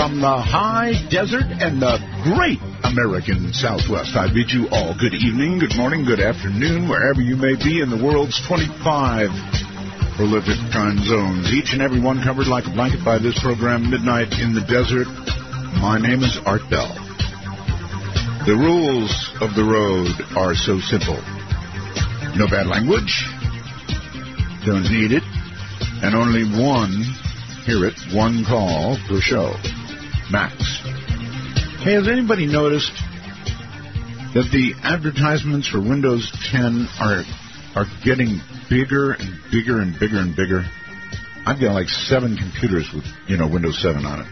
from the high desert and the great American Southwest. I bid you all good evening, good morning, good afternoon, wherever you may be in the world's 25 prolific time zones. Each and every one covered like a blanket by this program, Midnight in the Desert. My name is Art Bell. The rules of the road are so simple. No bad language. Don't need it. And only one call per show. Max. Hey, has anybody noticed that the advertisements for Windows 10 are getting bigger and bigger and bigger and bigger? I've got like 7 computers with, Windows 7 on it.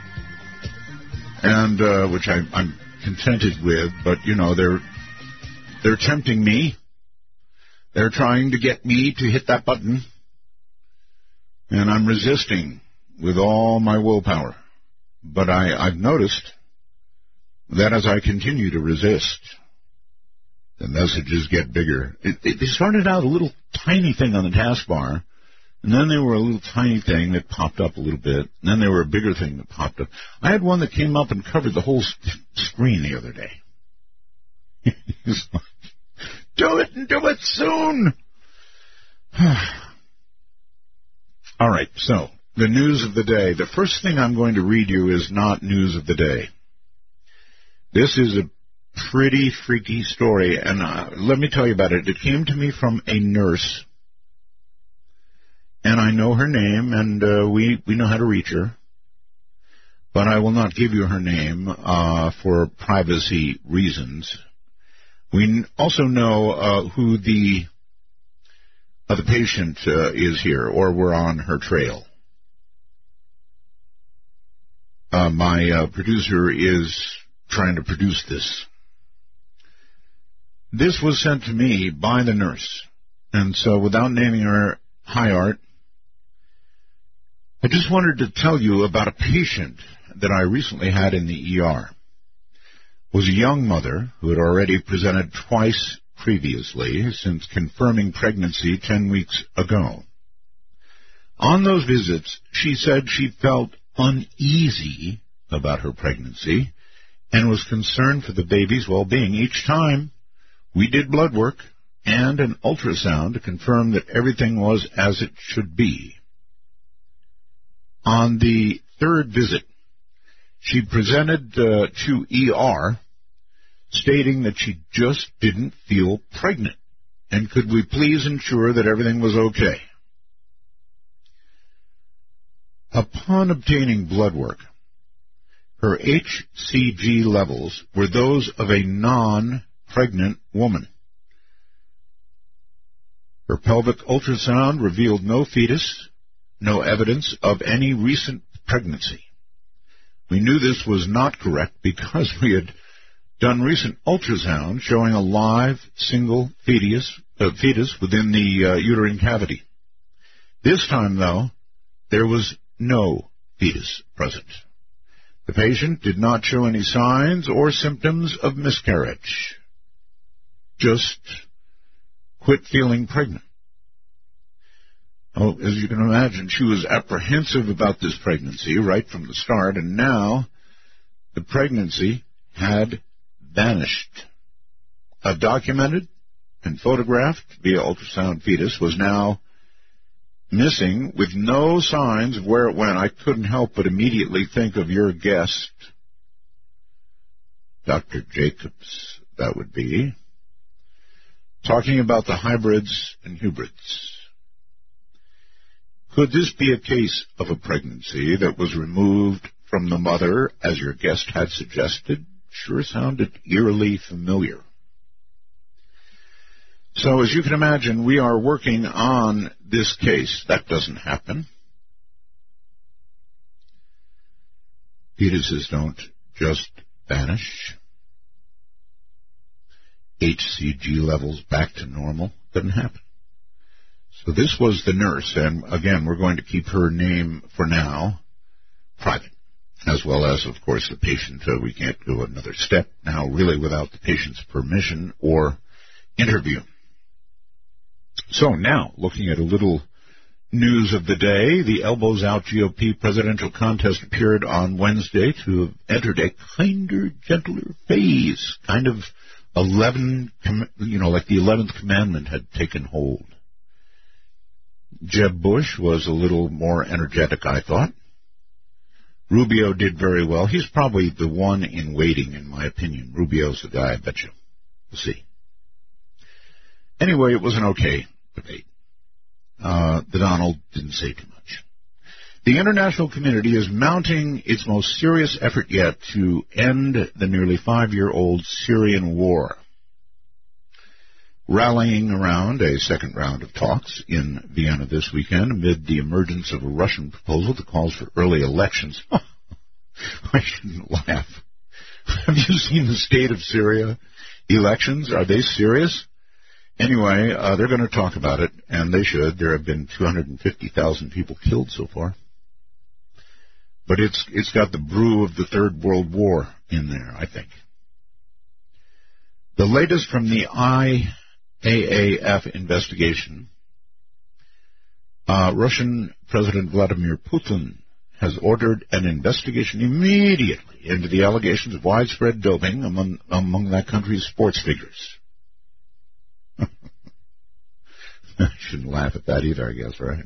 And, which I'm contented with, but, they're tempting me. They're trying to get me to hit that button. And I'm resisting with all my willpower. But I've noticed that as I continue to resist, the messages get bigger. They started out a little tiny thing on the taskbar, and then they were a little tiny thing that popped up a little bit, and then they were a bigger thing that popped up. I had one that came up and covered the whole screen the other day. Do it and do it soon! All right, so the news of the day. The first thing I'm going to read you is not news of the day. This is a pretty freaky story, and let me tell you about it. It came to me from a nurse, and I know her name, and we know how to reach her, but I will not give you her name for privacy reasons. We also know who the patient is here, or we're on her trail. My producer is trying to produce this. This was sent to me by the nurse, and so without naming her, hi Art, I just wanted to tell you about a patient that I recently had in the ER. It was a young mother who had already presented twice previously since confirming pregnancy 10 weeks ago. On those visits, she said she felt uneasy about her pregnancy and was concerned for the baby's well-being. Each time, we did blood work and an ultrasound to confirm that everything was as it should be. On the third visit, she presented to ER, stating that she just didn't feel pregnant, and could we please ensure that everything was okay. Upon obtaining blood work, her HCG levels were those of a non-pregnant woman. Her pelvic ultrasound revealed no fetus, no evidence of any recent pregnancy. We knew this was not correct because we had done recent ultrasound showing a live single fetus within the uterine cavity. This time, though, there was no fetus present. The patient did not show any signs or symptoms of miscarriage. Just quit feeling pregnant. Oh, as you can imagine, she was apprehensive about this pregnancy right from the start, and now the pregnancy had vanished. A documented and photographed via ultrasound fetus was now missing with no signs of where it went. I couldn't help but immediately think of your guest, Dr. Jacobs, that would be, talking about the hybrids and hybrids. Could this be a case of a pregnancy that was removed from the mother, as your guest had suggested? Sure sounded eerily familiar. So, as you can imagine, we are working on this case. That doesn't happen. Fetuses don't just vanish. HCG levels back to normal. Doesn't happen. So this was the nurse, and again, we're going to keep her name for now private, as well as, of course, the patient. We can't go another step now, really, without the patient's permission or interview. So now, looking at a little news of the day, the elbows out GOP presidential contest appeared on Wednesday to have entered a kinder, gentler phase. Kind of 11, like the 11th commandment had taken hold. Jeb Bush was a little more energetic, I thought. Rubio did very well. He's probably the one in waiting, in my opinion. Rubio's the guy, I bet you. We'll see. Anyway, it was an okay debate. The Donald didn't say too much. The international community is mounting its most serious effort yet to end the nearly 5-year-old Syrian war. Rallying around a second round of talks in Vienna this weekend amid the emergence of a Russian proposal that calls for early elections. I shouldn't laugh. Have you seen the state of Syria? Elections, are they serious? Anyway, they're going to talk about it, and they should. There have been 250,000 people killed so far. But it's got the brew of the Third World War in there, I think. The latest from the IAAF investigation, Russian President Vladimir Putin has ordered an investigation immediately into the allegations of widespread doping among that country's sports figures. I shouldn't laugh at that either, I guess, right?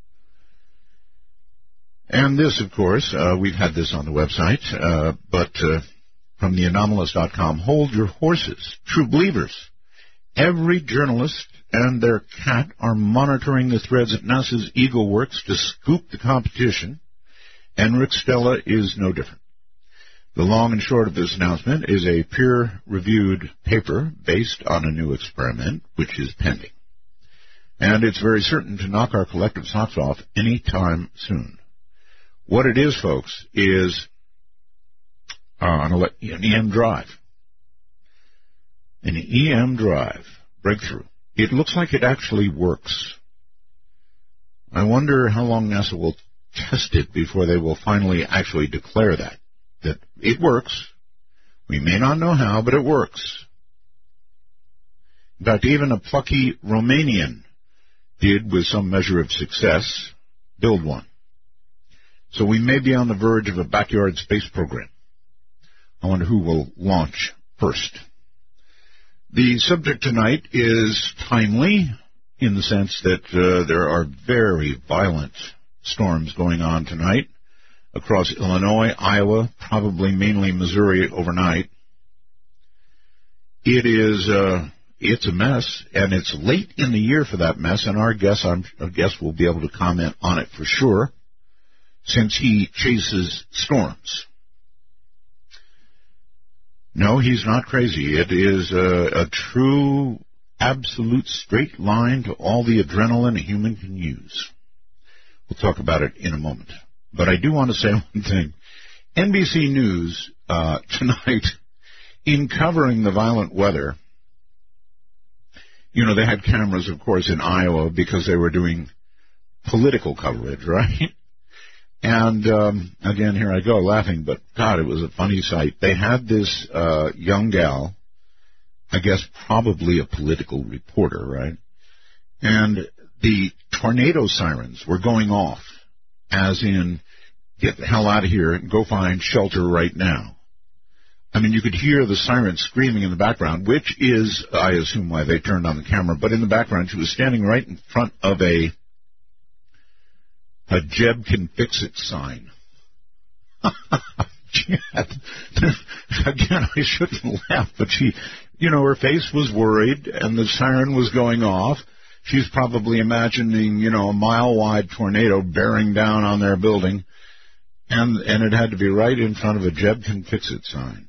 And this, of course, we've had this on the website, but from theanomalous.com, hold your horses, true believers. Every journalist and their cat are monitoring the threads at NASA's Eagle Works to scoop the competition, and Rick Stella is no different. The long and short of this announcement is a peer-reviewed paper based on a new experiment, which is pending. And it's very certain to knock our collective socks off any time soon. What it is, folks, is an EM drive. An EM drive breakthrough. It looks like it actually works. I wonder how long NASA will test it before they will finally actually declare that it works. We may not know how, but it works. In fact, even a plucky Romanian did, with some measure of success, build one. So we may be on the verge of a backyard space program. I wonder who will launch first. The subject tonight is timely in the sense that there are very violent storms going on tonight across Illinois, Iowa, probably mainly Missouri overnight. It's a mess, and it's late in the year for that mess, and our guest will be able to comment on it for sure, since he chases storms. No, he's not crazy. It is a true, absolute straight line to all the adrenaline a human can use. We'll talk about it in a moment. But I do want to say one thing. NBC News tonight, in covering the violent weather, they had cameras, of course, in Iowa because they were doing political coverage, right? And, again, here I go laughing, but, God, it was a funny sight. They had this young gal, I guess probably a political reporter, right? And the tornado sirens were going off, as in, get the hell out of here and go find shelter right now. I mean, you could hear the siren screaming in the background, which is, I assume, why they turned on the camera. But in the background, she was standing right in front of a Jeb Can Fix It sign. Again, I shouldn't laugh, but she, her face was worried, and the siren was going off. She's probably imagining, a mile-wide tornado bearing down on their building, and it had to be right in front of a Jeb Can Fix It sign.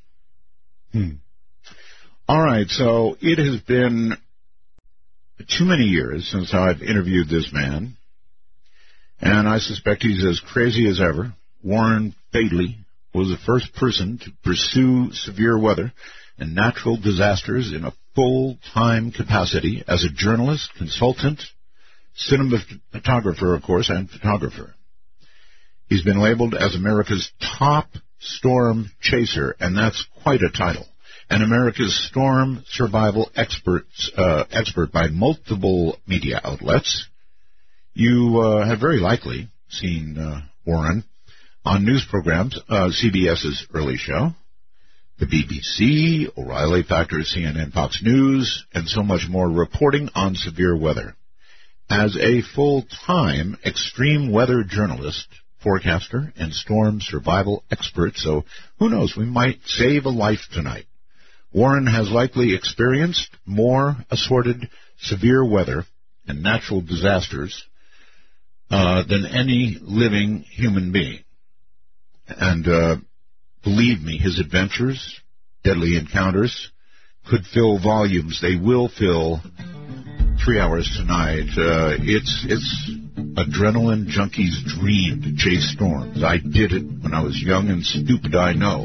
All right, so it has been too many years since I've interviewed this man, and I suspect he's as crazy as ever. Warren Fadley was the first person to pursue severe weather and natural disasters in a full-time capacity as a journalist, consultant, cinematographer, of course, and photographer. He's been labeled as America's top storm chaser, and that's quite a title. And America's storm survival expert by multiple media outlets. You have very likely seen Warren on news programs, CBS's Early Show, the BBC, O'Reilly Factor, CNN, Fox News, and so much more, reporting on severe weather. As a full-time extreme weather journalist, forecaster, and storm survival expert, so who knows, we might save a life tonight. Warren has likely experienced more assorted severe weather and natural disasters than any living human being. And believe me, his adventures, deadly encounters, could fill volumes. They will fill 3 hours tonight. It's adrenaline junkie's dream to chase storms. I did it when I was young and stupid, I know.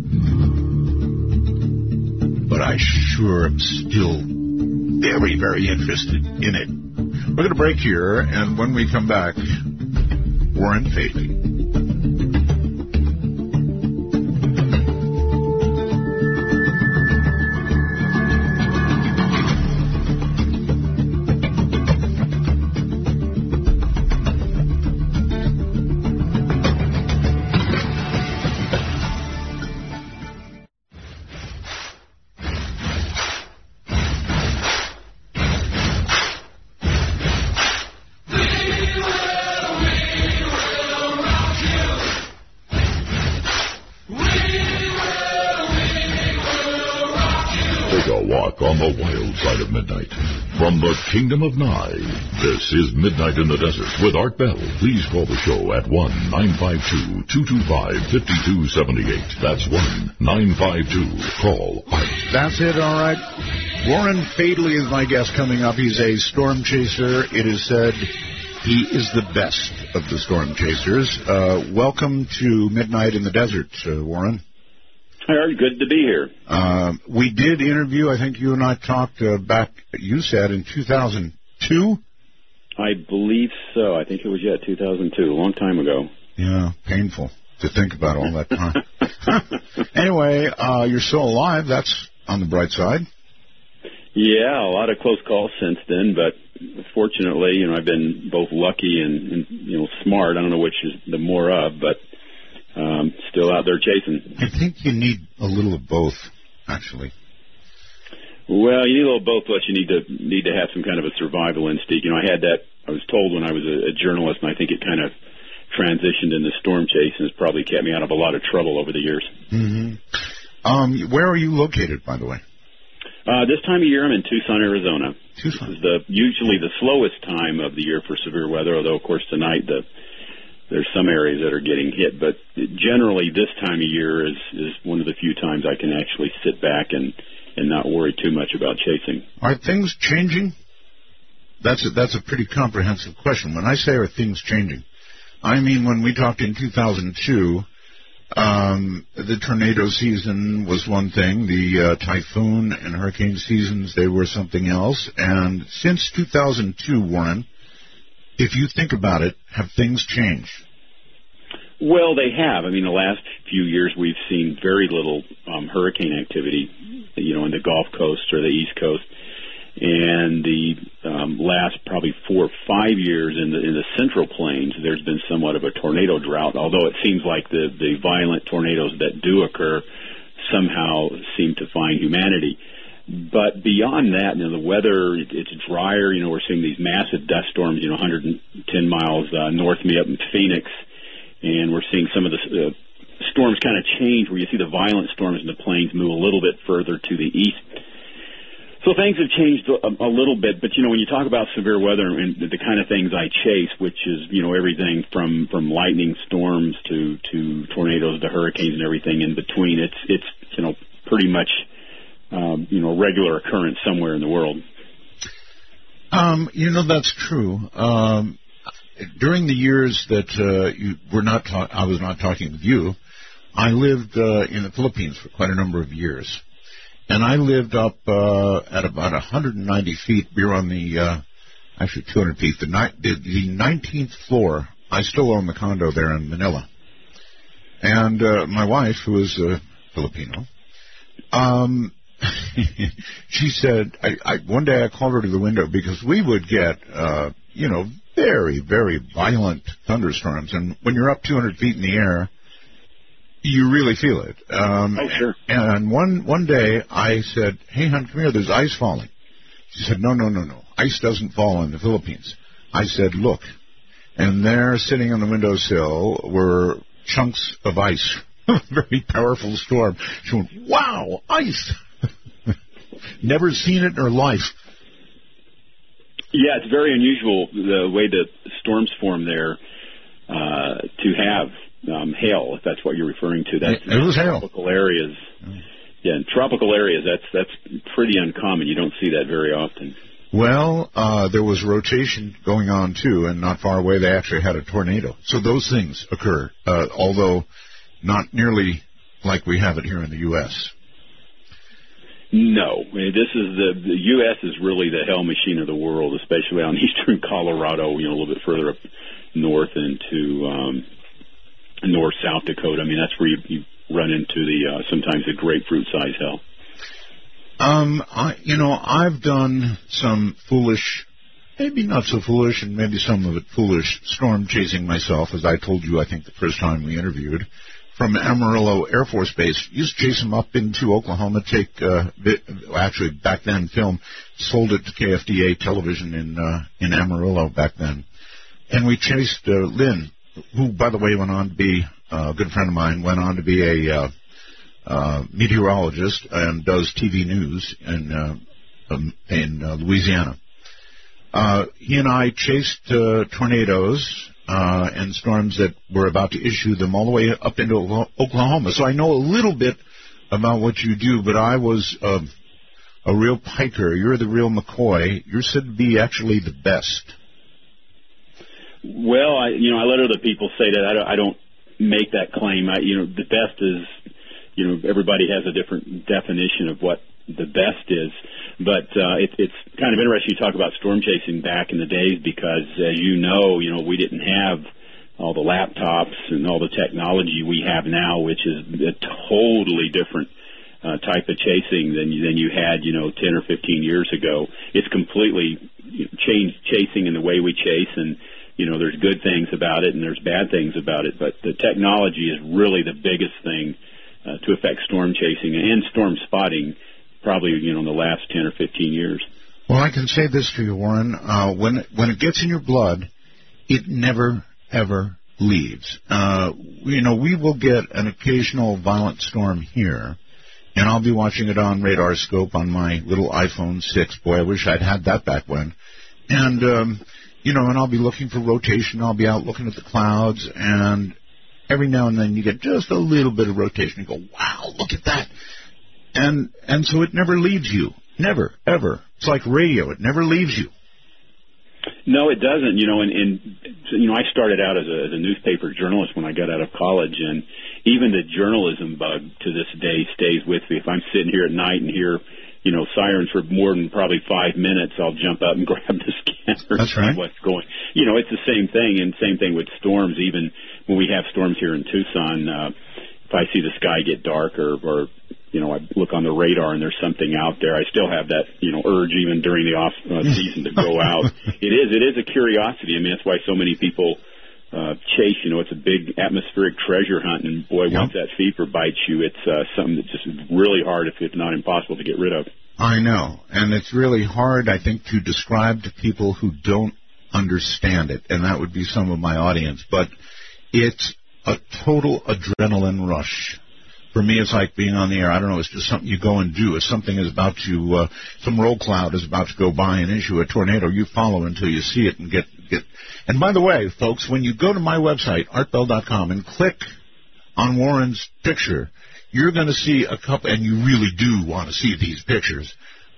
But I sure am still very, very interested in it. We're going to break here, and when we come back, Warren Fadley. From the Kingdom of Nye, this is Midnight in the Desert with Art Bell. Please call the show at 1-952-225-5278. That's 1-952-CALL ART. That's it, all right. Warren Fadley is my guest coming up. He's a storm chaser. It is said he is the best of the storm chasers. Welcome to Midnight in the Desert, Warren. Hi, Art. Good to be here. We did interview, I think you and I talked back, you said, in 2002? I believe so. I think it was, 2002, a long time ago. Yeah, painful to think about all that time. Anyway, you're still alive. That's on the bright side. Yeah, a lot of close calls since then, but fortunately, I've been both lucky and smart. I don't know which is the more of, but still out there chasing. I think you need a little of both, actually. Well, you need a little of both, but you need to have some kind of a survival instinct. I had that. I was told when I was a journalist, and I think it kind of transitioned into storm chase, and it's probably kept me out of a lot of trouble over the years. Mm-hmm. Where are you located, by the way? This time of year, I'm in Tucson, Arizona. Tucson. This is usually the slowest time of the year for severe weather, although, of course, tonight there's some areas that are getting hit. But generally, this time of year is one of the few times I can actually sit back and not worry too much about chasing. Are things changing? That's a pretty comprehensive question. When I say are things changing, I mean when we talked in 2002, the tornado season was one thing, the typhoon and hurricane seasons, they were something else. And since 2002, Warren, if you think about it, have things changed? Well, they have. I mean, the last few years we've seen very little hurricane activity, in the Gulf Coast or the East Coast. And the last probably 4 or 5 years in the Central Plains, there's been somewhat of a tornado drought, although it seems like the violent tornadoes that do occur somehow seem to find humanity. But beyond that, the weather, it's drier. We're seeing these massive dust storms, 110 miles north of me up in Phoenix. And we're seeing some of the storms kind of change where you see the violent storms in the plains move a little bit further to the east. So things have changed a little bit. But, when you talk about severe weather and the kind of things I chase, which is, everything from lightning storms to tornadoes to hurricanes and everything in between, it's pretty much regular occurrence somewhere in the world. That's true. During the years that I was not talking with you, I lived in the Philippines for quite a number of years. And I lived up at about 190 feet. We were on the, actually 200 feet, the 19th floor. I still own the condo there in Manila. And my wife, who is Filipino, she said, one day I called her to the window because we would get, very, very violent thunderstorms. And when you're up 200 feet in the air, you really feel it. Oh, sure. And one day I said, "Hey, hon, come here. There's ice falling." She said, No. Ice doesn't fall in the Philippines. I said, "Look." And there, sitting on the windowsill, were chunks of ice. Very powerful storm. She went, "Wow, ice." Never seen it in her life. Yeah, it's very unusual the way the storms form there to have hail, if that's what you're referring to. That's it was hail. Tropical areas. Yeah, in tropical areas, that's pretty uncommon. You don't see that very often. Well, there was rotation going on, too, and not far away they actually had a tornado. So those things occur, although not nearly like we have it here in the U.S. No. This is the U.S. is really the hell machine of the world, especially on eastern Colorado, a little bit further up north into north South Dakota. I mean, that's where you run into the sometimes the grapefruit-size hell. I've done some foolish, maybe not so foolish, and maybe some of it foolish storm chasing myself, as I told you, I think, the first time we interviewed, from Amarillo Air Force Base. Used to chase them up into Oklahoma, actually back then film, sold it to KFDA television in Amarillo back then. And we chased Lynn, who, by the way, went on to be a good friend of mine, went on to be a meteorologist and does TV news in Louisiana. He and I chased tornadoes and storms that were about to issue them all the way up into Oklahoma. So I know a little bit about what you do, but I was a real piker. You're the real McCoy. You're said to be actually the best. Well, I let other people say that. I don't make that claim. The best is, everybody has a different definition of what the best is. But it's kind of interesting you talk about storm chasing back in the days because, as you know, we didn't have all the laptops and all the technology we have now, which is a totally different type of chasing than you had, 10 or 15 years ago. It's completely changed chasing in the way we chase, and there's good things about it and there's bad things about it. But the technology is really the biggest thing to affect storm chasing and storm spotting, probably in the last 10 or 15 years. Well, I can say this to you, Warren. When it gets in your blood, it never ever leaves. We will get an occasional violent storm here, and I'll be watching it on radar scope on my little iPhone 6. Boy, I wish I'd had that back when. And and I'll be looking for rotation. I'll be out looking at the clouds, and every now and then you get just a little bit of rotation. You go, wow, look at that. And so it never leaves you. Never, ever. It's like radio. It never leaves you. No, it doesn't. I started out as a newspaper journalist when I got out of college, and even the journalism bug to this day stays with me. If I'm sitting here at night and hear, sirens for more than probably 5 minutes, I'll jump up and grab the scanner. That's right. And see what's going. It's the same thing, and same thing with storms. Even when we have storms here in Tucson, if I see the sky get dark or I look on the radar and there's something out there, I still have that, urge even during the off season to go out. It is a curiosity. I mean, that's why so many people chase. It's a big atmospheric treasure hunt, and boy, once that fever bites you, it's something that's just really hard, if it's not impossible, to get rid of. I know, and it's really hard, I think, to describe to people who don't understand it, and that would be some of my audience, but it's a total adrenaline rush. For me, it's like being on the air. I don't know, it's just something you go and do. If something is about to, some roll cloud is about to go by and issue a tornado, you follow until you see it and get. And by the way, folks, when you go to my website, artbell.com, and click on Warren's picture, you're going to see a couple, and you really do want to see these pictures.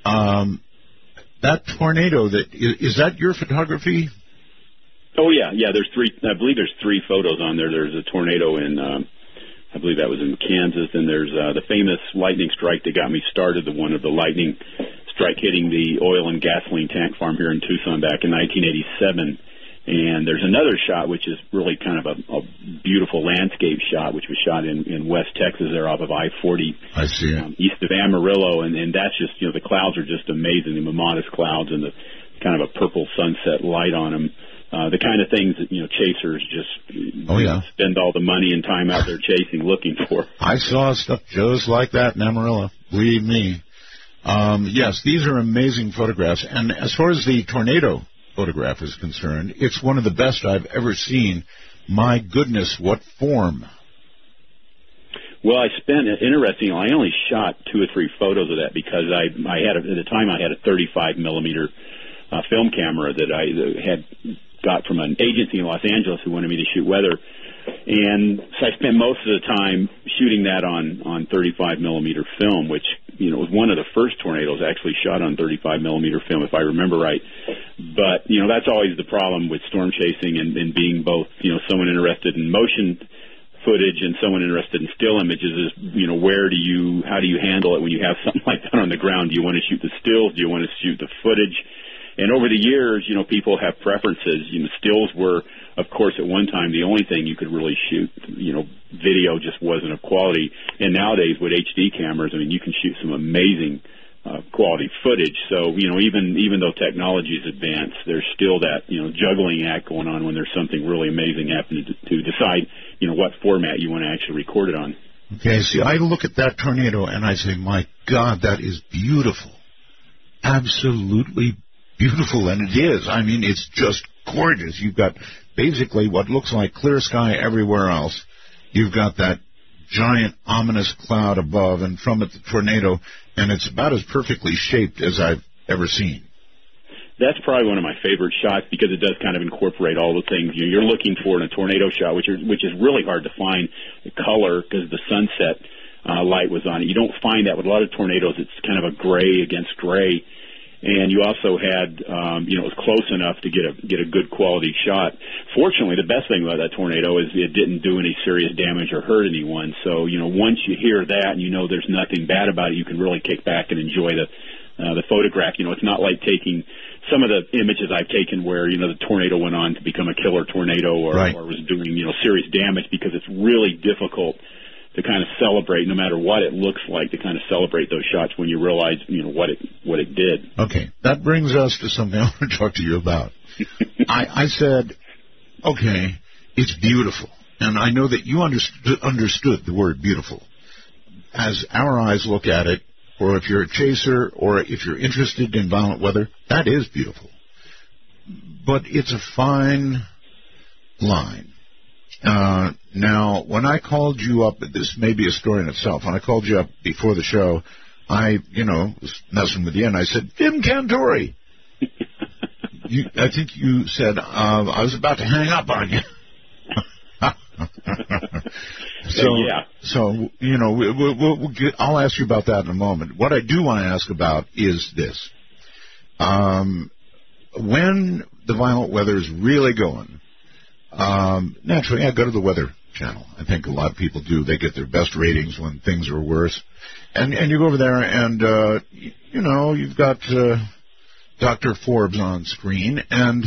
That tornado, is that your photography? Oh, yeah. I believe there's 3 photos on there. There's a tornado in, I believe that was in Kansas, and there's the famous lightning strike that got me started, the one of the lightning strike hitting the oil and gasoline tank farm here in Tucson back in 1987. And there's another shot, which is really kind of a beautiful landscape shot, which was shot in West Texas there off of I-40. I see it. East of Amarillo, and that's just, the clouds are just amazing, the Mammatus clouds and the kind of a purple sunset light on them. the kind of things that, chasers just spend all the money and time out there chasing, looking for. I saw stuff just like that in Amarillo, believe me. Yes, these are amazing photographs. And as far as the tornado photograph is concerned, it's one of the best I've ever seen. My goodness, what form. Well, I only shot 2 or 3 photos of that because at the time I had a 35 millimeter film camera that I had got from an agency in Los Angeles who wanted me to shoot weather. And so I spent most of the time shooting that on 35 millimeter film, which, was one of the first tornadoes actually shot on 35 millimeter film, if I remember right. But, that's always the problem with storm chasing and being both, someone interested in motion footage and someone interested in still images is, how do you handle it when you have something like that on the ground? Do you want to shoot the stills? Do you want to shoot the footage? And over the years, people have preferences. Stills were, of course, at one time the only thing you could really shoot. Video just wasn't of quality. And nowadays with HD cameras, you can shoot some amazing quality footage. So, even though technology is advanced, there's still that, juggling act going on when there's something really amazing happening to decide, what format you want to actually record it on. Okay, see, I look at that tornado and I say, my God, that is beautiful. Absolutely beautiful, and it is. It's just gorgeous. You've got basically what looks like clear sky everywhere else. You've got that giant, ominous cloud above, and from it the tornado, and it's about as perfectly shaped as I've ever seen. That's probably one of my favorite shots because it does kind of incorporate all the things you're looking for in a tornado shot, which is really hard to find the color because the sunset light was on it. You don't find that with a lot of tornadoes. It's kind of a gray against gray. And you also had, it was close enough to get a good quality shot. Fortunately, the best thing about that tornado is it didn't do any serious damage or hurt anyone. So, once you hear that and there's nothing bad about it, you can really kick back and enjoy the photograph. It's not like taking some of the images I've taken where, the tornado went on to become a killer tornado or was doing, serious damage, because it's really difficult to kind of celebrate, no matter what it looks like, to kind of celebrate those shots when you realize, what it did. Okay, that brings us to something I want to talk to you about. I said, okay, it's beautiful, and I know that you understood the word beautiful. As our eyes look at it, or if you're a chaser, or if you're interested in violent weather, that is beautiful. But it's a fine line. Now, when I called you up, this may be a story in itself. When I called you up before the show, I, was messing with you, and I said, Jim Cantore. I think you said, I was about to hang up on you. So, I'll ask you about that in a moment. What I do want to ask about is this. When the violent weather is really going, naturally, I go to the Weather Channel. I think a lot of people do. They get their best ratings when things are worse. And you go over there and, you've got Dr. Forbes on screen. And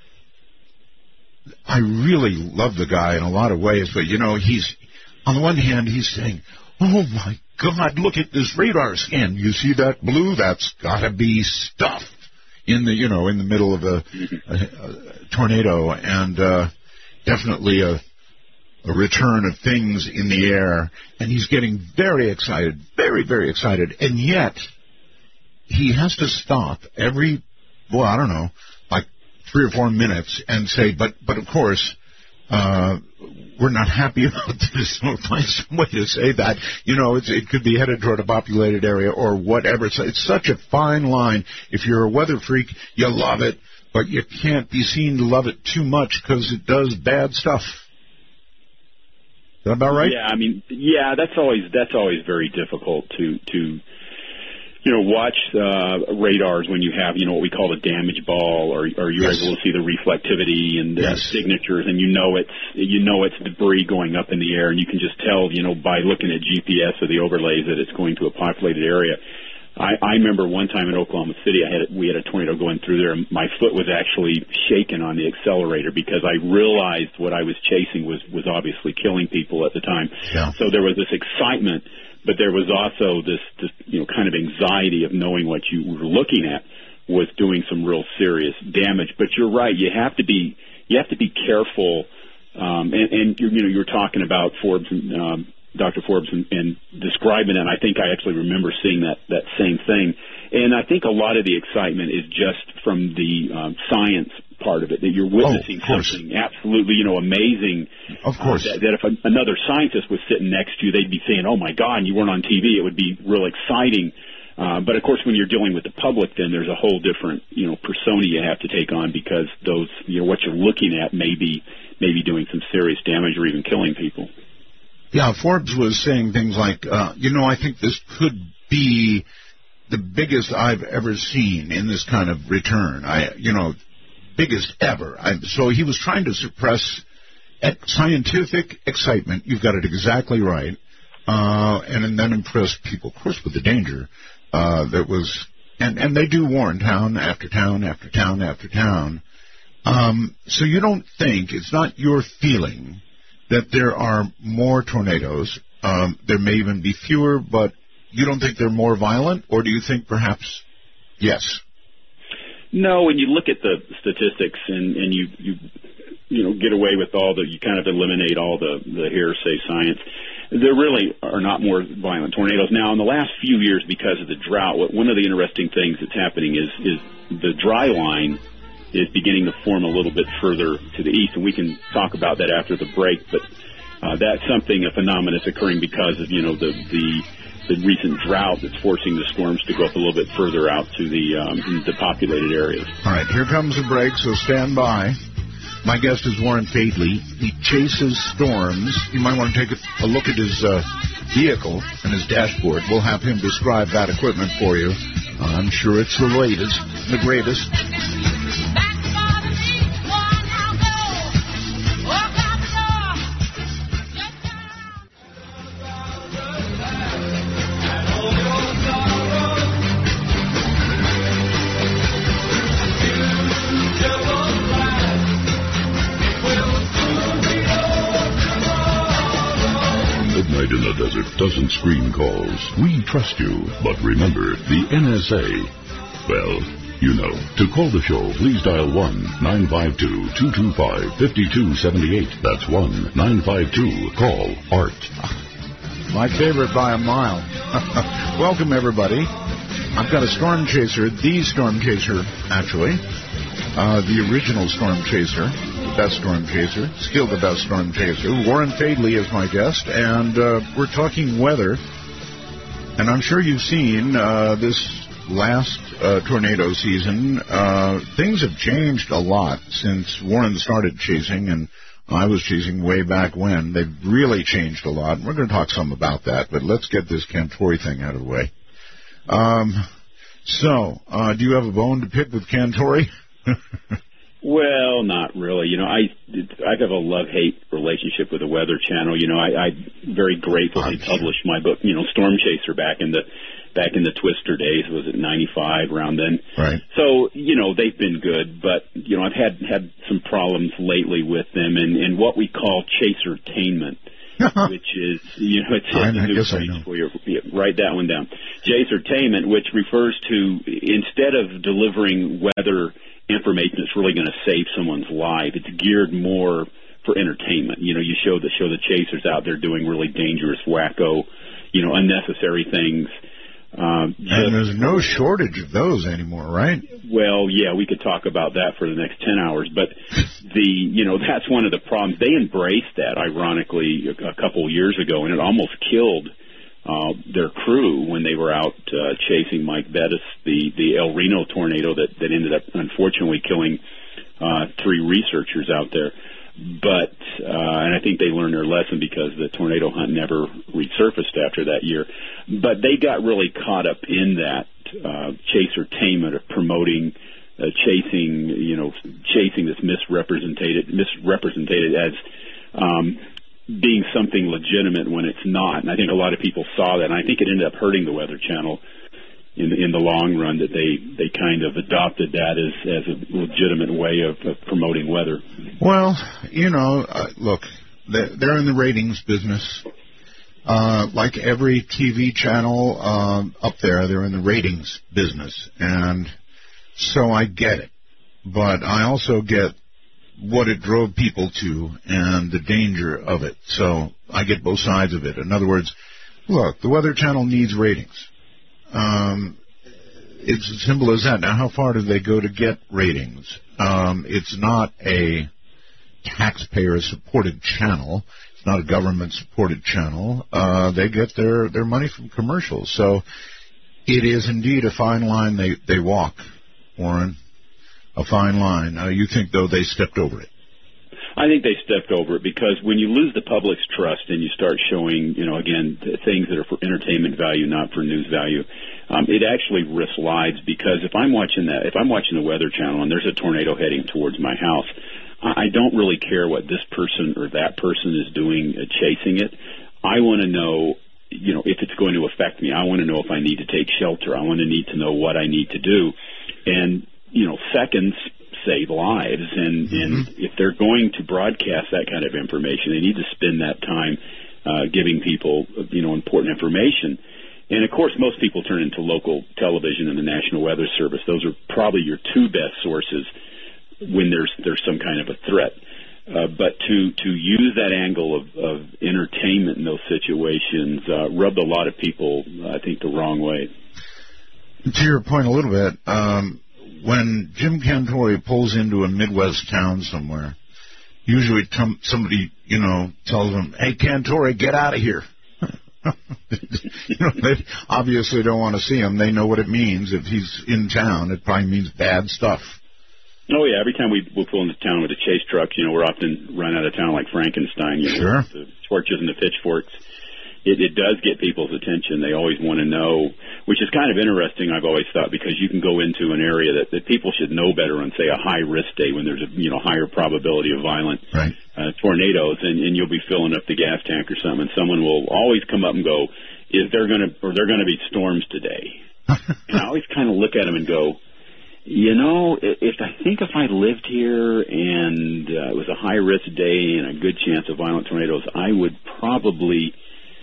I really love the guy in a lot of ways. But, he's, on the one hand, he's saying, oh, my God, look at this radar scan. You see that blue? That's got to be stuff in the, in the middle of a tornado. And definitely a return of things in the air, and he's getting very excited, very, very excited, and yet he has to stop every, like 3 or 4 minutes and say, but of course, we're not happy about this, or find some way to say that. It could be headed toward a populated area or whatever. It's such a fine line. If you're a weather freak, you love it, but you can't be seen to love it too much because it does bad stuff. Is that about right? Yeah, that's always very difficult to watch radars when you have, what we call a damage ball, or you're able to see the reflectivity and the signatures, and it's debris going up in the air, and you can just tell, by looking at GPS or the overlays that it's going to a populated area. I remember one time in Oklahoma City, we had a tornado going through there, and my foot was actually shaken on the accelerator because I realized what I was chasing was obviously killing people at the time. Yeah. So there was this excitement, but there was also this kind of anxiety of knowing what you were looking at was doing some real serious damage. But you're right, you have to be you have to be careful. And you were talking about Forbes and Dr. Forbes and describing it. And I think I actually remember seeing that same thing. And I think a lot of the excitement is just from the science part of it, that you're witnessing something absolutely, amazing. Of course. That if another scientist was sitting next to you, they'd be saying, "Oh my God, you weren't on TV." It would be real exciting. But of course, when you're dealing with the public, then there's a whole different, persona you have to take on, because those, what you're looking at may be doing some serious damage or even killing people. Yeah, Forbes was saying things like, I think this could be the biggest I've ever seen in this kind of return. Biggest ever. So he was trying to suppress scientific excitement. You've got it exactly right. And then impress people, of course, with the danger that was, and they do warn town after town after town after town. So you don't think, it's not your feeling that there are more tornadoes. There may even be fewer, but you don't think they're more violent, or do you think perhaps yes? No, when you look at the statistics and you get away with you kind of eliminate all the hearsay science, there really are not more violent tornadoes. Now, in the last few years, because of the drought, one of the interesting things that's happening is the dry line is beginning to form a little bit further to the east, and we can talk about that after the break, but that's a phenomenon that's occurring because of, the recent drought that's forcing the storms to go up a little bit further out to the populated areas. All right, here comes a break, so stand by. My guest is Warren Fadley. He chases storms. You might want to take a look at his vehicle and his dashboard. We'll have him describe that equipment for you. I'm sure it's the latest, the greatest. Midnight in the Desert doesn't screen calls. We trust you. But remember, the NSA, well, To call the show, please dial 1-952-225-5278. That's 1-952-CALL-ART. My favorite by a mile. Welcome, everybody. I've got a storm chaser, the storm chaser, actually. The original storm chaser, the best storm chaser, still the best storm chaser. Warren Fadley is my guest, and we're talking weather. And I'm sure you've seen this last tornado season. Things have changed a lot since Warren started chasing, and I was chasing way back when. They've really changed a lot. We're going to talk some about that, but let's get this Cantori thing out of the way. Do you have a bone to pick with Cantori? Well, not really. I have a love-hate relationship with the Weather Channel. I'm very grateful they published my book, Storm Chaser, back in the Twister days. Was it 95, around then? Right. So, they've been good, but, I've had some problems lately with them and what we call chasertainment, which is, it's a new phrase for you. Write that one down. Chasertainment, which refers to, instead of delivering weather information that's really going to save someone's life, it's geared more for entertainment. You show the chasers out there doing really dangerous, wacko, unnecessary things. And there's no shortage of those anymore, right? Well, yeah, we could talk about that for the next 10 hours, but that's one of the problems. They embraced that, ironically, a couple years ago, and it almost killed their crew when they were out chasing Mike Bettis, the El Reno tornado that ended up unfortunately killing 3 researchers out there. But and I think they learned their lesson because the tornado hunt never resurfaced after that year. But they got really caught up in that chasertainment of promoting chasing this misrepresented as being something legitimate when it's not. And I think a lot of people saw that, and I think it ended up hurting the Weather Channel in the long run, that they kind of adopted that as a legitimate way of promoting weather. Well, look, they're in the ratings business. Like every TV channel up there, they're in the ratings business. And so I get it. But I also get what it drove people to and the danger of it. So I get both sides of it. In other words, look, the Weather Channel needs ratings. It's as simple as that. Now, how far do they go to get ratings? It's not a taxpayer-supported channel. It's not a government-supported channel. They get their money from commercials. So it is indeed a fine line they walk, Warren, a fine line. You think, though, they stepped over it? I think they stepped over it because when you lose the public's trust and you start showing, again, things that are for entertainment value, not for news value, it actually risks lives. Because if I'm watching the Weather Channel and there's a tornado heading towards my house, I don't really care what this person or that person is doing chasing it. I want to know, if it's going to affect me. I want to know if I need to take shelter. I want to need to know what I need to do. And, seconds save lives, and if they're going to broadcast that kind of information, they need to spend that time giving people, important information. And, of course, most people turn into local television and the National Weather Service. Those are probably your two best sources when there's some kind of a threat. But to use that angle of entertainment in those situations rubbed a lot of people, I think, the wrong way. To your point a little bit, when Jim Cantore pulls into a Midwest town somewhere, usually somebody, tells him, "Hey, Cantore, get out of here." They obviously don't want to see him. They know what it means. If he's in town, it probably means bad stuff. Oh, yeah. Every time we pull into town with a chase truck, we're often run out of town like Frankenstein. Sure. The torches and the pitchforks. It does get people's attention. They always want to know, which is kind of interesting, I've always thought, because you can go into an area that people should know better on, say, a high-risk day when there's a higher probability of violent tornadoes, and you'll be filling up the gas tank or something, and someone will always come up and go, "Is there going to be storms today?" And I always kind of look at them and go, if I lived here and it was a high-risk day and a good chance of violent tornadoes, I would probably,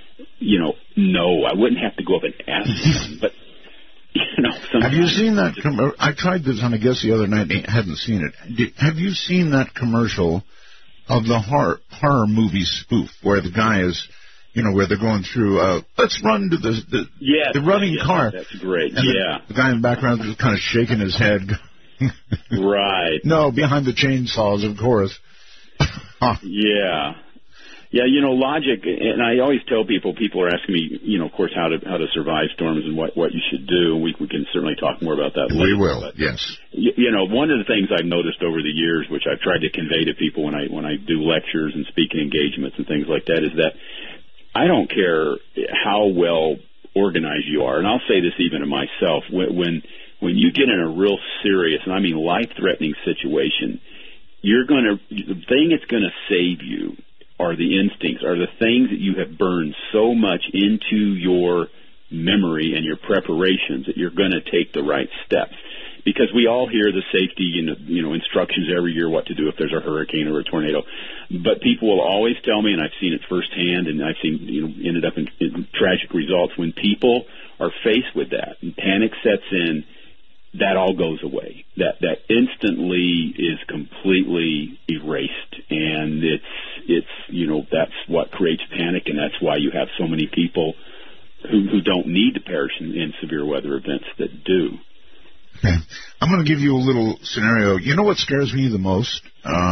no, I wouldn't have to go up and ask them. But, have you seen that? I tried this on a guest the other night and hadn't seen it. Have you seen that commercial of the horror movie spoof where the guy is, where they're going through, let's run to the running car. That's great, and the guy in the background is kind of shaking his head. Right. No, behind the chainsaws, of course. Yeah. Yeah, logic, and I always tell people are asking me, of course, how to survive storms and what you should do. We can certainly talk more about that later. We will, but, yes. One of the things I've noticed over the years, which I've tried to convey to people when I do lectures and speaking engagements and things like that, is that I don't care how well organized you are, and I'll say this even to myself, when you get in a real serious, and I mean life-threatening situation, the thing that's going to save you are the instincts, are the things that you have burned so much into your memory and your preparations that you're going to take the right steps. Because we all hear the safety instructions every year what to do if there's a hurricane or a tornado. But people will always tell me, and I've seen it firsthand, and I've seen ended up in tragic results, when people are faced with that and panic sets in, that all goes away. That instantly is completely erased, and it's that's what creates panic, and that's why you have so many people who don't need to perish in severe weather events that do. Okay. I'm going to give you a little scenario. You know what scares me the most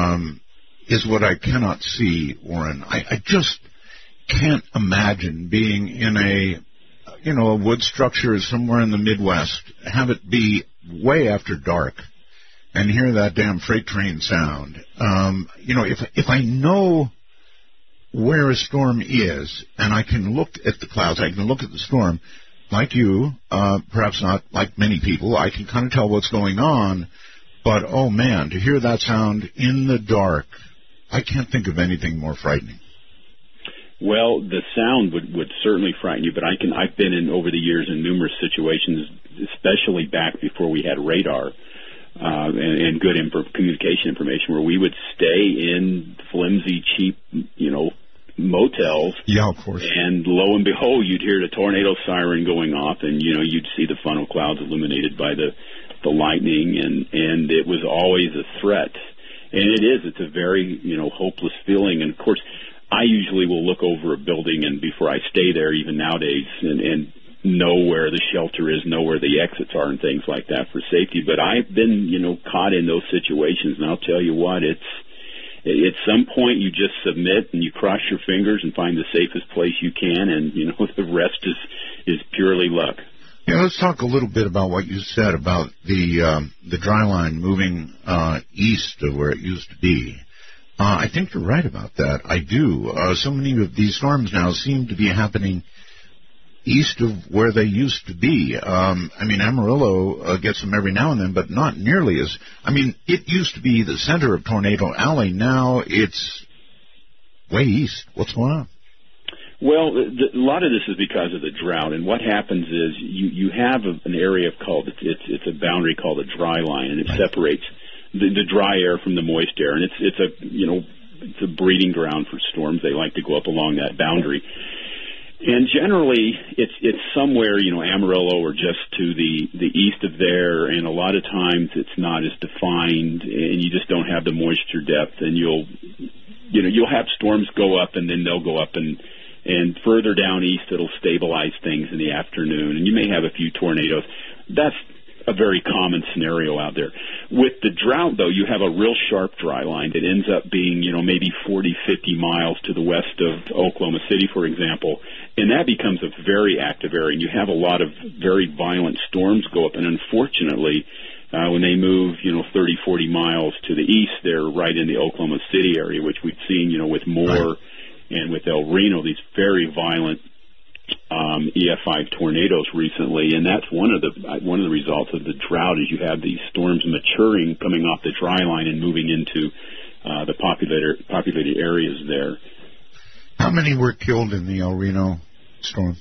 is what I cannot see, Warren. I just can't imagine being in a wood structure somewhere in the Midwest, have it be way after dark, and hear that damn freight train sound. If I know where a storm is, and I can look at the clouds, I can look at the storm, like you, perhaps not like many people, I can kind of tell what's going on, but, oh man, to hear that sound in the dark, I can't think of anything more frightening. Well, the sound would certainly frighten you, but I've been in over the years in numerous situations, especially back before we had radar and good communication information, where we would stay in flimsy, cheap, motels. Yeah, of course. And lo and behold, you'd hear the tornado siren going off, and you'd see the funnel clouds illuminated by the lightning, and it was always a threat. And it is. It's a very, hopeless feeling. And, of course, I usually will look over a building and before I stay there, even nowadays, and know where the shelter is, know where the exits are and things like that for safety. But I've been, caught in those situations, and I'll tell you what, at some point you just submit and you cross your fingers and find the safest place you can, and, the rest is purely luck. Yeah, let's talk a little bit about what you said about the dry line moving east of where it used to be. I think you're right about that. I do. So many of these storms now seem to be happening east of where they used to be. Amarillo gets them every now and then, but not nearly as... it used to be the center of Tornado Alley. Now it's way east. What's going on? Well, a lot of this is because of the drought, and what happens is you have an area called, it's a boundary called a dry line, and it separates the dry air from the moist air, and it's a breeding ground for storms. They like to go up along that boundary. And generally, it's somewhere, Amarillo or just to the east of there, and a lot of times it's not as defined, and you just don't have the moisture depth, and you'll have storms go up, and then they'll go up, and further down east, it'll stabilize things in the afternoon, and you may have a few tornadoes. That's a very common scenario out there. With the drought, though, you have a real sharp dry line that ends up being, maybe 40, 50 miles to the west of Oklahoma City, for example, and that becomes a very active area, and you have a lot of very violent storms go up, and unfortunately, when they move, 30, 40 miles to the east, they're right in the Oklahoma City area, which we've seen, with Moore and with El Reno, these very violent EF5 tornadoes recently, and that's one of the results of the drought is you have these storms maturing, coming off the dry line and moving into the populated areas there. How many were killed in the El Reno storm?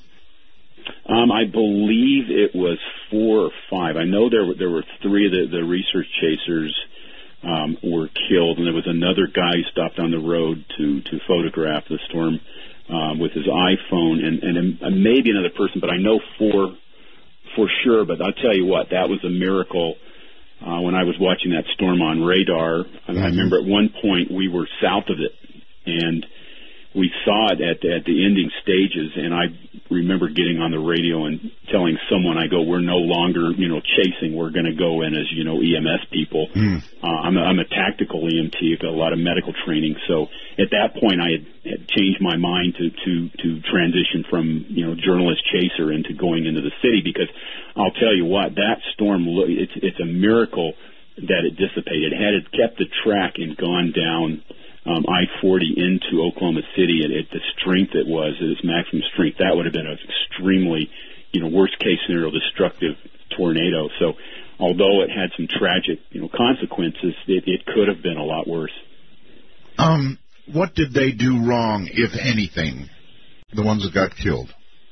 I believe it was 4 or 5. I know there were 3 of the research chasers were killed, and there was another guy who stopped on the road to photograph the storm with his iPhone, and maybe another person, but I know 4 for sure. But I'll tell you what, that was a miracle. When I was watching that storm on radar, I remember at one point we were south of it, and we saw it at the ending stages, and I remember getting on the radio and telling someone, I go, we're no longer, chasing. We're going to go in as, EMS people. I'm a tactical EMT, got a lot of medical training. So at that point, I had changed my mind to transition from, journalist chaser into going into the city, because I'll tell you what, that storm, it's a miracle that it dissipated. Had it kept the track and gone down I-40 into Oklahoma City at the strength it was, at its maximum strength, that would have been an extremely, worst-case scenario destructive tornado. So although it had some tragic, consequences, it could have been a lot worse. What did they do wrong, if anything, the ones that got killed?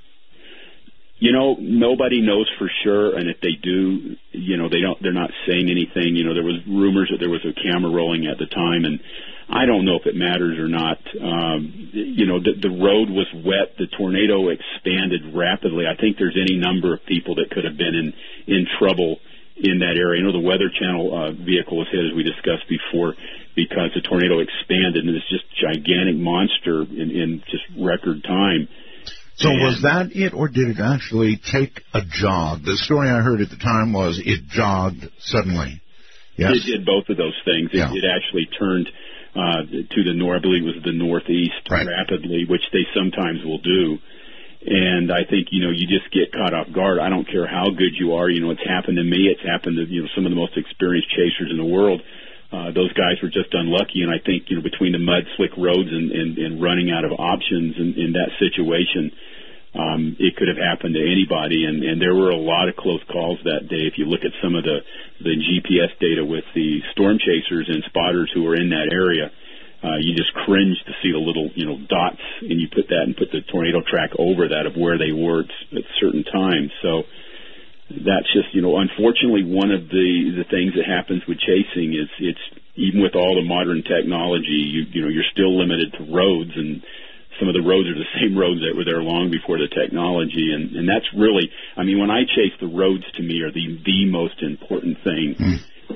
Nobody knows for sure, and if they do, they're not saying anything. There was rumors that there was a camera rolling at the time, and I don't know if it matters or not. The road was wet. The tornado expanded rapidly. I think there's any number of people that could have been in trouble in that area. The Weather Channel vehicle was hit, as we discussed before, because the tornado expanded, and it's just gigantic monster in just record time. So was that it, or did it actually take a jog? The story I heard at the time was it jogged suddenly. Yes? It did both of those things. It actually turned to the north, I believe it was the northeast, rapidly, which they sometimes will do. And I think, you just get caught off guard. I don't care how good you are. It's happened to me. It's happened to, some of the most experienced chasers in the world. Those guys were just unlucky, and I think, between the mud, slick roads and running out of options in that situation, it could have happened to anybody, and there were a lot of close calls that day. If you look at some of the GPS data with the storm chasers and spotters who were in that area, you just cringe to see the little, dots, and you put the tornado track over that of where they were at certain times. So that's just, unfortunately, one of the things that happens with chasing is it's even with all the modern technology, you're still limited to roads, and some of the roads are the same roads that were there long before the technology, and that's really, when I chase, the roads to me are the most important thing.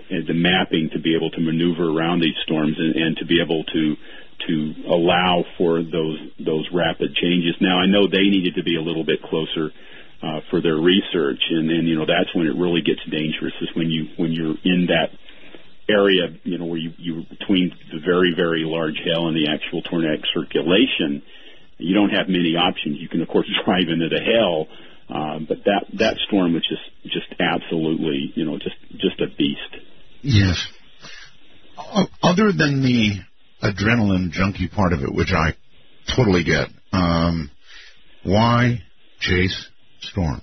the mapping to be able to maneuver around these storms and to be able to allow for those rapid changes. Now, I know they needed to be a little bit closer for their research, and that's when it really gets dangerous, is when you're in that area, where you between the very, very large hail and the actual tornadic circulation. You don't have many options. You can, of course, drive into the hail, but that storm was just absolutely, just a beast. Yes. Other than the adrenaline junkie part of it, which I totally get, why chase storms?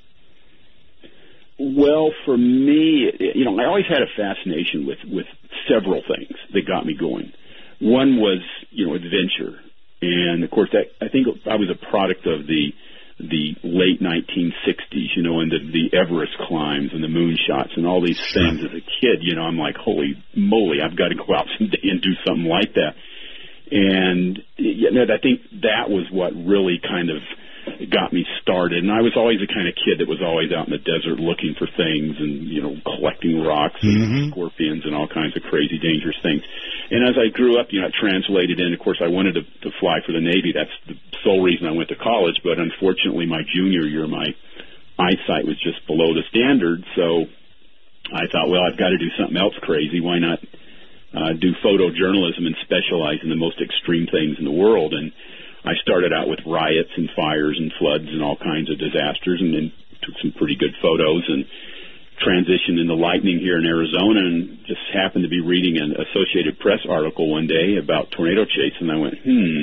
Well, for me, I always had a fascination with several things that got me going. One was, adventure. And, of course, I think I was a product of the late 1960s, and the Everest climbs and the moonshots and all these things. As a kid, I'm like, holy moly, I've got to go out someday and do something like that. And I think that was what really kind of got me started. And I was always the kind of kid that was always out in the desert looking for things and, collecting rocks and scorpions and all kinds of crazy, dangerous things. And as I grew up, it translated in. Of course, I wanted to fly for the Navy. That's the sole reason I went to college. But unfortunately, my junior year, my eyesight was just below the standard. So I thought, well, I've got to do something else crazy. Why not do photojournalism and specialize in the most extreme things in the world? And I started out with riots and fires and floods and all kinds of disasters, and then took some pretty good photos and transitioned into lightning here in Arizona, and just happened to be reading an Associated Press article one day about tornado chase, and I went,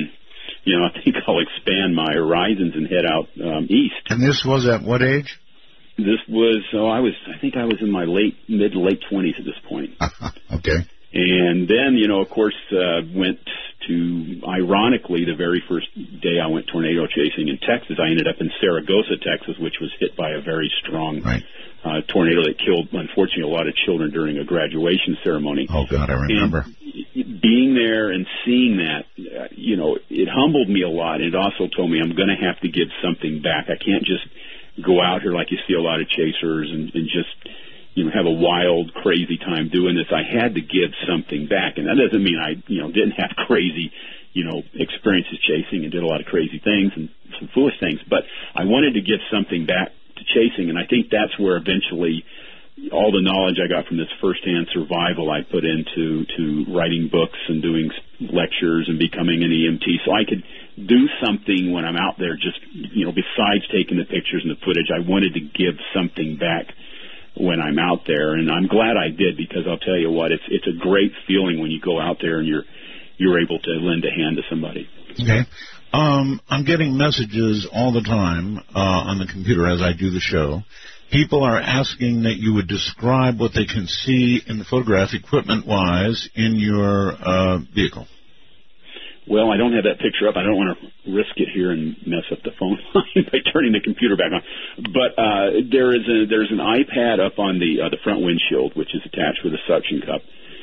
I think I'll expand my horizons and head out east. And this was at what age? This was, I think I was in my mid to late 20s at this point. Okay. And then, of course, went to, ironically, the very first day I went tornado chasing in Texas, I ended up in Saragossa, Texas, which was hit by a very strong tornado that killed, unfortunately, a lot of children during a graduation ceremony. Oh, God, I remember. And being there and seeing that, it humbled me a lot. It also told me I'm going to have to give something back. I can't just go out here like you see a lot of chasers and just have a wild, crazy time doing this. I had to give something back, and that doesn't mean I, didn't have crazy, experiences chasing and did a lot of crazy things and some foolish things, but I wanted to give something back to chasing, and I think that's where eventually all the knowledge I got from this firsthand survival I put into writing books and doing lectures and becoming an EMT, so I could do something when I'm out there. Just besides taking the pictures and the footage, I wanted to give something back when I'm out there, and I'm glad I did, because I'll tell you what, it's a great feeling when you go out there and you're able to lend a hand to somebody. Okay. I'm getting messages all the time on the computer as I do the show. People are asking that you would describe what they can see in the photograph equipment-wise in your vehicle. Well, I don't have that picture up. I don't want to risk it here and mess up the phone line by turning the computer back on. But there's an iPad up on the front windshield, which is attached with a suction cup,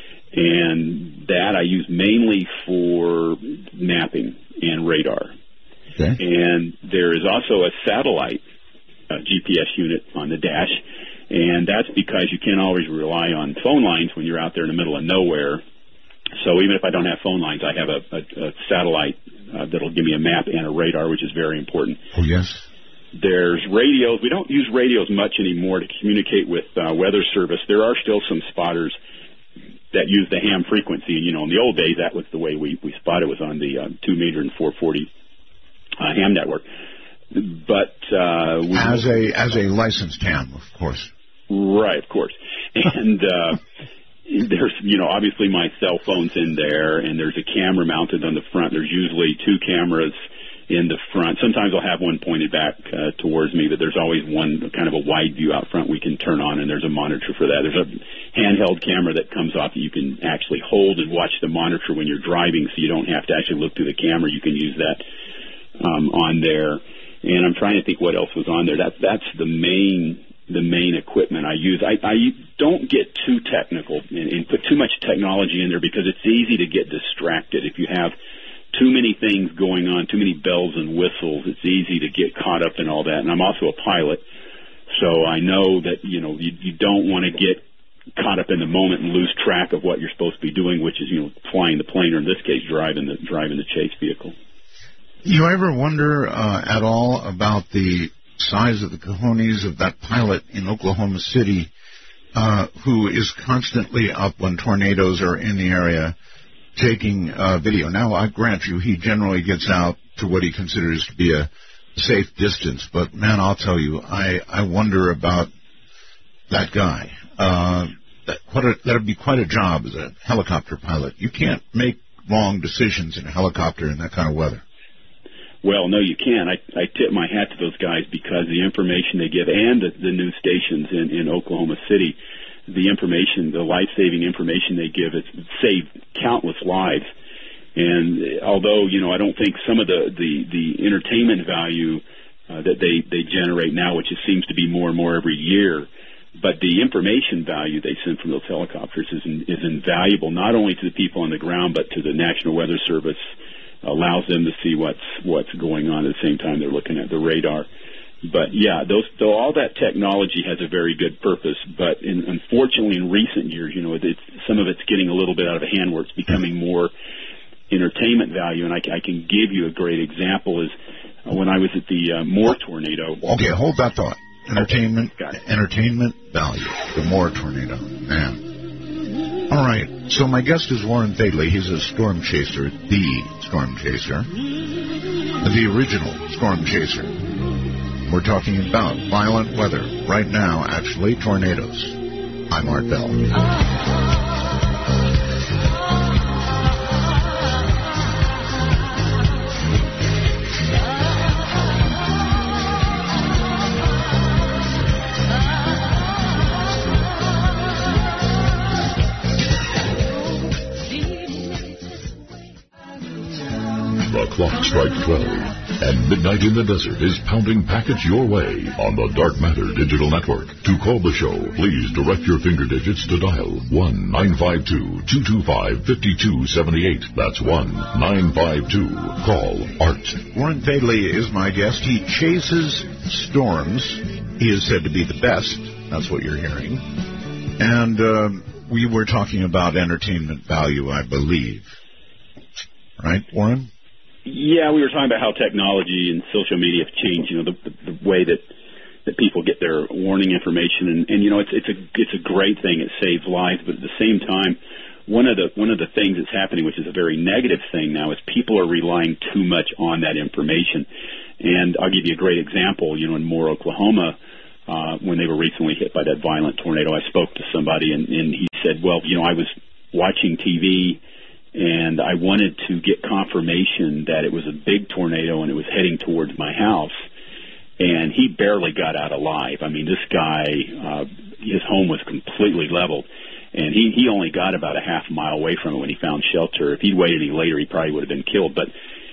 and that I use mainly for mapping and radar. Okay. And there is also a satellite GPS unit on the dash, and that's because you can't always rely on phone lines when you're out there in the middle of nowhere. So even if I don't have phone lines, I have a satellite that'll give me a map and a radar, which is very important. Oh, yes. There's radios. We don't use radios much anymore to communicate with weather service. There are still some spotters that use the ham frequency. In the old days, that was the way we spotted, was on the 2 meter and 440 ham network. But as a licensed ham, of course. Right, of course. And there's, obviously my cell phone's in there, and there's a camera mounted on the front. There's usually 2 cameras in the front. Sometimes I'll have one pointed back towards me, but there's always one kind of a wide view out front we can turn on, and there's a monitor for that. There's a handheld camera that comes off that you can actually hold and watch the monitor when you're driving, so you don't have to actually look through the camera. You can use that on there. And I'm trying to think what else was on there. That's the main equipment I use. I don't get too technical and put too much technology in there, because it's easy to get distracted. If you have too many things going on, too many bells and whistles, it's easy to get caught up in all that. And I'm also a pilot, so I know that, you don't want to get caught up in the moment and lose track of what you're supposed to be doing, which is, flying the plane, or in this case, driving the chase vehicle. You ever wonder at all about the size of the cojones of that pilot in Oklahoma City who is constantly up when tornadoes are in the area taking video? Now, I grant you, he generally gets out to what he considers to be a safe distance, but, man, I'll tell you, I wonder about that guy. That'd be quite a job as a helicopter pilot. You can't make wrong decisions in a helicopter in that kind of weather. Well, no, you can't. I tip my hat to those guys because the information they give, and the news stations in Oklahoma City, the information, the life-saving information they give, it's saved countless lives. And although, I don't think some of the entertainment value that they generate now, which seems to be more and more every year, but the information value they send from those helicopters is invaluable, not only to the people on the ground, but to the National Weather Service. Allows them to see what's going on at the same time they're looking at the radar. But yeah, all that technology has a very good purpose. But unfortunately, in recent years, some of it's getting a little bit out of hand, where it's becoming more entertainment value. And I can give you a great example is when I was at the Moore tornado. Okay, hold that thought. Entertainment value. The Moore tornado, man. All right, so my guest is Warren Thadley. He's a storm chaser, the storm chaser, the original storm chaser. We're talking about violent weather. Right now, actually, tornadoes. I'm Art Bell. The clock strikes 12, and Midnight in the Desert is pounding packets your way on the Dark Matter Digital Network. To call the show, please direct your finger digits to dial 1-952-225-5278. That's 1-952. Call Art. Warren Thadley is my guest. He chases storms. He is said to be the best. That's what you're hearing. And we were talking about entertainment value, I believe. Right, Warren? Yeah, we were talking about how technology and social media have changed, the way that people get their warning information, and it's a great thing. It saves lives, but at the same time, one of the things that's happening, which is a very negative thing now, is people are relying too much on that information. And I'll give you a great example. In Moore, Oklahoma, when they were recently hit by that violent tornado, I spoke to somebody, and he said, well, I was watching TV, and I wanted to get confirmation that it was a big tornado and it was heading towards my house, and he barely got out alive. I mean, this guy, his home was completely leveled, and he only got about a half mile away from it when he found shelter. If he'd waited any later, he probably would have been killed. But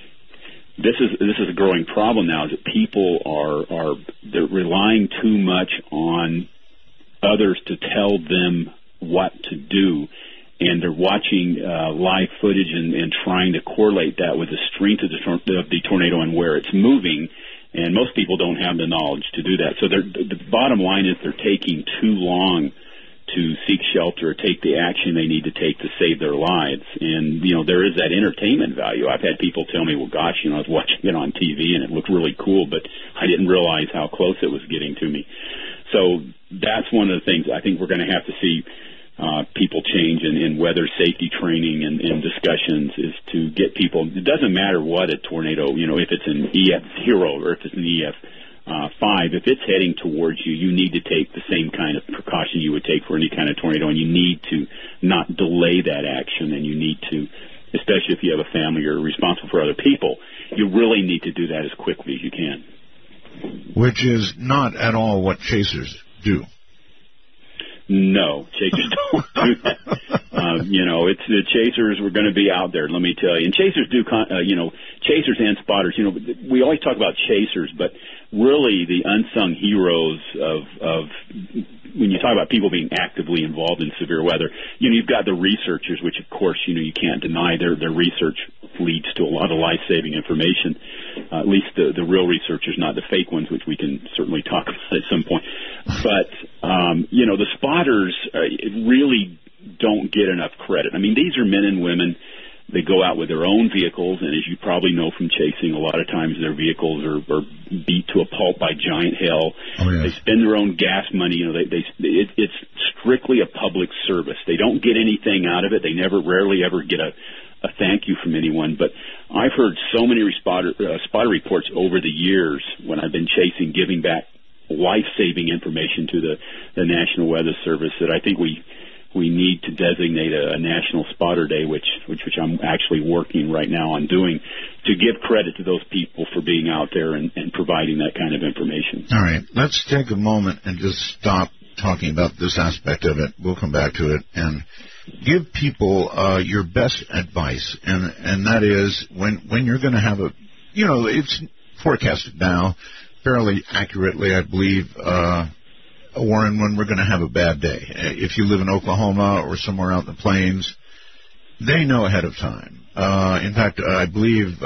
this is a growing problem now, is that people they're relying too much on others to tell them what to do. And they're watching live footage and trying to correlate that with the strength of the tornado and where it's moving. And most people don't have the knowledge to do that. So the bottom line is they're taking too long to seek shelter or take the action they need to take to save their lives. And, there is that entertainment value. I've had people tell me, well, gosh, I was watching it on TV and it looked really cool, but I didn't realize how close it was getting to me. So that's one of the things I think we're going to have to see people change in weather safety training and discussions, is to get people. It doesn't matter what a tornado, if it's an EF0 or if it's an EF5, if it's heading towards you, you need to take the same kind of precaution you would take for any kind of tornado, and you need to not delay that action, and you need to, especially if you have a family or are responsible for other people, you really need to do that as quickly as you can. Which is not at all what chasers do. No, chasers don't do that. It's the chasers were going to be out there, let me tell you. And chasers do, chasers and spotters. We always talk about chasers, but really the unsung heroes of when you talk about people being actively involved in severe weather, you've got the researchers, which of course, you can't deny their research leads to a lot of life-saving information. At least the real researchers, not the fake ones, which we can certainly talk about at some point. But The spotters really don't get enough credit. I mean, these are men and women. They go out with their own vehicles, and as you probably know from chasing, a lot of times their vehicles are beat to a pulp by giant hail. Oh, yes. They spend their own gas money. It's strictly a public service. They don't get anything out of it. They rarely ever get a thank you from anyone. But I've heard so many spotter reports over the years when I've been chasing, giving back life-saving information to the National Weather Service, that I think we need to designate a National Spotter Day, which I'm actually working right now on doing, to give credit to those people for being out there and providing that kind of information. All right, let's take a moment and just stop talking about this aspect of it. We'll come back to it and give people your best advice, and that is when you're going to have it's forecasted now fairly accurately, I believe, Warren, when we're going to have a bad day. If you live in Oklahoma or somewhere out in the plains, they know ahead of time. In fact, I believe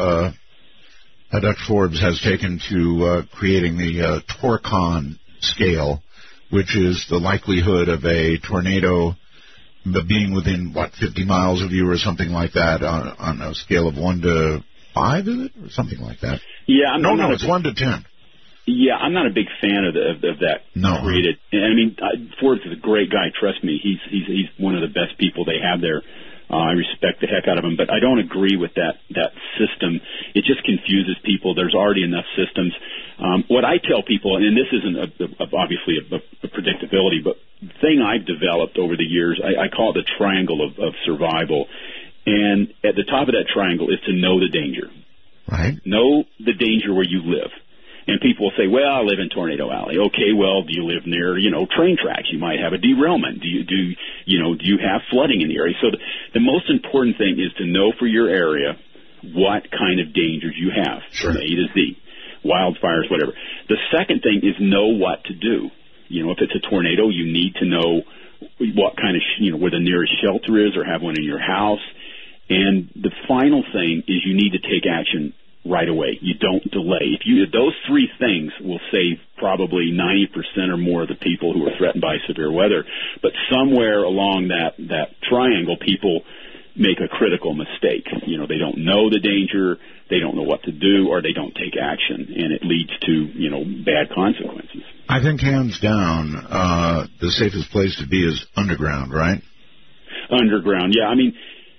Dr. Forbes has taken to creating the Torcon scale, which is the likelihood of a tornado being within, 50 miles of you or something like that on a scale of 1 to 5, is it? Or something like that. Yeah. It's 1 to 10. Yeah, I'm not a big fan of that. No. Created. I mean, Forbes is a great guy. Trust me, he's one of the best people they have there. I respect the heck out of him, but I don't agree with that system. It just confuses people. There's already enough systems. What I tell people, and this isn't obviously a predictability, but the thing I've developed over the years, I call it the triangle of survival. And at the top of that triangle is to know the danger. Right. Know the danger where you live. And people will say, well, I live in Tornado Alley. Okay, well, do you live near, train tracks? You might have a derailment. Do you have flooding in the area? So the most important thing is to know for your area what kind of dangers you have, sure, from A to Z, wildfires, whatever. The second thing is know what to do. If it's a tornado, you need to know what kind of, where the nearest shelter is, or have one in your house. And the final thing is you need to take action right away. You don't delay. Those three things will save probably 90% or more of the people who are threatened by severe weather. But somewhere along that triangle, people make a critical mistake. They don't know the danger, they don't know what to do, or they don't take action, and it leads to, bad consequences. I think hands down, the safest place to be is underground, right? Underground, yeah. I mean,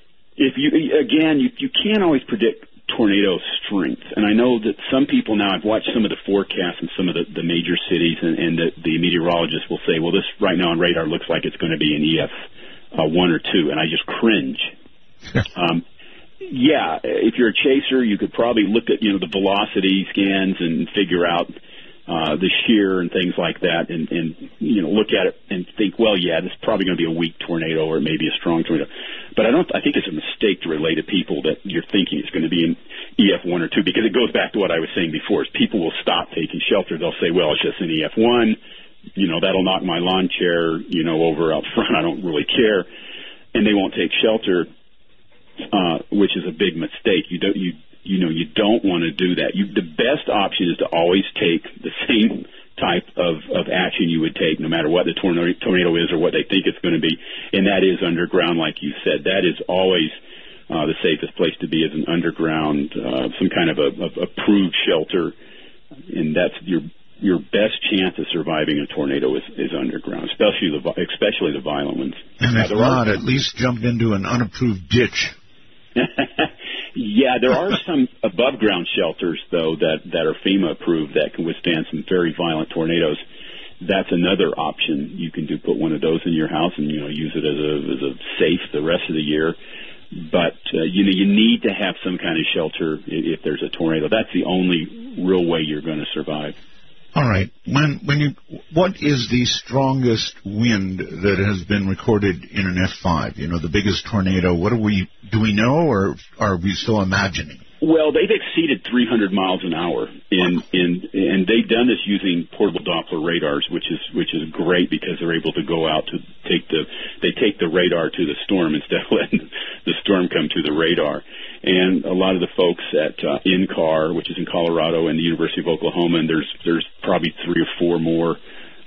you can't always predict tornado strength. And I know that some people now, I've watched some of the forecasts in some of the major cities, and the meteorologists will say, well, this right now on radar looks like it's going to be an EF 1 or 2, and I just cringe. Yeah, if you're a chaser, you could probably look at, the velocity scans and figure out the shear and things like that, and look at it and think, well, yeah, this is probably going to be a weak tornado or maybe a strong tornado. But I think it's a mistake to relay to people that you're thinking it's going to be an EF 1 or 2, because it goes back to what I was saying before, is people will stop taking shelter. They'll say, well, it's just an EF 1, that'll knock my lawn chair, over out front. I don't really care. And they won't take shelter, which is a big mistake. You don't want to do that. The best option is to always take the same type of action you would take no matter what the tornado is or what they think it's going to be, and that is underground, like you said. That is always the safest place to be, is an underground, some kind of a approved shelter, and that's your best chance of surviving a tornado is underground, especially the violent ones. And if not, at least jump into an unapproved ditch. Yeah, there are some above-ground shelters, though, that are FEMA approved that can withstand some very violent tornadoes. That's another option you can do. Put one of those in your house and use it as a safe the rest of the year. But you need to have some kind of shelter if there's a tornado. That's the only real way you're going to survive. All right. What is the strongest wind that has been recorded in an F5? The biggest tornado. Do we know, or are we still imagining? Well, they've exceeded 300 miles an hour, and they've done this using portable Doppler radars, which is great, because they're able to go out to take the radar to the storm instead of letting the storm come to the radar. And a lot of the folks at NCAR, which is in Colorado, and the University of Oklahoma, and there's probably 3 or 4 more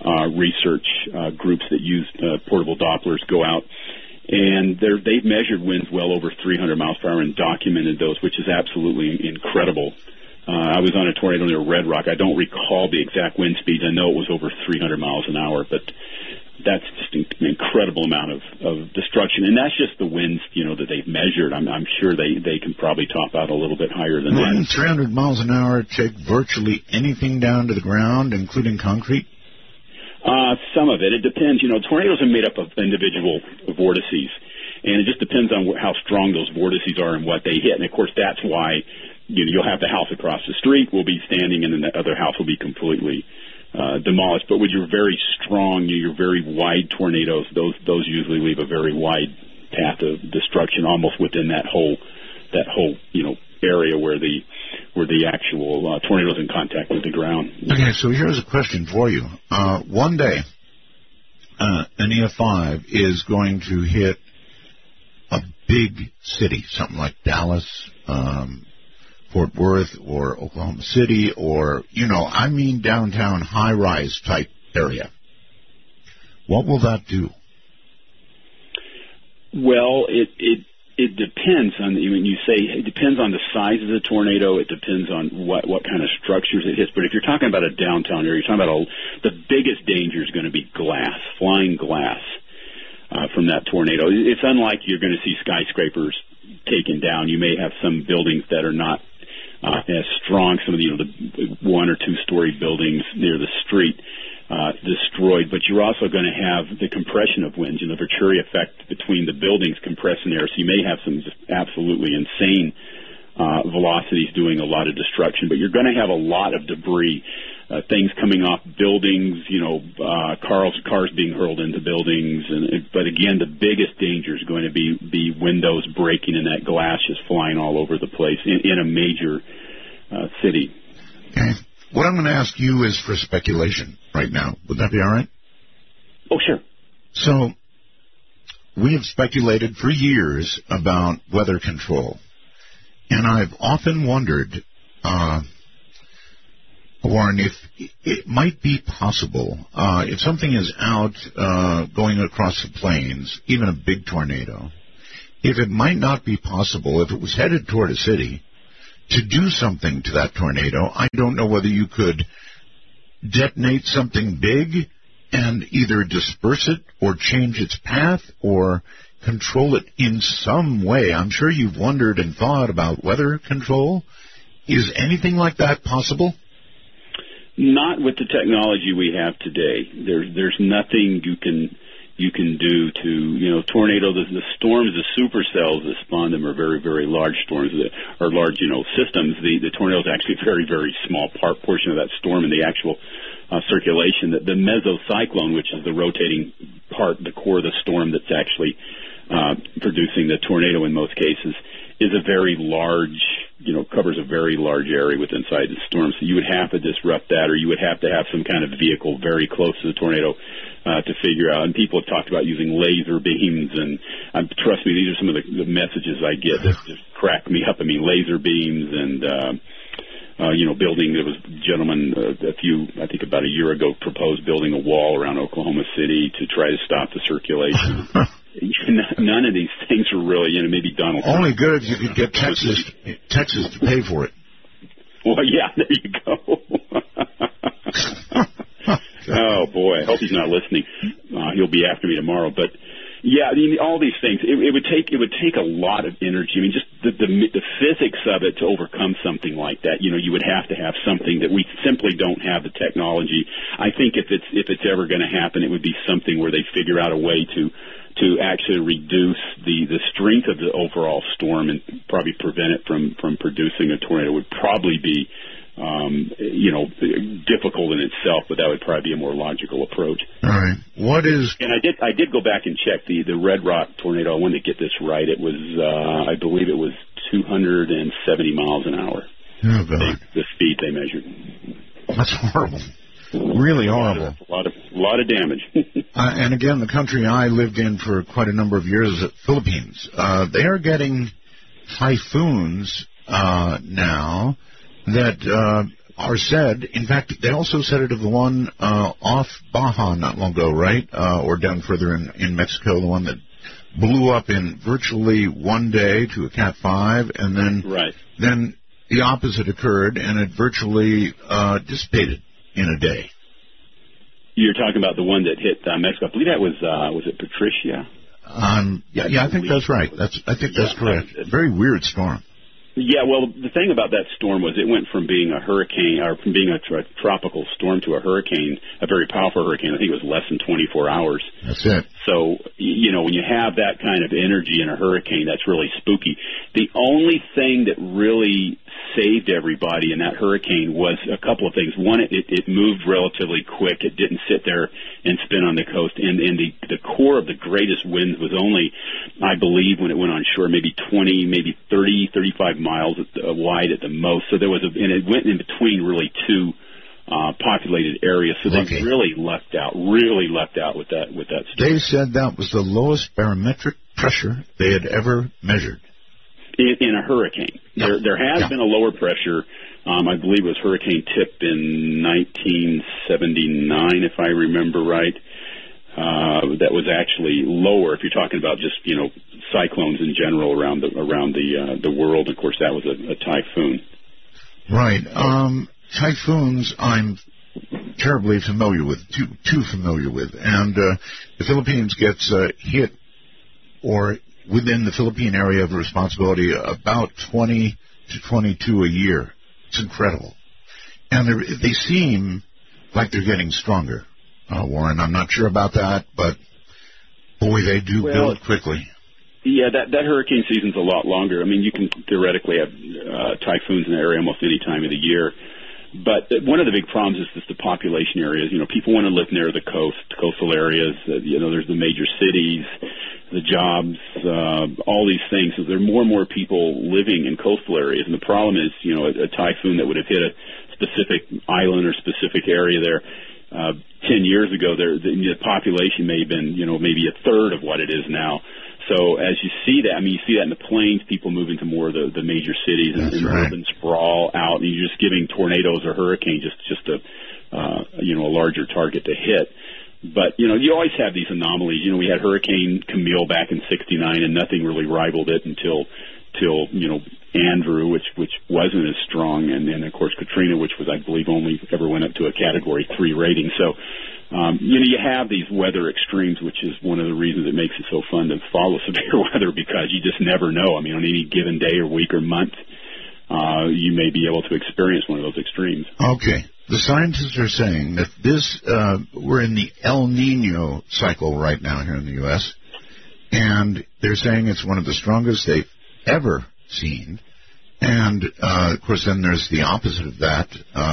research groups that use portable Dopplers go out. And they've measured winds well over 300 miles per hour and documented those, which is absolutely incredible. I was on a tornado near Red Rock. I don't recall the exact wind speeds. I know it was over 300 miles an hour, but that's just an incredible amount of destruction. And that's just the winds, that they've measured. I'm sure they can probably top out a little bit higher than that. 300 miles an hour take virtually anything down to the ground, including concrete? Some of it. It depends. Tornadoes are made up of individual vortices, and it just depends on how strong those vortices are and what they hit. And, of course, that's why you'll have the house across the street will be standing, and then the other house will be completely demolished. But with your very strong, your very wide tornadoes, those usually leave a very wide path of destruction, almost within that whole area where the actual tornado's in contact with the ground. Okay, so here's a question for you. One day, an EF5 is going to hit a big city, something like Dallas, Fort Worth, or Oklahoma City, or, downtown high-rise type area. What will that do? Well, it depends on, when you say it depends on the size of the tornado, it depends on what kind of structures it hits. But if you're talking about a downtown area, you're talking about the biggest danger is going to be glass, flying glass from that tornado. It's unlike you're going to see skyscrapers taken down. You may have some buildings that are not as strong, some of the 1 or 2 story buildings near the street destroyed, but you're also going to have the compression of winds and the Venturi effect between the buildings compressing air, so you may have some just absolutely insane velocities doing a lot of destruction, but you're going to have a lot of debris, things coming off buildings, cars being hurled into buildings, but again, the biggest danger is going to be windows breaking and that glass just flying all over the place in a major city. Okay. What I'm going to ask you is for speculation right now. Would that be all right? Oh, sure. So we have speculated for years about weather control, and I've often wondered, Warren, if it might be possible, if something is out going across the plains, even a big tornado, if it might not be possible, if it was headed toward a city, to do something to that tornado. I don't know whether you could detonate something big and either disperse it or change its path or control it in some way. I'm sure you've wondered and thought about weather control. Is anything like that possible? Not with the technology we have today. There's nothing you can do to, tornadoes, the storms, the supercells that spawn them are very, very large storms that are large, systems. The tornado is actually a very, very small portion of that storm in the actual circulation. The mesocyclone, which is the rotating part, the core of the storm that's actually producing the tornado in most cases, is a very large, covers a very large area within inside the storm. So you would have to disrupt that, or you would have to have some kind of vehicle very close to the tornado to figure out. And people have talked about using laser beams, and trust me, these are some of the messages I get that just crack me up. I mean, laser beams and building. There was a gentleman I think about a year ago, proposed building a wall around Oklahoma City to try to stop the circulation. None of these things are really, maybe Donald Trump. Only good if you could get Texas to pay for it. Well, yeah, there you go. Oh boy, I hope he's not listening. He'll be after me tomorrow. But yeah, all these things. It would take a lot of energy. I mean, just the physics of it to overcome something like that. You would have to have something that we simply don't have the technology. I think if it's ever going to happen, it would be something where they figure out a way to actually reduce the strength of the overall storm and probably prevent it from producing a tornado. Would probably be difficult in itself, but that would probably be a more logical approach. All right. And I did go back and check the Red Rock tornado. I wanted to get this right. It was I believe it was 270 miles an hour. Oh God. The speed they measured. That's horrible. Really horrible. A lot of damage. And again, the country I lived in for quite a number of years is the Philippines. They are getting typhoons now that are said, in fact, they also said it of the one off Baja not long ago, right? Or down further in Mexico, the one that blew up in virtually one day to a Cat 5, and then the opposite occurred, and it virtually dissipated in a day. You're talking about the one that hit Mexico. I believe that was it Patricia? Yeah, I think that's right. I think that's correct. Very weird storm. Yeah, well, the thing about that storm was it went from being a hurricane, or from being a tropical storm to a hurricane, a very powerful hurricane. I think it was less than 24 hours. That's it. So, when you have that kind of energy in a hurricane, that's really spooky. The only thing that really saved everybody in that hurricane was a couple of things. One, it moved relatively quick. It didn't sit there and spin on the coast. And the core of the greatest winds was only, I believe, when it went on shore, maybe 20, maybe 30, 35 miles wide at the most. So and it went in between really two populated areas. So they really lucked out with that storm. They said that was the lowest barometric pressure they had ever measured. In a hurricane. Yep. There has been a lower pressure. I believe it was Hurricane Tip in 1979, if I remember right. That was actually lower. If you're talking about just cyclones in general around the world. Of course, that was a typhoon. Right. Typhoons, I'm terribly familiar with, too familiar with, and the Philippines gets hit or within the Philippine area of responsibility, about 20 to 22 a year. It's incredible. And they seem like they're getting stronger, Warren. I'm not sure about that, but, boy, they do build quickly. Yeah, that hurricane season's a lot longer. I mean, you can theoretically have typhoons in the area almost any time of the year. But one of the big problems is just the population areas. People want to live near the coastal areas. There's the major cities, the jobs, all these things. So there are more and more people living in coastal areas. And the problem is, a typhoon that would have hit a specific island or specific area there 10 years ago, the population may have been, maybe a third of what it is now. So as you see that, you see that in the plains, people move into more of the major cities and urban sprawl out, and you're just giving tornadoes or hurricanes just a larger target to hit. But, you always have these anomalies. We had Hurricane Camille back in '69, and nothing really rivaled it until Andrew, which wasn't as strong, and then, of course, Katrina, which was, I believe, only ever went up to a Category 3 rating. So, you have these weather extremes, which is one of the reasons it makes it so fun to follow severe weather, because you just never know. On any given day or week or month, you may be able to experience one of those extremes. Okay. The scientists are saying that we're in the El Nino cycle right now here in the U.S., and they're saying it's one of the strongest they've ever seen. And, of course, then there's the opposite of that,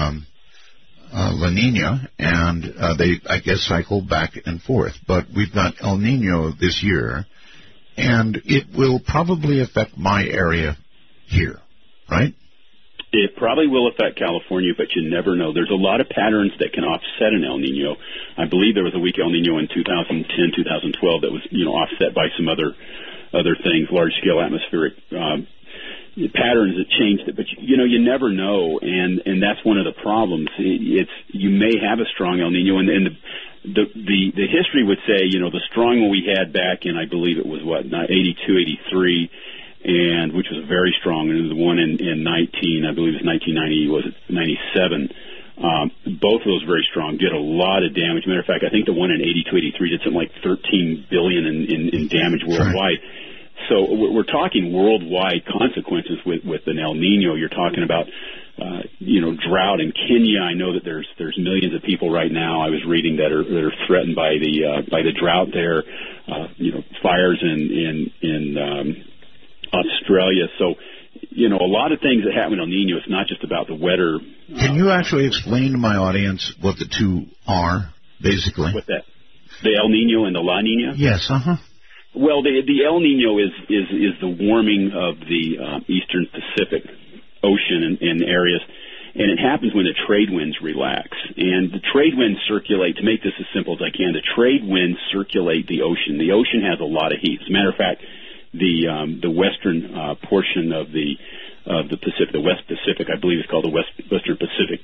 La Nina, and they, I guess, cycle back and forth. But we've got El Nino this year, and it will probably affect my area here, right? It probably will affect California, but you never know. There's a lot of patterns that can offset an El Nino. I believe there was a weak El Nino in 2010, 2012 that was, offset by some other things, large-scale atmospheric patterns that changed it. But, you never know, and that's one of the problems. You may have a strong El Nino, and the history would say, the strong one we had back in, I believe it was, 82, 83, and which was very strong, and the one in 19, I believe it was 1990, was it 97, both of those very strong, did a lot of damage. Matter of fact, I think the one in 82, 83 did something like $13 billion in damage worldwide. Right. So we're talking worldwide consequences with an El Nino. You're talking about, drought in Kenya. I know that there's millions of people right now, I was reading, that are threatened by the drought there, fires in Australia. So, a lot of things that happen in El Nino. It's not just about the weather. Can you actually explain to my audience what the two are, basically? What's that? The El Nino and the La Nina? Yes, Well, the El Nino is the warming of the eastern Pacific Ocean in areas, and it happens when the trade winds relax. And the trade winds circulate, to make this as simple as I can, the trade winds circulate the ocean. The ocean has a lot of heat. As a matter of fact, the western portion of the of the Pacific, the West Pacific. I believe it's called the Western Pacific.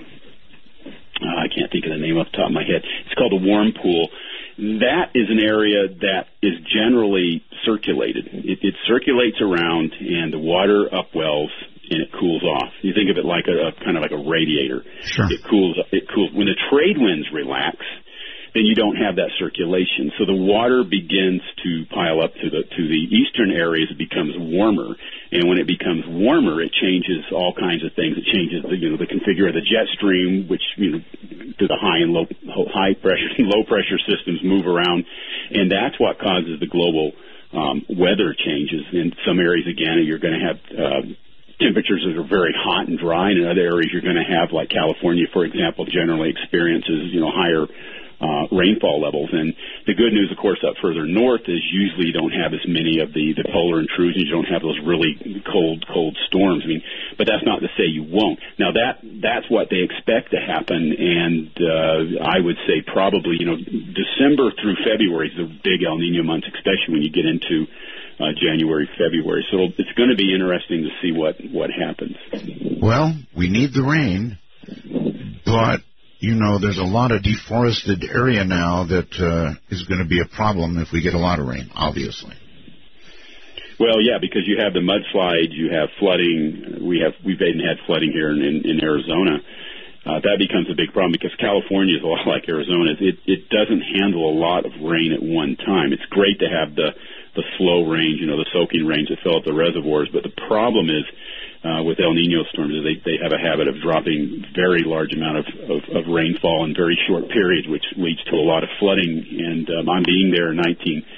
I can't think of the name off the top of my head. It's called the Warm Pool. That is an area that is generally circulated. It circulates around, and the water upwells, and it cools off. You think of it like a kind of like a radiator. Sure. It cools. When the trade winds relax, then you don't have that circulation. So the water begins to pile up to the eastern areas. It becomes warmer, and when it becomes warmer, it changes all kinds of things. It changes the configure of the jet stream, which to the high pressure and low pressure systems move around, and that's what causes the global weather changes. In some areas, again, you're going to have temperatures that are very hot and dry, and in other areas, you're going to have, like California, for example, generally experiences higher rainfall levels. And the good news, of course, up further north is usually you don't have as many of the polar intrusions. You don't have those really cold storms. But that's not to say you won't. Now that's what they expect to happen, and I would say probably December through February is the big El Nino months, especially when you get into January, February. So it's going to be interesting to see what happens. Well, we need the rain, but there's a lot of deforested area now that is going to be a problem if we get a lot of rain, obviously. Well, yeah, because you have the mudslides, you have flooding. We've even had flooding here in Arizona. That becomes a big problem because California is a lot like Arizona. It doesn't handle a lot of rain at one time. It's great to have the slow rains, the soaking rains that fill up the reservoirs, but the problem is with El Nino storms, they have a habit of dropping very large amount of rainfall in very short periods, which leads to a lot of flooding. And I'm being there in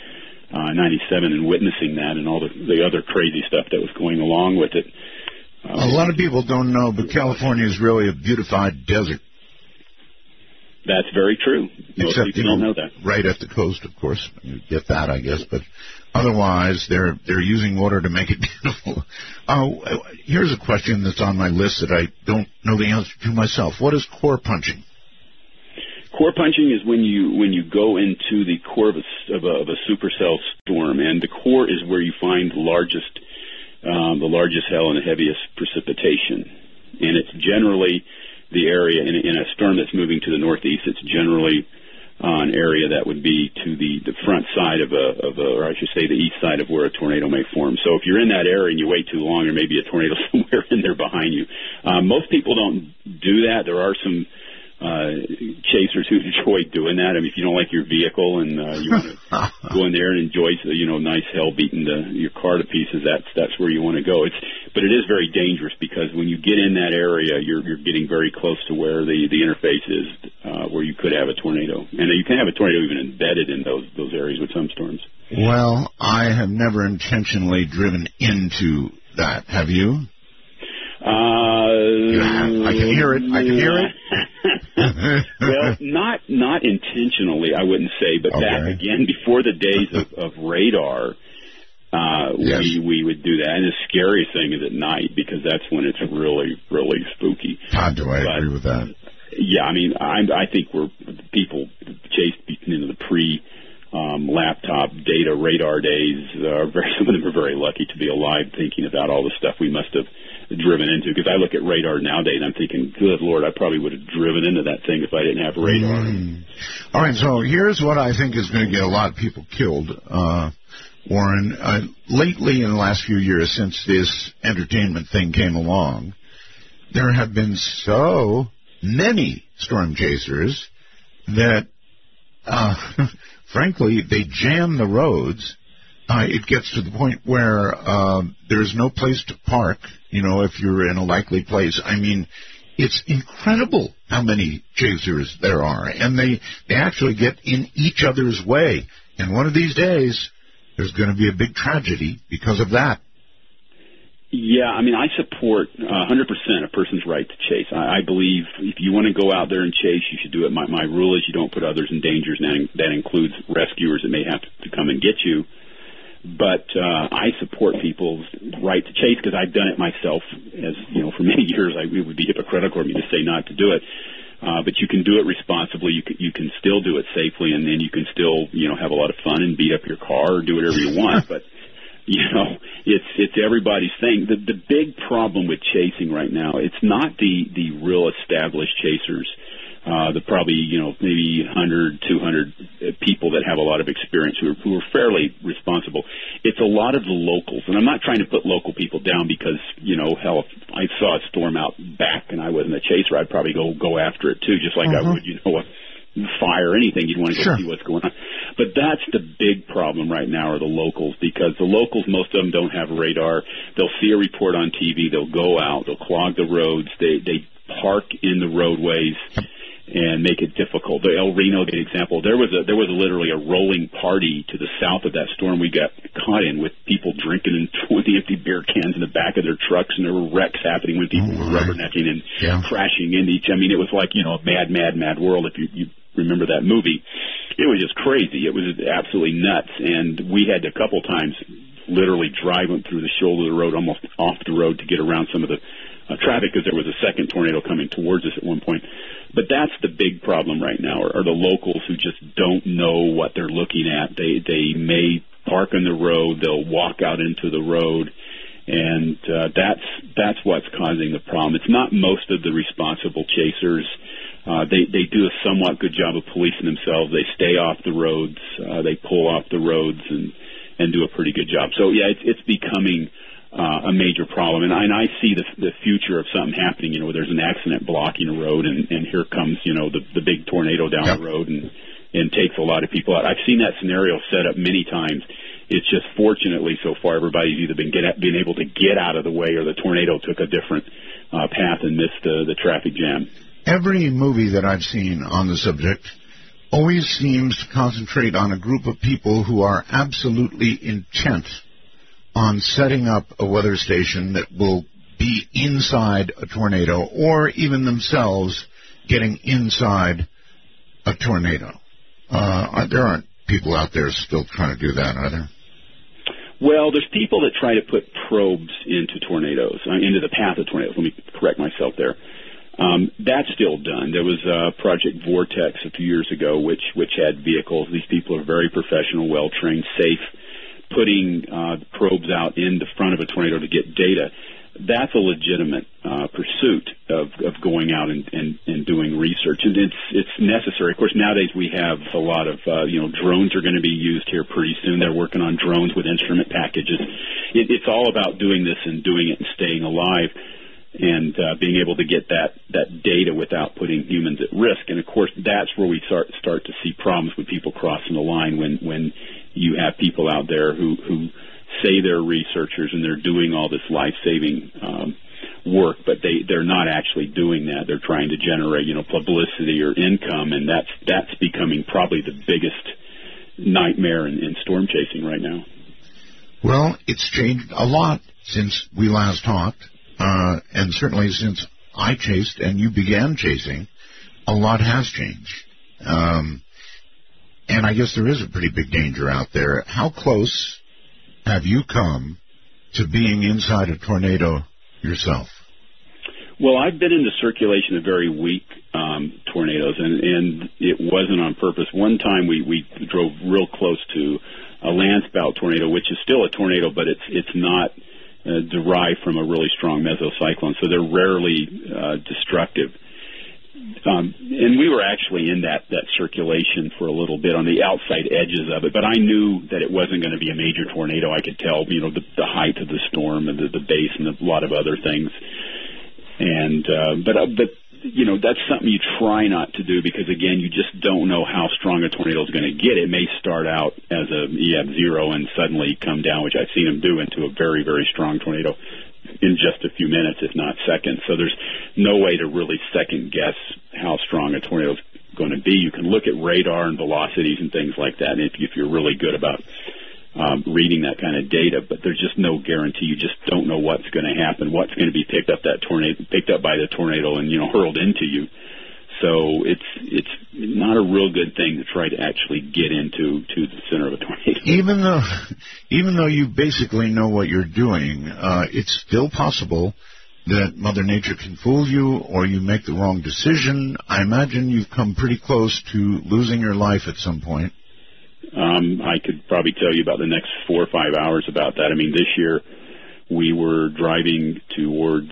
1997 and witnessing that and all the other crazy stuff that was going along with it. A lot of people don't know, but California is really a beautified desert. That's very true. Most Except, people don't know that. Right at the coast, of course. You get that, I guess. But otherwise, they're using water to make it beautiful. Here's a question that's on my list that I don't know the answer to myself. What is core punching? Core punching is when you go into the core of a supercell storm, and the core is where you find the largest hail and the heaviest precipitation, and it's generally the area in a storm that's moving to the northeast. It's generally an area that would be to the front side or I should say the east side of where a tornado may form. So if you're in that area and you wait too long, there may be a tornado somewhere in there behind you. Most people don't do that. There are some chasers who enjoy doing that. If you don't like your vehicle and you want to go in there and enjoy nice hail beating your car to pieces, that's where you want to go. But it is very dangerous because when you get in that area, you're getting very close to where the interface is, where you could have a tornado, and you can have a tornado even embedded in those areas with some storms. Well, I have never intentionally driven into that. Have you? You have. I can hear it. Well, not intentionally, I wouldn't say, but back again before the days of radar, yes. we would do that. And the scariest thing is at night because that's when it's really, really spooky. How do I agree with that? Yeah, I think people chased into the laptop data radar days. Some of them are very lucky to be alive, thinking about all the stuff we must have driven into. Because I look at radar nowadays and I'm thinking, good Lord, I probably would have driven into that thing if I didn't have radar. All right, so here's what I think is going to get a lot of people killed, Warren. Lately, in the last few years, since this entertainment thing came along, there have been so many storm chasers that frankly, they jam the roads. It gets to the point where there's no place to park, if you're in a likely place. It's incredible how many chasers there are, and they actually get in each other's way. And one of these days, there's going to be a big tragedy because of that. Yeah, I support 100% a person's right to chase. I believe if you want to go out there and chase, you should do it. My rule is you don't put others in danger, and that includes rescuers that may have to come and get you. But I support people's right to chase because I've done it myself. For many years, it would be hypocritical of me to say not to do it. But you can do it responsibly. You can still do it safely, and then you can still have a lot of fun and beat up your car or do whatever you want. But it's everybody's thing. The big problem with chasing right now, it's not the real established chasers, the probably, maybe 100, 200 people that have a lot of experience who are fairly responsible. It's a lot of the locals. And I'm not trying to put local people down because, hell, if I saw a storm out back and I wasn't a chaser, I'd probably go after it too, just like I would, a fire, anything. You'd want to go see what's going on. But that's the big problem right now are the locals, because the locals, most of them don't have radar. They'll see a report on TV. They'll go out. They'll clog the roads. They park in the roadways and make it difficult. The El Reno example, there was literally a rolling party to the south of that storm we got caught in, with people drinking and 20 empty beer cans in the back of their trucks, and there were wrecks happening when people were rubbernecking and crashing into each. I mean, it was like, a mad world. If you remember that movie, it was just crazy. It was absolutely nuts, and we had to, a couple times, literally drive through the shoulder of the road, almost off the road, to get around some of the traffic, because there was a second tornado coming towards us at one point. But that's the big problem right now, are the locals who just don't know what they're looking at. They may park on the road, they'll walk out into the road, and that's what's causing the problem. It's not most of the responsible chasers. They do a somewhat good job of policing themselves. They stay off the roads, they pull off the roads and do a pretty good job. So yeah, it's becoming a major problem, and I see the future of something happening, where there's an accident blocking a road, and here comes, the big tornado down the road and takes a lot of people out. I've seen that scenario set up many times. It's just, fortunately, so far, everybody's either been able to get out of the way, or the tornado took a different path and missed the traffic jam. Every movie that I've seen on the subject always seems to concentrate on a group of people who are absolutely intent on setting up a weather station that will be inside a tornado, or even themselves getting inside a tornado. There aren't people out there still trying to do that, are there? Well, there's people that try to put probes into tornadoes, into the path of tornadoes. Let me correct myself there. That's still done. There was Project Vortex a few years ago, which had vehicles. These people are very professional, well-trained, safe, putting probes out in the front of a tornado to get data. That's a legitimate pursuit of going out and doing research, and it's necessary. Of course, nowadays we have a lot of drones are going to be used here pretty soon. They're working on drones with instrument packages. It's all about doing this and doing it and staying alive, and being able to get that data without putting humans at risk. And of course, that's where we start to see problems with people crossing the line, when you have people out there who say they're researchers and they're doing all this life-saving work, but they're not actually doing that. They're trying to generate, publicity or income, and that's becoming probably the biggest nightmare in storm chasing right now. Well, it's changed a lot since we last talked, and certainly since I chased and you began chasing, a lot has changed. And I guess there is a pretty big danger out there. How close have you come to being inside a tornado yourself? Well, I've been in the circulation of very weak tornadoes, and it wasn't on purpose. One time we drove real close to a landspout tornado, which is still a tornado, but it's not derived from a really strong mesocyclone, so they're rarely destructive. And we were actually in that circulation for a little bit on the outside edges of it, but I knew that it wasn't going to be a major tornado. I could tell, the height of the storm and the base and a lot of other things. And but that's something you try not to do, because again, you just don't know how strong a tornado is going to get. It may start out as a EF0 and suddenly come down, which I've seen them do, into a very, very strong tornado in just a few minutes, if not seconds. So there's no way to really second guess how strong a tornado is going to be. You can look at radar and velocities and things like that, if you're really good about reading that kind of data, but there's just no guarantee. You just don't know what's going to happen, what's going to be picked up by the tornado and hurled into you. So it's not a real good thing to try to actually get into the center of a tornado. Even though you basically know what you're doing, it's still possible that Mother Nature can fool you, or you make the wrong decision. I imagine you've come pretty close to losing your life at some point. I could probably tell you about the next 4 or 5 hours about that. I mean, this year we were driving towards,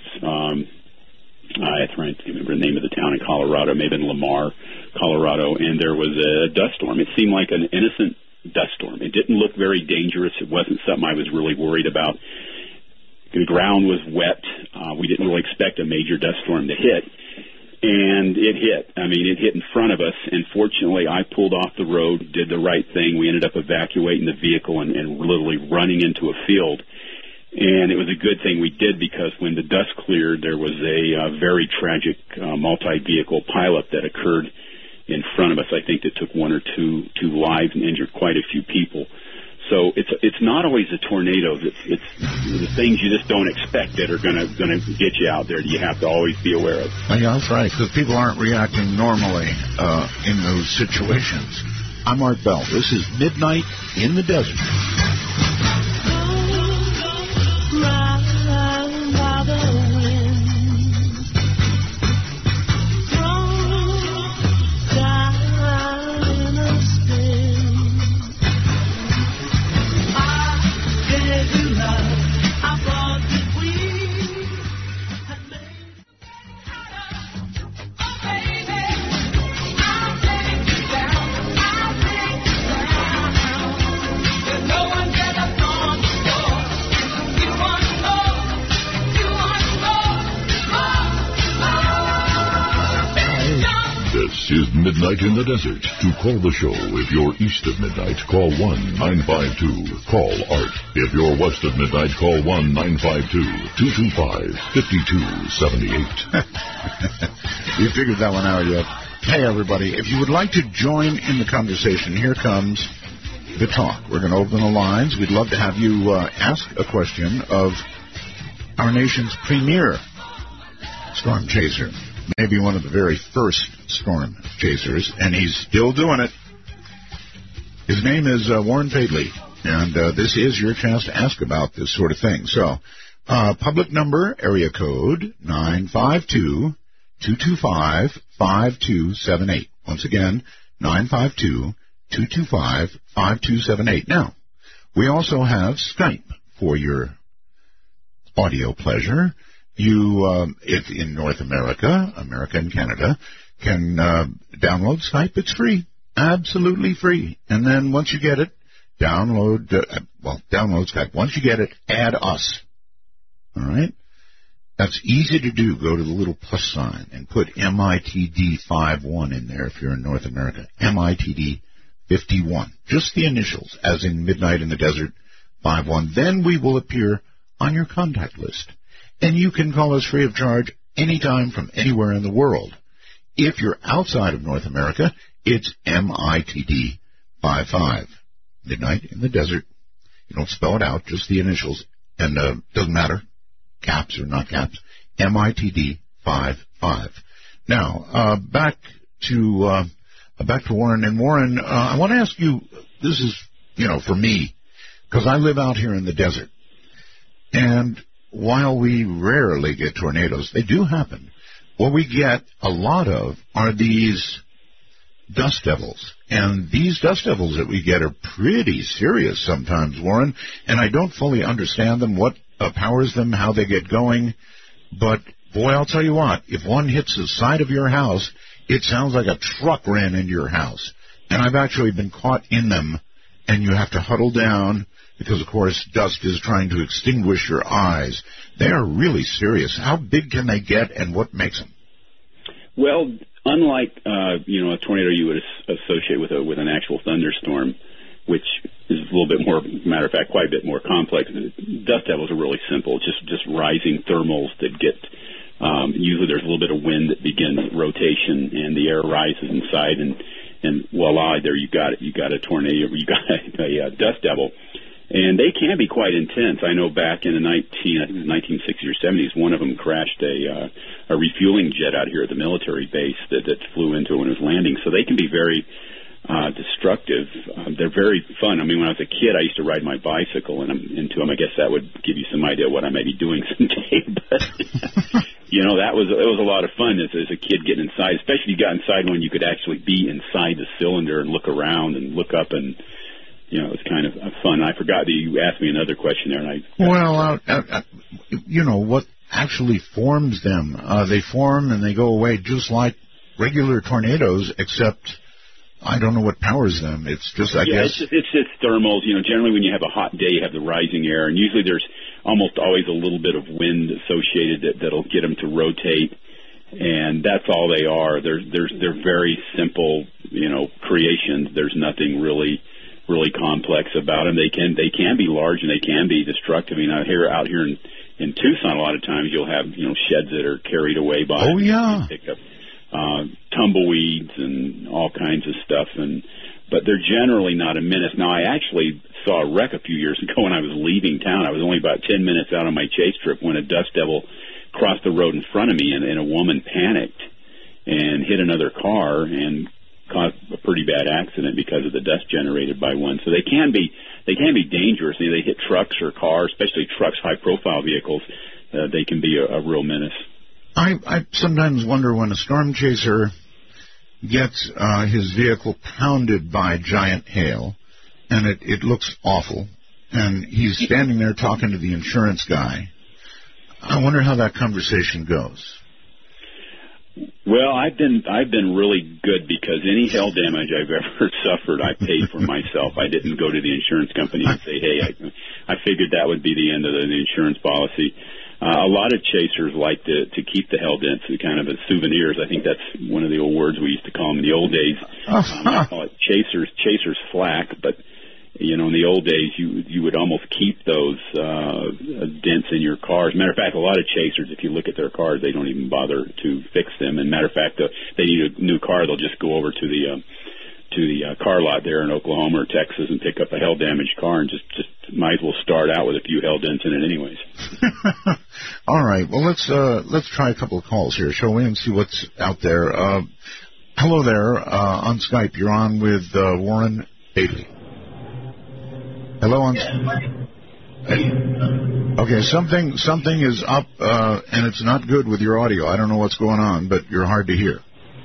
I have to remember the name of the town in Colorado, maybe in Lamar, Colorado, and there was a dust storm. It seemed like an innocent dust storm. It didn't look very dangerous. It wasn't something I was really worried about. The ground was wet. We didn't really expect a major dust storm to hit. And it hit. I mean, it hit in front of us. And fortunately, I pulled off the road, did the right thing. We ended up evacuating the vehicle and literally running into a field. And it was a good thing we did, because when the dust cleared, there was a very tragic multi-vehicle pileup that occurred in front of us. I think that took one or two lives and injured quite a few people. So it's not always the tornadoes. It's the things you just don't expect that are gonna get you out there that you have to always be aware of. Yeah, that's right, because people aren't reacting normally in those situations. I'm Art Bell. This is Midnight in the Desert. This is Midnight in the Desert. To call the show, if you're east of midnight, call 1-952. Call Art. If you're west of midnight, call 1-952-225-5278. You figured that one out yet? Hey, everybody. If you would like to join in the conversation, here comes the talk. We're going to open the lines. We'd love to have you ask a question of our nation's premier storm chaser. Maybe one of the very first storm chasers, and he's still doing it. His name is Warren Fadley, and this is your chance to ask about this sort of thing. So, public number, area code 952-225-5278. Once again, 952-225-5278. Now, we also have Skype for your audio pleasure. You, if in North America, America and Canada, can download Skype. It's free, absolutely free. And then once you get it, download Skype. Once you get it, add us. All right? That's easy to do. Go to the little plus sign and put MITD51 in there if you're in North America. MITD51. Just the initials, as in Midnight in the Desert 51. Then we will appear on your contact list. And you can call us free of charge anytime from anywhere in the world. If you're outside of North America, it's MITD 55. Midnight in the Desert. You don't spell it out, just the initials. And doesn't matter, caps or not caps. MITD 55. Now, back to Warren. And Warren, I want to ask you, this is, for me, because I live out here in the desert. And while we rarely get tornadoes, they do happen. What we get a lot of are these dust devils. And these dust devils that we get are pretty serious sometimes, Warren. And I don't fully understand them, what powers them, how they get going. But, boy, I'll tell you what, if one hits the side of your house, it sounds like a truck ran into your house. And I've actually been caught in them, and you have to huddle down, because, of course, dust is trying to extinguish your eyes. They are really serious. How big can they get, and what makes them? Well, unlike a tornado you would associate with an actual thunderstorm, which is a little bit more, matter of fact, quite a bit more complex. Dust devils are really simple, just rising thermals that get. Usually, there's a little bit of wind that begins rotation, and the air rises inside, and voila, there you got it. You got a tornado. You got a dust devil. And they can be quite intense. I know back in the 1960s or 70s, one of them crashed a refueling jet out here at the military base that flew into when it was landing. So they can be very destructive. They're very fun. I mean, when I was a kid, I used to ride my bicycle into them. I guess that would give you some idea of what I may be doing someday. But it was a lot of fun as a kid getting inside. Especially if you got inside when you could actually be inside the cylinder and look around and look up and it was kind of fun. I forgot that you asked me another question there. What actually forms them? They form and they go away just like regular tornadoes, except I don't know what powers them. It's just, I guess. It's just thermals. Generally when you have a hot day, you have the rising air, and usually there's almost always a little bit of wind associated that'll get them to rotate, and that's all they are. They're very simple, creations. There's nothing really complex about them. They can be large and they can be destructive. Out here in Tucson, a lot of times you'll have sheds that are carried away by pick up tumbleweeds and all kinds of stuff, but they're generally not a menace. Now, I actually saw a wreck a few years ago when I was leaving town. I was only about 10 minutes out on my chase trip when a dust devil crossed the road in front of me, and a woman panicked and hit another car and caused a pretty bad accident because of the dust generated by one. So they can be dangerous. They hit trucks or cars, especially trucks, high-profile vehicles. They can be a real menace. I sometimes wonder when a storm chaser gets his vehicle pounded by giant hail, and it looks awful, and he's standing there talking to the insurance guy. I wonder how that conversation goes. Well, I've been really good because any hail damage I've ever suffered, I paid for myself. I didn't go to the insurance company and say, hey, I figured that would be the end of the insurance policy. A lot of chasers like to keep the hail dents kind of as souvenirs. I think that's one of the old words we used to call them in the old days. I call it chasers flack, but in the old days, you would almost keep those dents in your cars. Matter of fact, a lot of chasers, if you look at their cars, they don't even bother to fix them. And matter of fact, they need a new car, they'll just go over to the car lot there in Oklahoma or Texas and pick up a hail-damaged car and just might as well start out with a few hail dents in it anyways. All right. Well, let's try a couple of calls here, shall we, and see what's out there. Hello there on Skype. You're on with Warren Bailey. Hello on. Okay, something is up, and it's not good with your audio. I don't know what's going on, but you're hard to hear.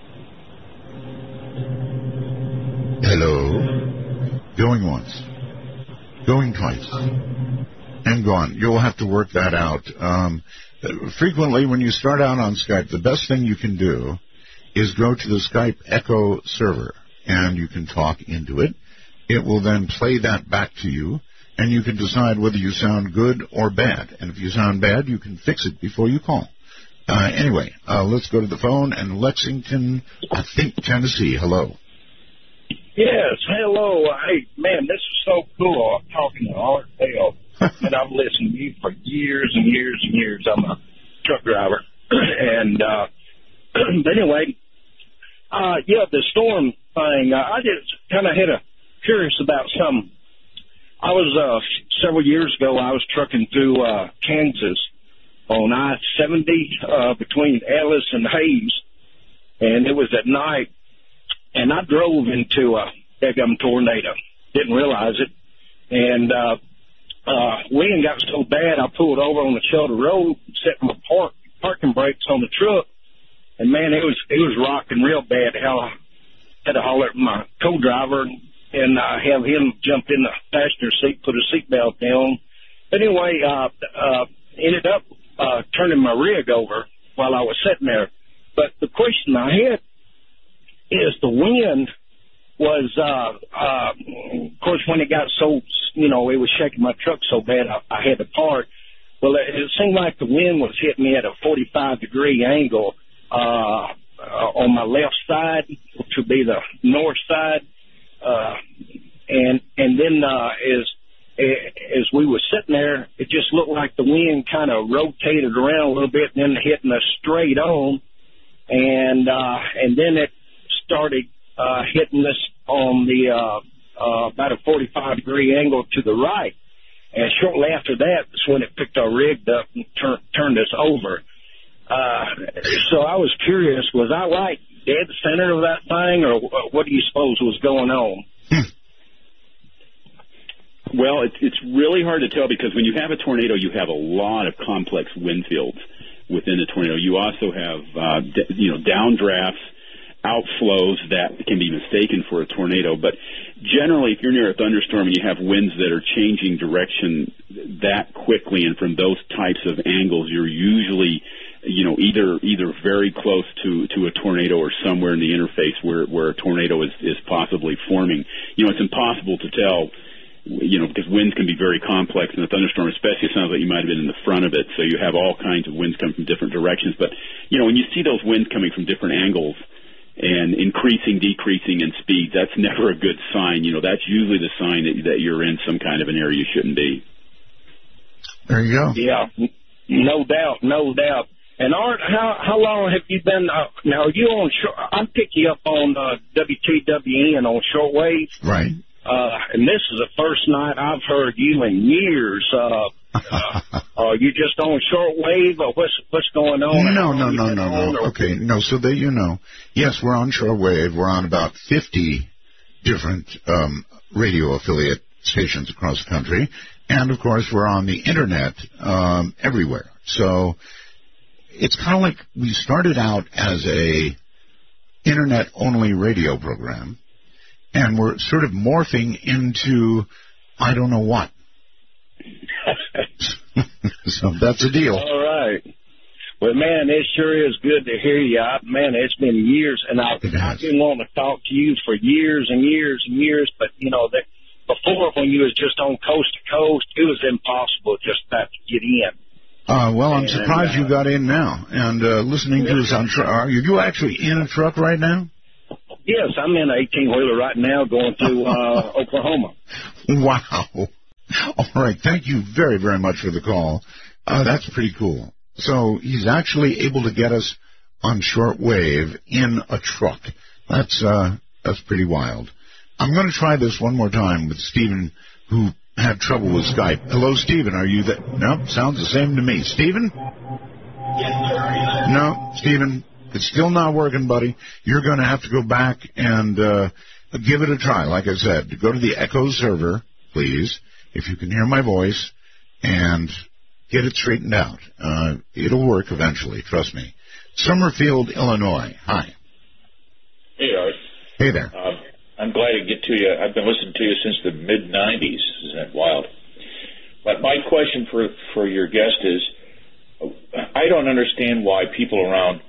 Hello. Going once. Going twice. And gone. You'll have to work that out. Frequently, when you start out on Skype, the best thing you can do is go to the Skype Echo server, and you can talk into it. It will then play that back to you, and you can decide whether you sound good or bad. And if you sound bad, you can fix it before you call. Anyway, let's go to the phone. And Lexington, I think, Tennessee. Hello. Yes, hello. Hey, man, this is so cool. I'm talking to Art Bell, and I've listened to you for years and years and years. I'm a truck driver. And but anyway, the storm thing, I just kind of curious about something. I was, several years ago, I was trucking through Kansas on I-70 between Ellis and Hayes, and it was at night. And I drove into a daggum tornado. Didn't realize it. And wind got so bad, I pulled over on the shoulder road, set my parking brakes on the truck. And, man, it was rocking real bad. Hell, I had to holler at my co-driver and have him jump in the passenger seat, put a seatbelt down. But anyway, ended up turning my rig over while I was sitting there. But the question I had is the wind was, of course, when it got so, it was shaking my truck so bad I had to park. Well, it seemed like the wind was hitting me at a 45-degree angle on my left side, which would be the north side. And then as we were sitting there, it just looked like the wind kind of rotated around a little bit and then hitting us straight on. And then it started hitting us on the about a 45-degree angle to the right. And shortly after that is when it picked our rig up and turned us over. So I was curious, was I like dead center of that thing, or what do you suppose was going on? Well, it's really hard to tell because when you have a tornado, you have a lot of complex wind fields within the tornado. You also have, downdrafts, outflows that can be mistaken for a tornado. But generally, if you're near a thunderstorm and you have winds that are changing direction that quickly and from those types of angles, you're usually, either very close to a tornado or somewhere in the interface where a tornado is possibly forming. It's impossible to tell, because winds can be very complex in a thunderstorm, especially it sounds like you might have been in the front of it, so you have all kinds of winds coming from different directions. But, when you see those winds coming from different angles and increasing, decreasing in speed, that's never a good sign. That's usually the sign that you're in some kind of an area you shouldn't be. There you go. Yeah, no doubt. And Art, how long have you been? Now, are you on? I'm picking you up on WTWN on shortwave, right? And this is the first night I've heard you in years. Are you just on shortwave, or what's going on? No. Okay, no. So that yes, we're on shortwave. We're on about 50 different radio affiliate stations across the country, and of course we're on the internet everywhere. So it's kind of like we started out as a internet-only radio program, and we're sort of morphing into I don't know what. So that's a deal. All right. Well, man, it sure is good to hear you. Man, it's been years, and I've been wanting to talk to you for years and years and years, but, before when you was just on coast to coast, it was impossible just about to get in. Well, I'm surprised you got in now. And listening to us on truck, are you actually in a truck right now? Yes, I'm in an 18-wheeler right now going to Oklahoma. Wow. All right. Thank you very, very much for the call. That's pretty cool. So he's actually able to get us on shortwave in a truck. That's pretty wild. I'm going to try this one more time with Stephen, who had trouble with Skype. Hello, Stephen. Are you there? No, sounds the same to me. Stephen? Yes, sir. No, Stephen, it's still not working, buddy. You're going to have to go back and give it a try. Like I said, go to the Echo server, please, if you can hear my voice, and get it straightened out. It'll work eventually, trust me. Summerfield, Illinois. Hi. Hey, Art. Hey there. I'm glad to get to you. I've been listening to you since the mid-'90s. Isn't that wild? But my question for your guest is, I don't understand why people around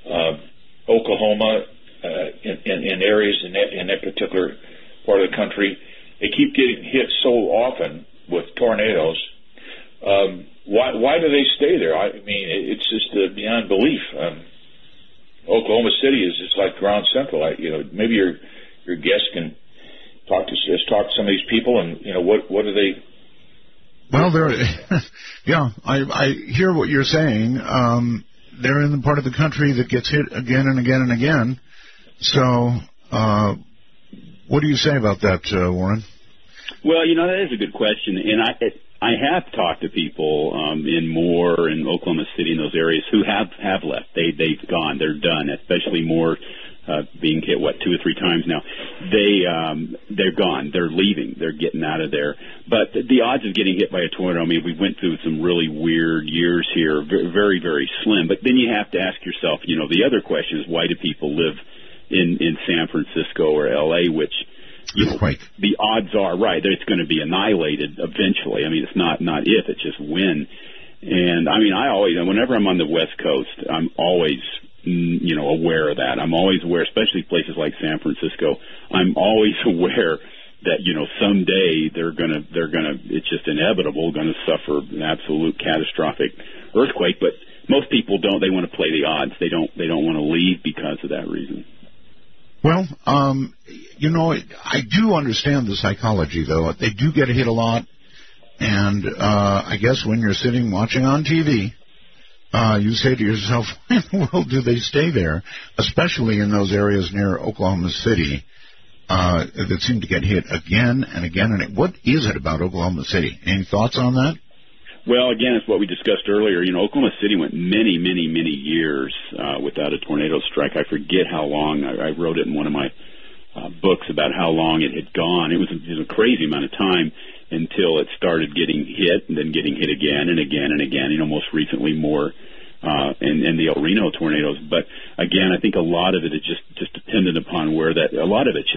Oklahoma, in areas in that particular part of the country, they keep getting hit so often with tornadoes. Why do they stay there? I mean, it's just beyond belief. Oklahoma City is just like ground central. Maybe your guest can talk to some of these people, and what do they? Well, yeah, I hear what you're saying. They're in the part of the country that gets hit again and again and again. So, what do you say about that, Warren? Well, that is a good question, and I have talked to people in Moore and Oklahoma City in those areas who have left. They've gone. They're done. Especially Moore, being hit 2 or 3 times now. They're gone. They're leaving. They're getting out of there. But the odds of getting hit by a tornado, I mean, we went through some really weird years here, very, very slim. But then you have to ask yourself, the other question is, why do people live in San Francisco or L.A., which the odds are right that it's going to be annihilated eventually. I mean, it's not if, it's just when. And I mean, whenever I'm on the West Coast, I'm always aware of that. I'm always aware, especially places like San Francisco. I'm always aware that someday they're gonna it's just inevitable, going to suffer an absolute catastrophic earthquake. But most people don't. They want to play the odds. They don't want to leave because of that reason. Well, I do understand the psychology, though. They do get hit a lot, and I guess when you're sitting watching on TV, you say to yourself, why in the world do they stay there, especially in those areas near Oklahoma City that seem to get hit again and again? And what is it about Oklahoma City? Any thoughts on that? Well, again, it's what we discussed earlier. Oklahoma City went many, many, many years without a tornado strike. I forget how long. I wrote it in one of my books about how long it had gone. It was a crazy amount of time until it started getting hit and then getting hit again and again and again. Most recently more and the El Reno tornadoes. But again, I think a lot of it is just dependent upon where a lot of it's just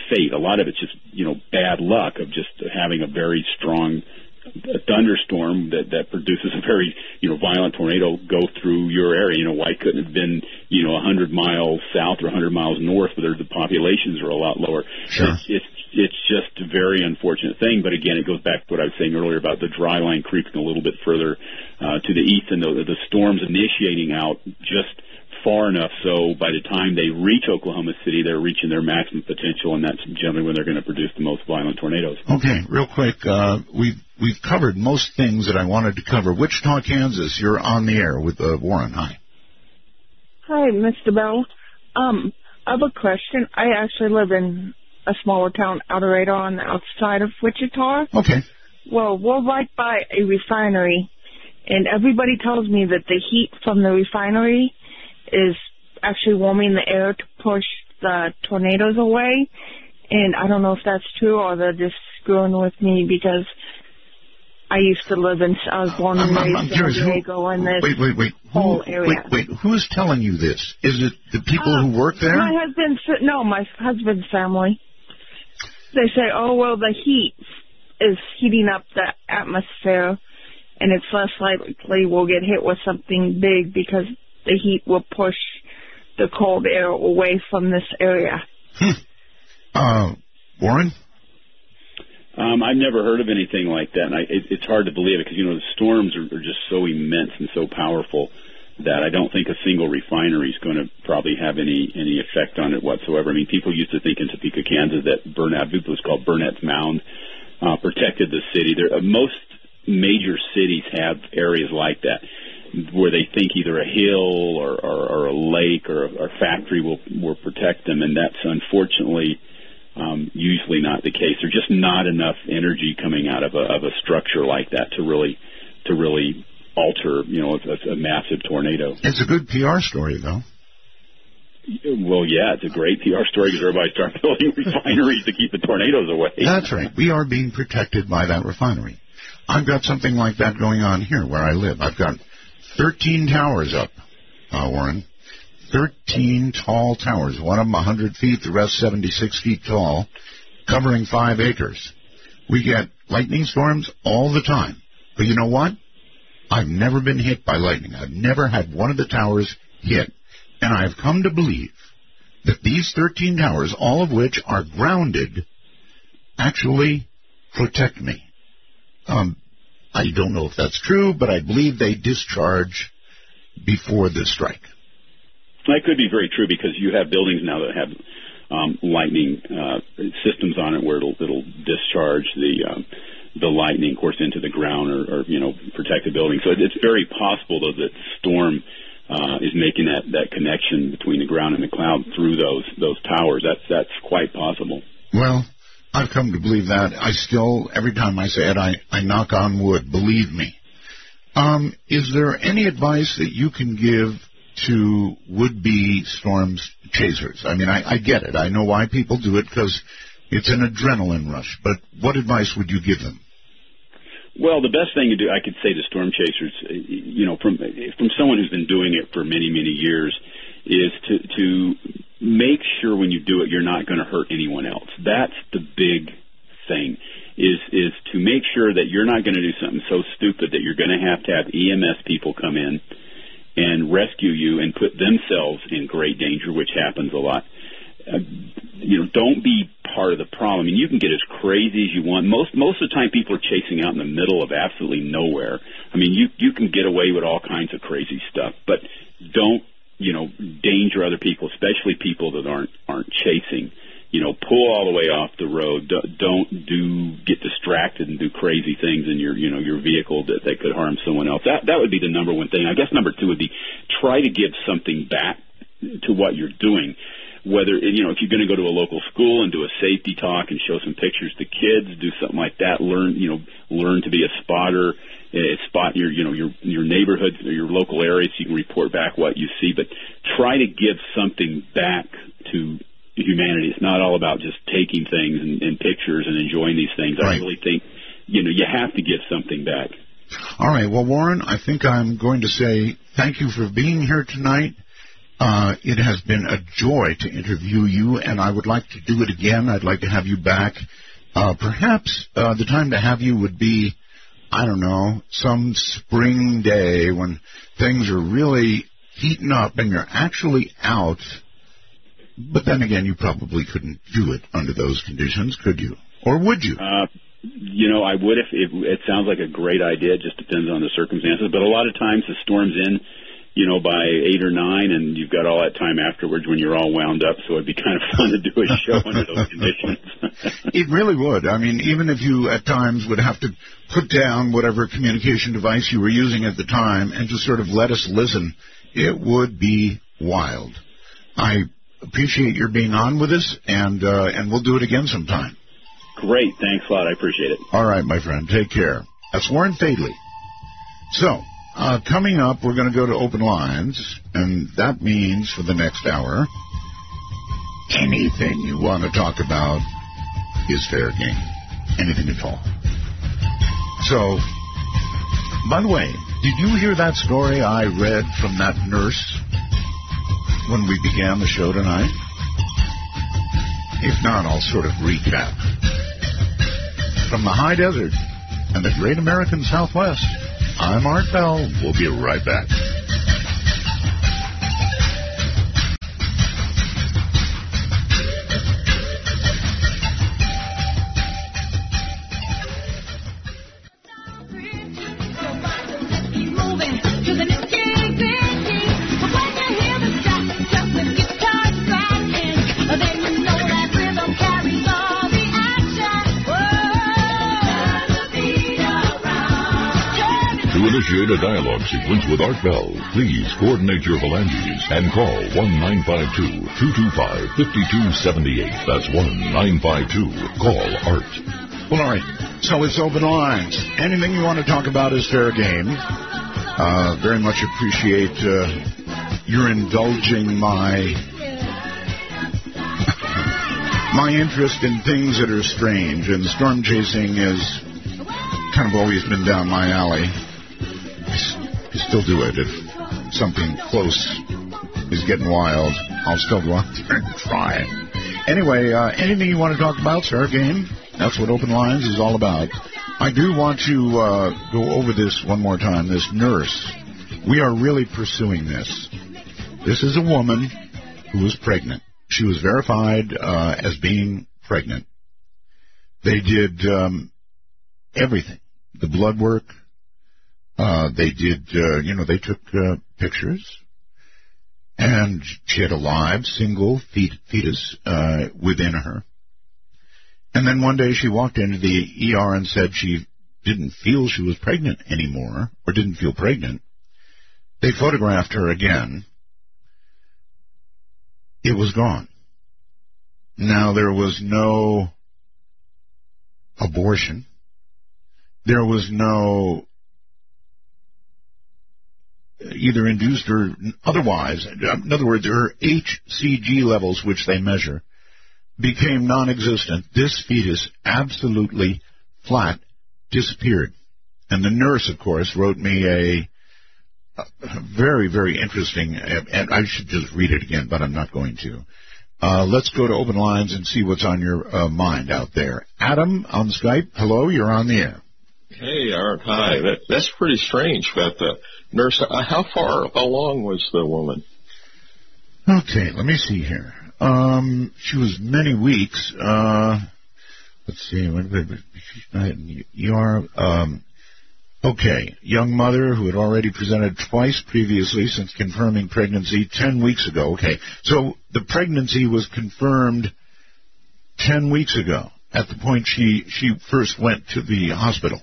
fate. A lot of it's just, bad luck of just having a very strong thunderstorm that produces a very, violent tornado go through your area. Why couldn't it have been, 100 miles south or 100 miles north where the populations are a lot lower? Sure. It's just a very unfortunate thing. But again, it goes back to what I was saying earlier about the dry line creeping a little bit further to the east, and the storms initiating out just far enough so by the time they reach Oklahoma City, they're reaching their maximum potential, and that's generally when they're going to produce the most violent tornadoes. Okay, real quick, we've covered most things that I wanted to cover. Wichita, Kansas, you're on the air with Warren. Hi. Hi, Mr. Bell. I have a question. I actually live in a smaller town, El Dorado, on the outside of Wichita. Okay. Well, we're right by a refinery, and everybody tells me that the heat from the refinery is actually warming the air to push the tornadoes away. And I don't know if that's true or they're just screwing with me because I used to live I was born and raised in San Diego in this whole area. Wait, who's telling you this? Is it the people who work there? My husband's family. They say, oh, well, the heat is heating up the atmosphere, and it's less likely we'll get hit with something big because the heat will push the cold air away from this area. Warren? I've never heard of anything like that, and it's hard to believe it because, the storms are just so immense and so powerful that I don't think a single refinery is going to probably have any effect on it whatsoever. I mean, people used to think in Topeka, Kansas, that I think it was called Burnett's Mound, protected the city. Most major cities have areas like that where they think either a hill or a lake or a factory will protect them, and that's unfortunately usually not the case. There's just not enough energy coming out of a structure like that to really alter, a massive tornado. It's a good PR story, though. Well, yeah, it's a great PR story because everybody starts building refineries to keep the tornadoes away. That's right. We are being protected by that refinery. I've got something like that going on here where I live. I've got 13 towers up, Warren. 13 tall towers. One of them 100 feet, the rest 76 feet tall, covering 5 acres. We get lightning storms all the time. But you know what? I've never been hit by lightning. I've never had one of the towers hit. And I've come to believe that these 13 towers, all of which are grounded, actually protect me. I don't know if that's true, but I believe they discharge before the strike. That could be very true because you have buildings now that have lightning systems on it where it'll discharge the lightning, of course, into the ground or protect the building. So it's very possible, though, that storm is making that connection between the ground and the cloud through those towers. That's quite possible. Well, I've come to believe that. I still, every time I say it, I knock on wood. Believe me. Is there any advice that you can give to would-be storm chasers? I mean, I get it. I know why people do it because it's an adrenaline rush. But what advice would you give them? Well, the best thing to do, I could say to storm chasers, from someone who's been doing it for many, many years, is to make sure when you do it, you're not going to hurt anyone else. That's the big thing, is to make sure that you're not going to do something so stupid that you're going to have EMS people come in and rescue you and put themselves in great danger, which happens a lot. Don't be part of the problem. I mean, you can get as crazy as you want. Most of the time, people are chasing out in the middle of absolutely nowhere. I mean, you can get away with all kinds of crazy stuff, but don't danger other people, especially people that aren't chasing. Pull all the way off the road. Don't get distracted and do crazy things in your vehicle that could harm someone else. That would be the number one thing. I guess number two would be try to give something back to what you're doing. Whether, if you're going to go to a local school and do a safety talk and show some pictures to kids, do something like that. Learn to be a spotter, spot your neighborhood or your local area so you can report back what you see. But try to give something back to humanity. It's not all about just taking things and pictures and enjoying these things. Right. I really think, you have to give something back. All right. Well, Warren, I think I'm going to say thank you for being here tonight. It has been a joy to interview you, and I would like to do it again. I'd like to have you back. Perhaps the time to have you would be, I don't know, some spring day when things are really heating up and you're actually out. But then again, you probably couldn't do it under those conditions, could you? Or would you? I would if it sounds like a great idea. It just depends on the circumstances. But a lot of times the storm's in, by 8 or 9, and you've got all that time afterwards when you're all wound up. So it'd be kind of fun to do a show under those conditions. It really would. I mean, even if you at times would have to put down whatever communication device you were using at the time and just sort of let us listen, it would be wild. I appreciate your being on with us, and we'll do it again sometime. Great. Thanks a lot. I appreciate it. All right, my friend. Take care. That's Warren Fadley. So, coming up, we're going to go to open lines, and that means for the next hour, anything you want to talk about is fair game. Anything at all. So, by the way, did you hear that story I read from that nurse when we began the show tonight? If not, I'll sort of recap. From the high desert and the great American Southwest, I'm Art Bell. We'll be right back. Initiate a dialogue sequence with Art Bell. Please coordinate your phalanges and call 1-952-225-5278. That's 1-952-CALL ART. Well, all right. So it's open lines. Anything you want to talk about is fair game. Very much appreciate your indulging my interest in things that are strange. And storm chasing has kind of always been down my alley. I still do it. If something close is getting wild, I'll still go out there and try. Anyway, anything you want to talk about, fair game. That's what Open Lines is all about. I do want to go over this one more time. This nurse, we are really pursuing this. This is a woman who was pregnant. She was verified as being pregnant. They did everything. The blood work. They did, they took pictures, and she had a live single fetus within her. And then one day she walked into the ER and said she didn't feel she was pregnant anymore, or didn't feel pregnant. They photographed her again. It was gone. Now, there was no abortion. There was no either induced or otherwise. In other words, her HCG levels, which they measure, became non-existent. This fetus absolutely flat disappeared. And the nurse, of course, wrote me a very, very interesting, and I should just read it again, but I'm not going to. Let's go to open lines and see what's on your mind out there. Adam on Skype, hello, you're on the air. Hey, Art, hi. That's pretty strange about the nurse. How along was the woman? Okay, let me see here. She was many weeks. Let's see. Okay, young mother who had already presented twice previously since confirming pregnancy 10 weeks ago. Okay, so the pregnancy was confirmed 10 weeks ago at the point she first went to the hospital.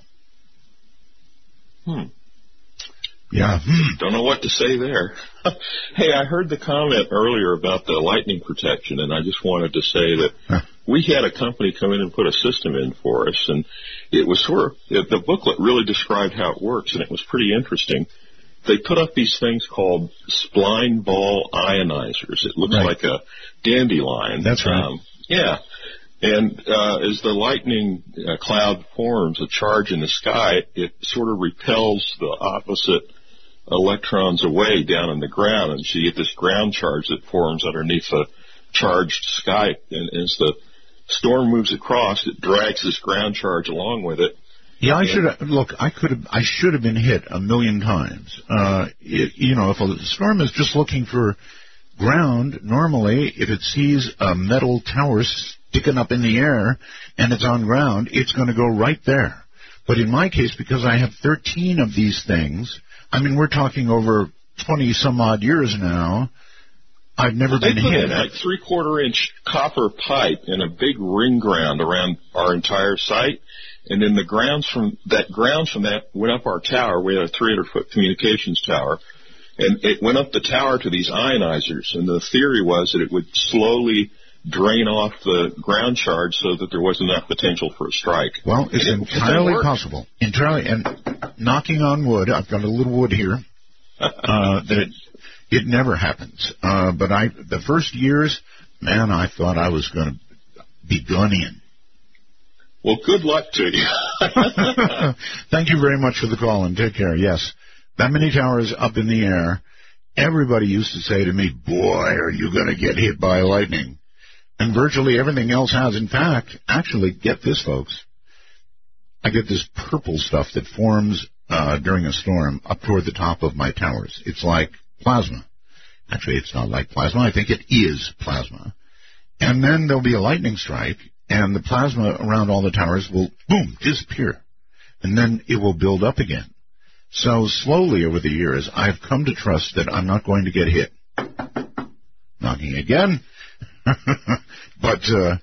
Yeah. Don't know what to say there. Hey, I heard the comment earlier about the lightning protection, and I just wanted to say that we had a company come in and put a system in for us, and it was the booklet really described how it works, and it was pretty interesting. They put up these things called spline ball ionizers. It looks like a dandelion. That's right. Yeah. And as the lightning cloud forms, a charge in the sky, it sort of repels the opposite electrons away down in the ground, and so you get this ground charge that forms underneath a charged sky. And as the storm moves across, it drags this ground charge along with it. Yeah, I should have been hit a million times. If a storm is just looking for ground, normally, if it sees a metal tower sticking up in the air and it's on ground, it's going to go right there. But in my case, because I have 13 of these things, I mean, we're talking over 20-some-odd years now, I've never been hit. They put in like 3/4-inch copper pipe in a big ring ground around our entire site, and then the ground from that went up our tower. We had a 300-foot communications tower, and it went up the tower to these ionizers, and the theory was that it would slowly drain off the ground charge so that there wasn't enough potential for a strike. Well, it's entirely possible. Entirely, and knocking on wood, I've got a little wood here, that it never happens. But the first years, man, I thought I was going to be done in. Well, good luck to you. Thank you very much for the call, and take care. Yes, that many towers up in the air, everybody used to say to me, boy, are you going to get hit by lightning? And virtually everything else has. In fact, actually, get this, folks. I get this purple stuff that forms during a storm up toward the top of my towers. It's like plasma. Actually, it's not like plasma. I think it is plasma. And then there'll be a lightning strike, and the plasma around all the towers will, boom, disappear. And then it will build up again. So slowly over the years, I've come to trust that I'm not going to get hit. Knocking again. But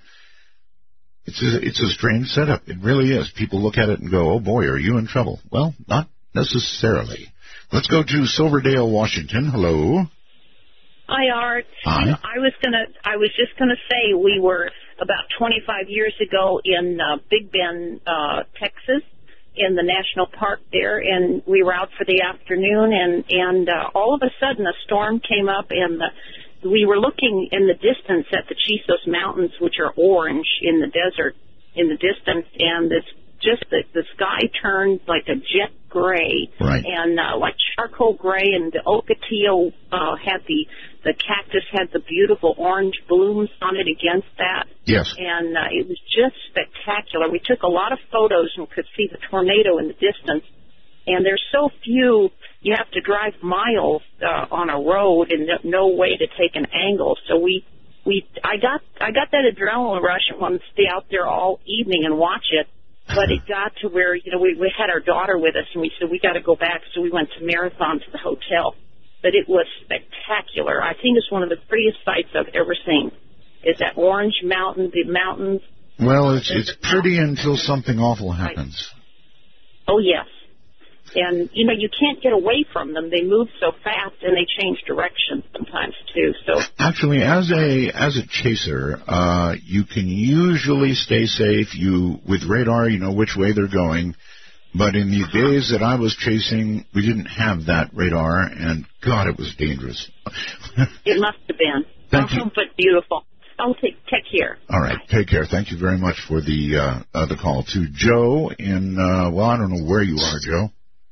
it's a strange setup. It really is. People look at it and go, oh, boy, are you in trouble? Well, not necessarily. Let's go to Silverdale, Washington. Hello. Hi, Art. Hi. I was just gonna say we were about 25 years ago in Big Bend, Texas, in the national park there, and we were out for the afternoon, and all of a sudden a storm came up, and we were looking in the distance at the Chisos Mountains, which are orange in the desert in the distance, and it's just the sky turned like a jet gray, right, and like charcoal gray, and the ocotillo had the cactus had the beautiful orange blooms on it against that. Yes. And it was just spectacular. We took a lot of photos and could see the tornado in the distance. And there's so few, you have to drive miles on a road and no way to take an angle. So I got that adrenaline rush and wanted to stay out there all evening and watch it. But it got to where, we had our daughter with us, and we said, we got to go back. So we went to Marathon to the hotel. But it was spectacular. I think it's one of the prettiest sights I've ever seen, is that orange mountain, the mountains. Well, it's pretty until something awful happens. Oh, yes. And, you can't get away from them. They move so fast, and they change direction sometimes, too. So actually, as a chaser, you can usually stay safe. With radar, you know which way they're going. But in the days that I was chasing, we didn't have that radar, and, God, it was dangerous. It must have been. Thank you. But beautiful. Oh, take care. All right, take care. Thank you very much for the call. To Joe in, I don't know where you are, Joe.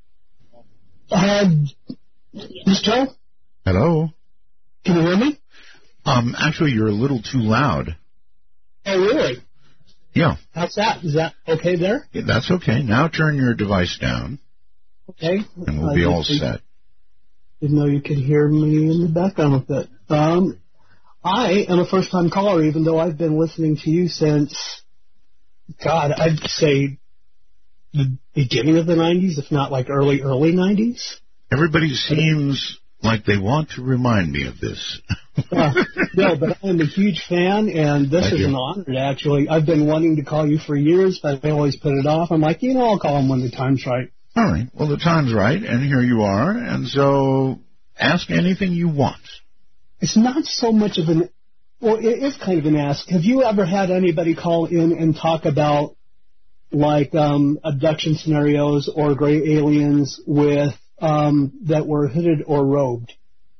This Joe? Hello? Can you hear me? Actually, you're a little too loud. Oh, really? Yeah. How's that? Is that okay there? Yeah, that's okay. Now turn your device down. Okay. And we'll be all set. Didn't know you could hear me in the background with it. I am a first-time caller, even though I've been listening to you since, God, I'd say the beginning of the 90s, if not like early 90s. Everybody seems like they want to remind me of this. No, but I'm a huge fan, and this is an honor, actually. I've been wanting to call you for years, but I always put it off. I'm like, I'll call him when the time's right. All right. Well, the time's right, and here you are, and so ask anything you want. It's not so much of it is kind of an ask. Have you ever had anybody call in and talk about, like, abduction scenarios or gray aliens with that were hooded or robed?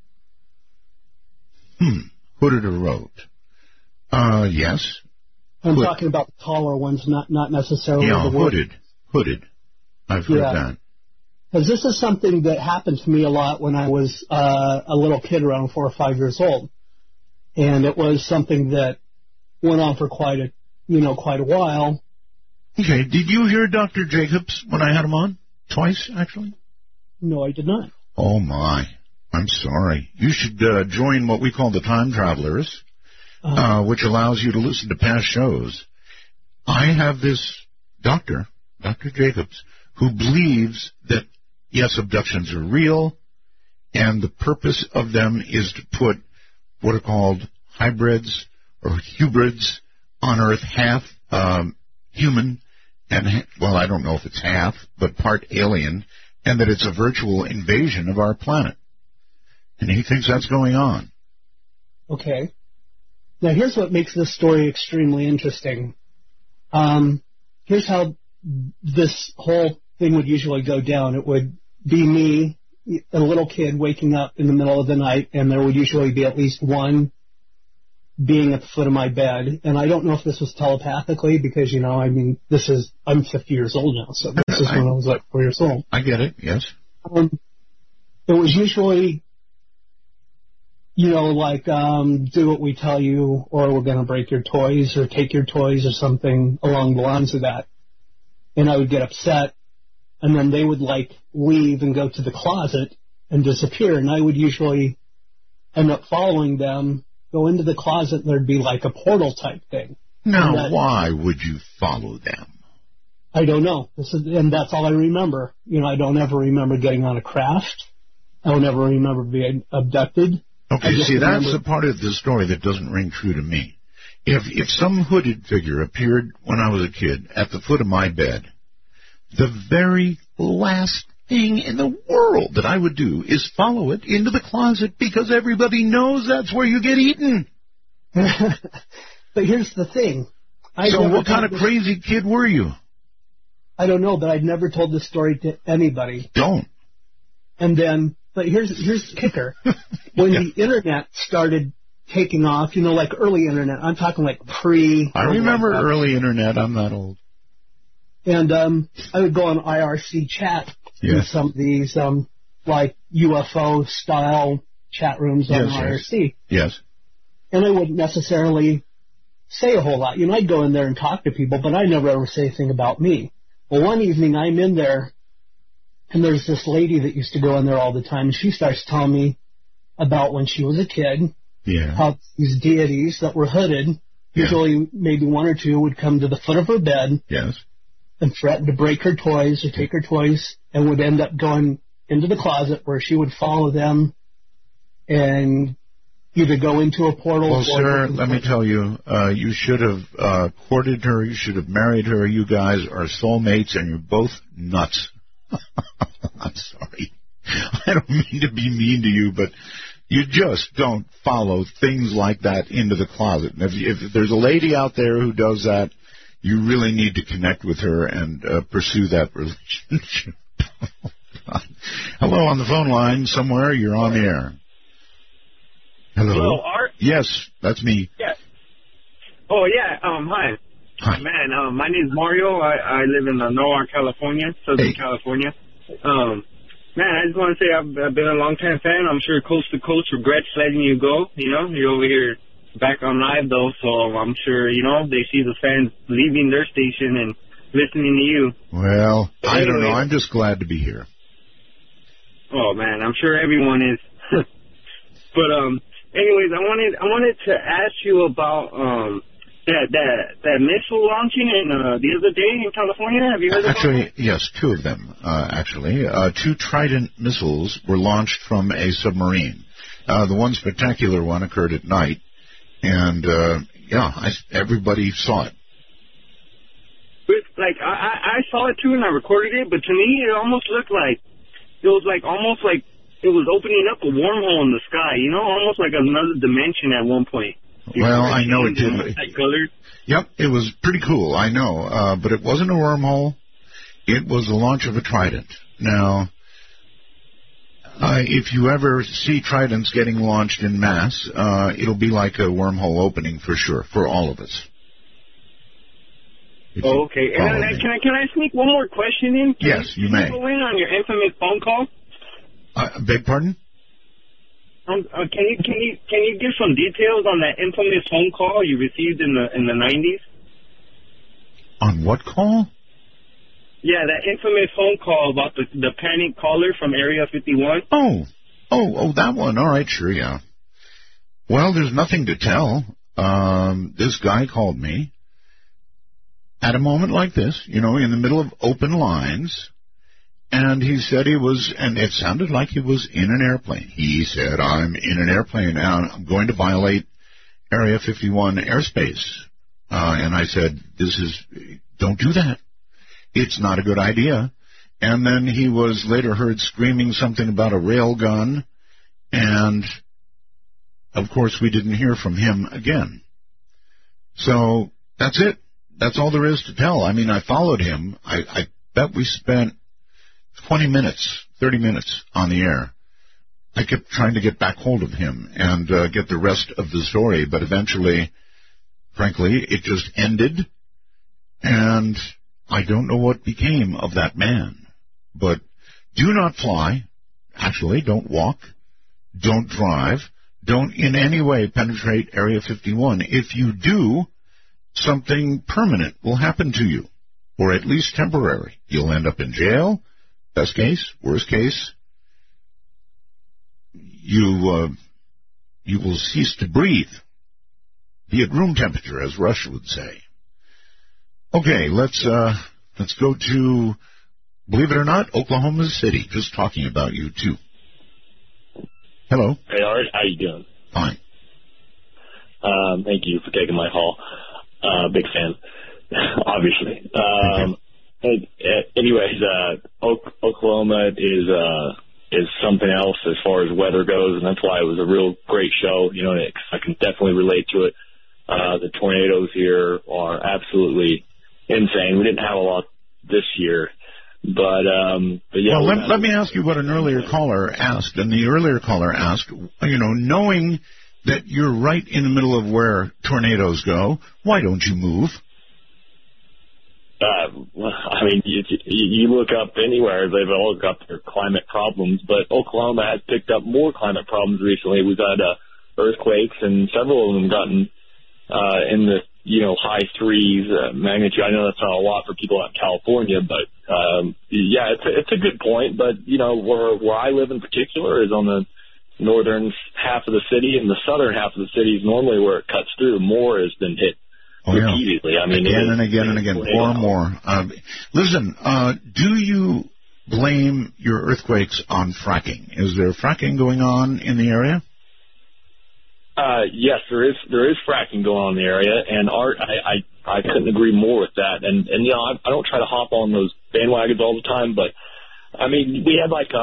Hooded or robed? Yes. I'm talking about the taller ones, not necessarily the hooded. I've heard that. Because this is something that happened to me a lot when I was a little kid, around 4 or 5 years old. And it was something that went on for quite a while. Okay. Did you hear Dr. Jacobs when I had him on? Twice, actually? No, I did not. Oh, my. I'm sorry. You should join what we call the Time Travelers, which allows you to listen to past shows. I have this Dr. Jacobs, who believes that, yes, abductions are real, and the purpose of them is to put what are called hybrids or hybrids on Earth, half human, and, well, I don't know if it's half, but part alien, and that it's a virtual invasion of our planet. And he thinks that's going on. Okay. Now, here's what makes this story extremely interesting. Here's how this whole thing would usually go down. It would be me, a little kid, waking up in the middle of the night, and there would usually be at least one being at the foot of my bed. And I don't know if this was telepathically because, I'm 50 years old now, so this is when I was like 4 years old. I get it, yes. It was usually, do what we tell you, or we're going to break your toys, or take your toys, or something along the lines of that. And I would get upset, and then they would, leave and go to the closet and disappear. And I would usually end up following them, go into the closet, and there'd be a portal type thing. Now, why would you follow them? I don't know. And that's all I remember. I don't ever remember getting on a craft. I don't ever remember being abducted. Okay, see, that's the part of the story that doesn't ring true to me. If some hooded figure appeared when I was a kid at the foot of my bed, the very last thing in the world that I would do is follow it into the closet because everybody knows that's where you get eaten. But here's the thing. So what kind of crazy kid were you? I don't know, but I'd never told this story to anybody. Don't. And then, but here's the kicker. When the internet started taking off, early internet, I'm talking pre... I remember early internet. I'm not old. And I would go on IRC chat in some of these UFO-style chat rooms on IRC. Yes. And I wouldn't necessarily say a whole lot. I'd go in there and talk to people, but I'd never ever say anything about me. Well, one evening I'm in there, and there's this lady that used to go in there all the time, and she starts telling me about when she was a kid, how these deities that were hooded, usually maybe one or two, would come to the foot of her bed and threaten to break her toys or take her toys, and would end up going into the closet where she would follow them and either go into a portal. Well, sir, let me tell you, you should have courted her. You should have married her. You guys are soulmates, and you're both nuts. I'm sorry. I don't mean to be mean to you, but you just don't follow things like that into the closet. And if there's a lady out there who does that, you really need to connect with her and pursue that relationship. Hello, on the phone line somewhere. You're on the air. Hello, Art? Yes, that's me. Yeah. Oh, yeah. Hi. Hi. Man, my name is Mario. I live in Norwalk, California, Southern California. Man, I just want to say I've been a long-time fan. I'm sure Coast to Coast regrets letting you go. You're over here back on live, though, so I'm sure, they see the fans leaving their station and listening to you. Well, I don't know. I'm just glad to be here. Oh, man, I'm sure everyone is. But, anyways, I wanted to ask you about that missile launching the other day in California. Have you heard about that? Yes, two of them, actually. 2 Trident missiles were launched from a submarine. The one spectacular one occurred at night, and, everybody saw it. But, I saw it, too, and I recorded it, but to me, it almost looked like, it was almost like it was opening up a wormhole in the sky, almost like another dimension at one point. Well, I know it did. Yep, it was pretty cool, I know. But it wasn't a wormhole. It was the launch of a Trident. Now, if you ever see Tridents getting launched en masse, it'll be like a wormhole opening for sure, for all of us. Oh, okay. And then, can I sneak one more question in? Yes, you may. Can you go in on your infamous phone call? Beg pardon? Can you give some details on that infamous phone call you received in the 90s? On what call? Yeah, that infamous phone call about the panic caller from Area 51. Oh, that one. All right, sure, yeah. Well, there's nothing to tell. This guy called me at a moment like this, in the middle of open lines, and he said he was, and it sounded like he was in an airplane. He said, I'm in an airplane and I'm going to violate Area 51 airspace. And I said, don't do that. It's not a good idea. And then he was later heard screaming something about a rail gun, and of course we didn't hear from him again. So that's it. That's all there is to tell. I mean, I followed him. I bet we spent 20 minutes, 30 minutes on the air. I kept trying to get back hold of him and get the rest of the story, but eventually, frankly, it just ended, and I don't know what became of that man. But do not fly. Actually, don't walk. Don't drive. Don't in any way penetrate Area 51. If you do, something permanent will happen to you, or at least temporary. You'll end up in jail. Best case, worst case, you will cease to breathe. Be at room temperature, as Rush would say. Okay, let's go to, believe it or not, Oklahoma City. Just talking about you too. Hello. Hey, Art. How you doing? Fine. Thank you for taking my call. Big fan, obviously. Anyways, Oklahoma is something else as far as weather goes, and that's why it was a real great show. I can definitely relate to it. The tornadoes here are absolutely insane. We didn't have a lot this year, but yeah. Well, let me ask you what an earlier caller asked, and the earlier caller asked, knowing that you're right in the middle of where tornadoes go, why don't you move? I mean, you look up anywhere, they've all got their climate problems, but Oklahoma has picked up more climate problems recently. We've had earthquakes, and several of them gotten in the high threes magnitude. I know that's not a lot for people out in California, but yeah, it's a good point. But where I live in particular is on the northern half of the city, and the southern half of the city is normally where it cuts through. More has been hit. Repeatedly. I mean, again and again and again, more and more. Listen, do you blame your earthquakes on fracking? Is there fracking going on in the area? Yes, there is fracking going on in the area, and Art, I couldn't agree more with that. And I don't try to hop on those bandwagons all the time, but I mean, we had like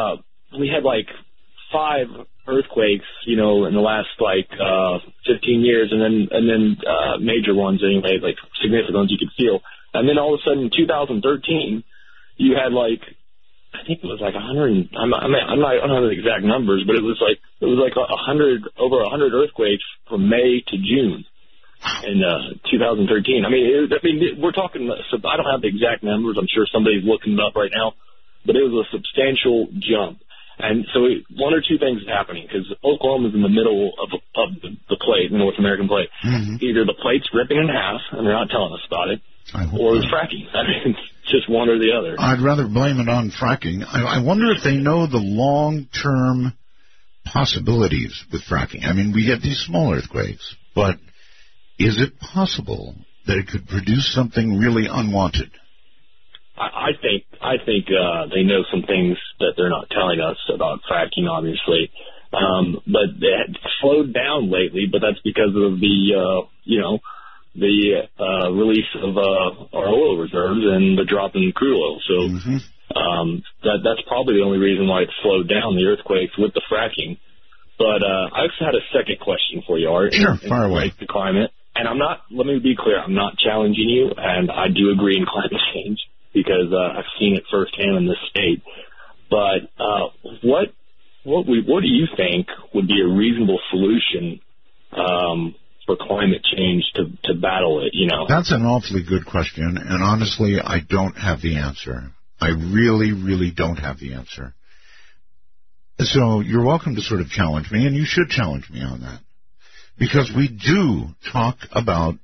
5 earthquakes, in the last 15 years, and then major ones anyway, like significant ones you could feel. And then all of a sudden in 2013, you had I think it was 100. I don't know the exact numbers, but it was like 100, over 100 earthquakes from May to June in 2013. I mean, we're talking. I don't have the exact numbers. I'm sure somebody's looking it up right now, but it was a substantial jump. And so one or two things is happening, because Oklahoma's in the middle of the plate, the North American plate. Mm-hmm. Either the plate's ripping in half, and they're not telling us about it, or it's fracking. I mean, it's just one or the other. I'd rather blame it on fracking. I wonder if they know the long-term possibilities with fracking. I mean, we get these small earthquakes, but is it possible that it could produce something really unwanted? I think they know some things that they're not telling us about fracking, obviously. But it slowed down lately, but that's because of the release of our oil reserves and the drop in crude oil. So that's probably the only reason why it slowed down, the earthquakes with the fracking. But I also had a second question for you, Art. Sure, fire away. The climate. And let me be clear, I'm not challenging you, and I do agree in climate change, because I've seen it firsthand in this state. But what do you think would be a reasonable solution for climate change to battle it, you know? That's an awfully good question, and honestly, I don't have the answer. I really, really don't have the answer. So you're welcome to sort of challenge me, and you should challenge me on that. Because we do talk about,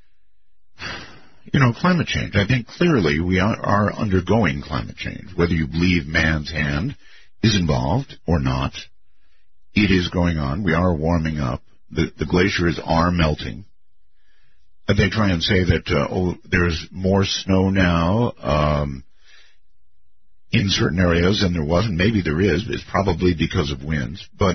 climate change. I think clearly we are undergoing climate change. Whether you believe man's hand is involved or not, it is going on. We are warming up. The glaciers are melting. They try and say that, there's more snow now in certain areas than there was, and maybe there is. It's probably because of winds, but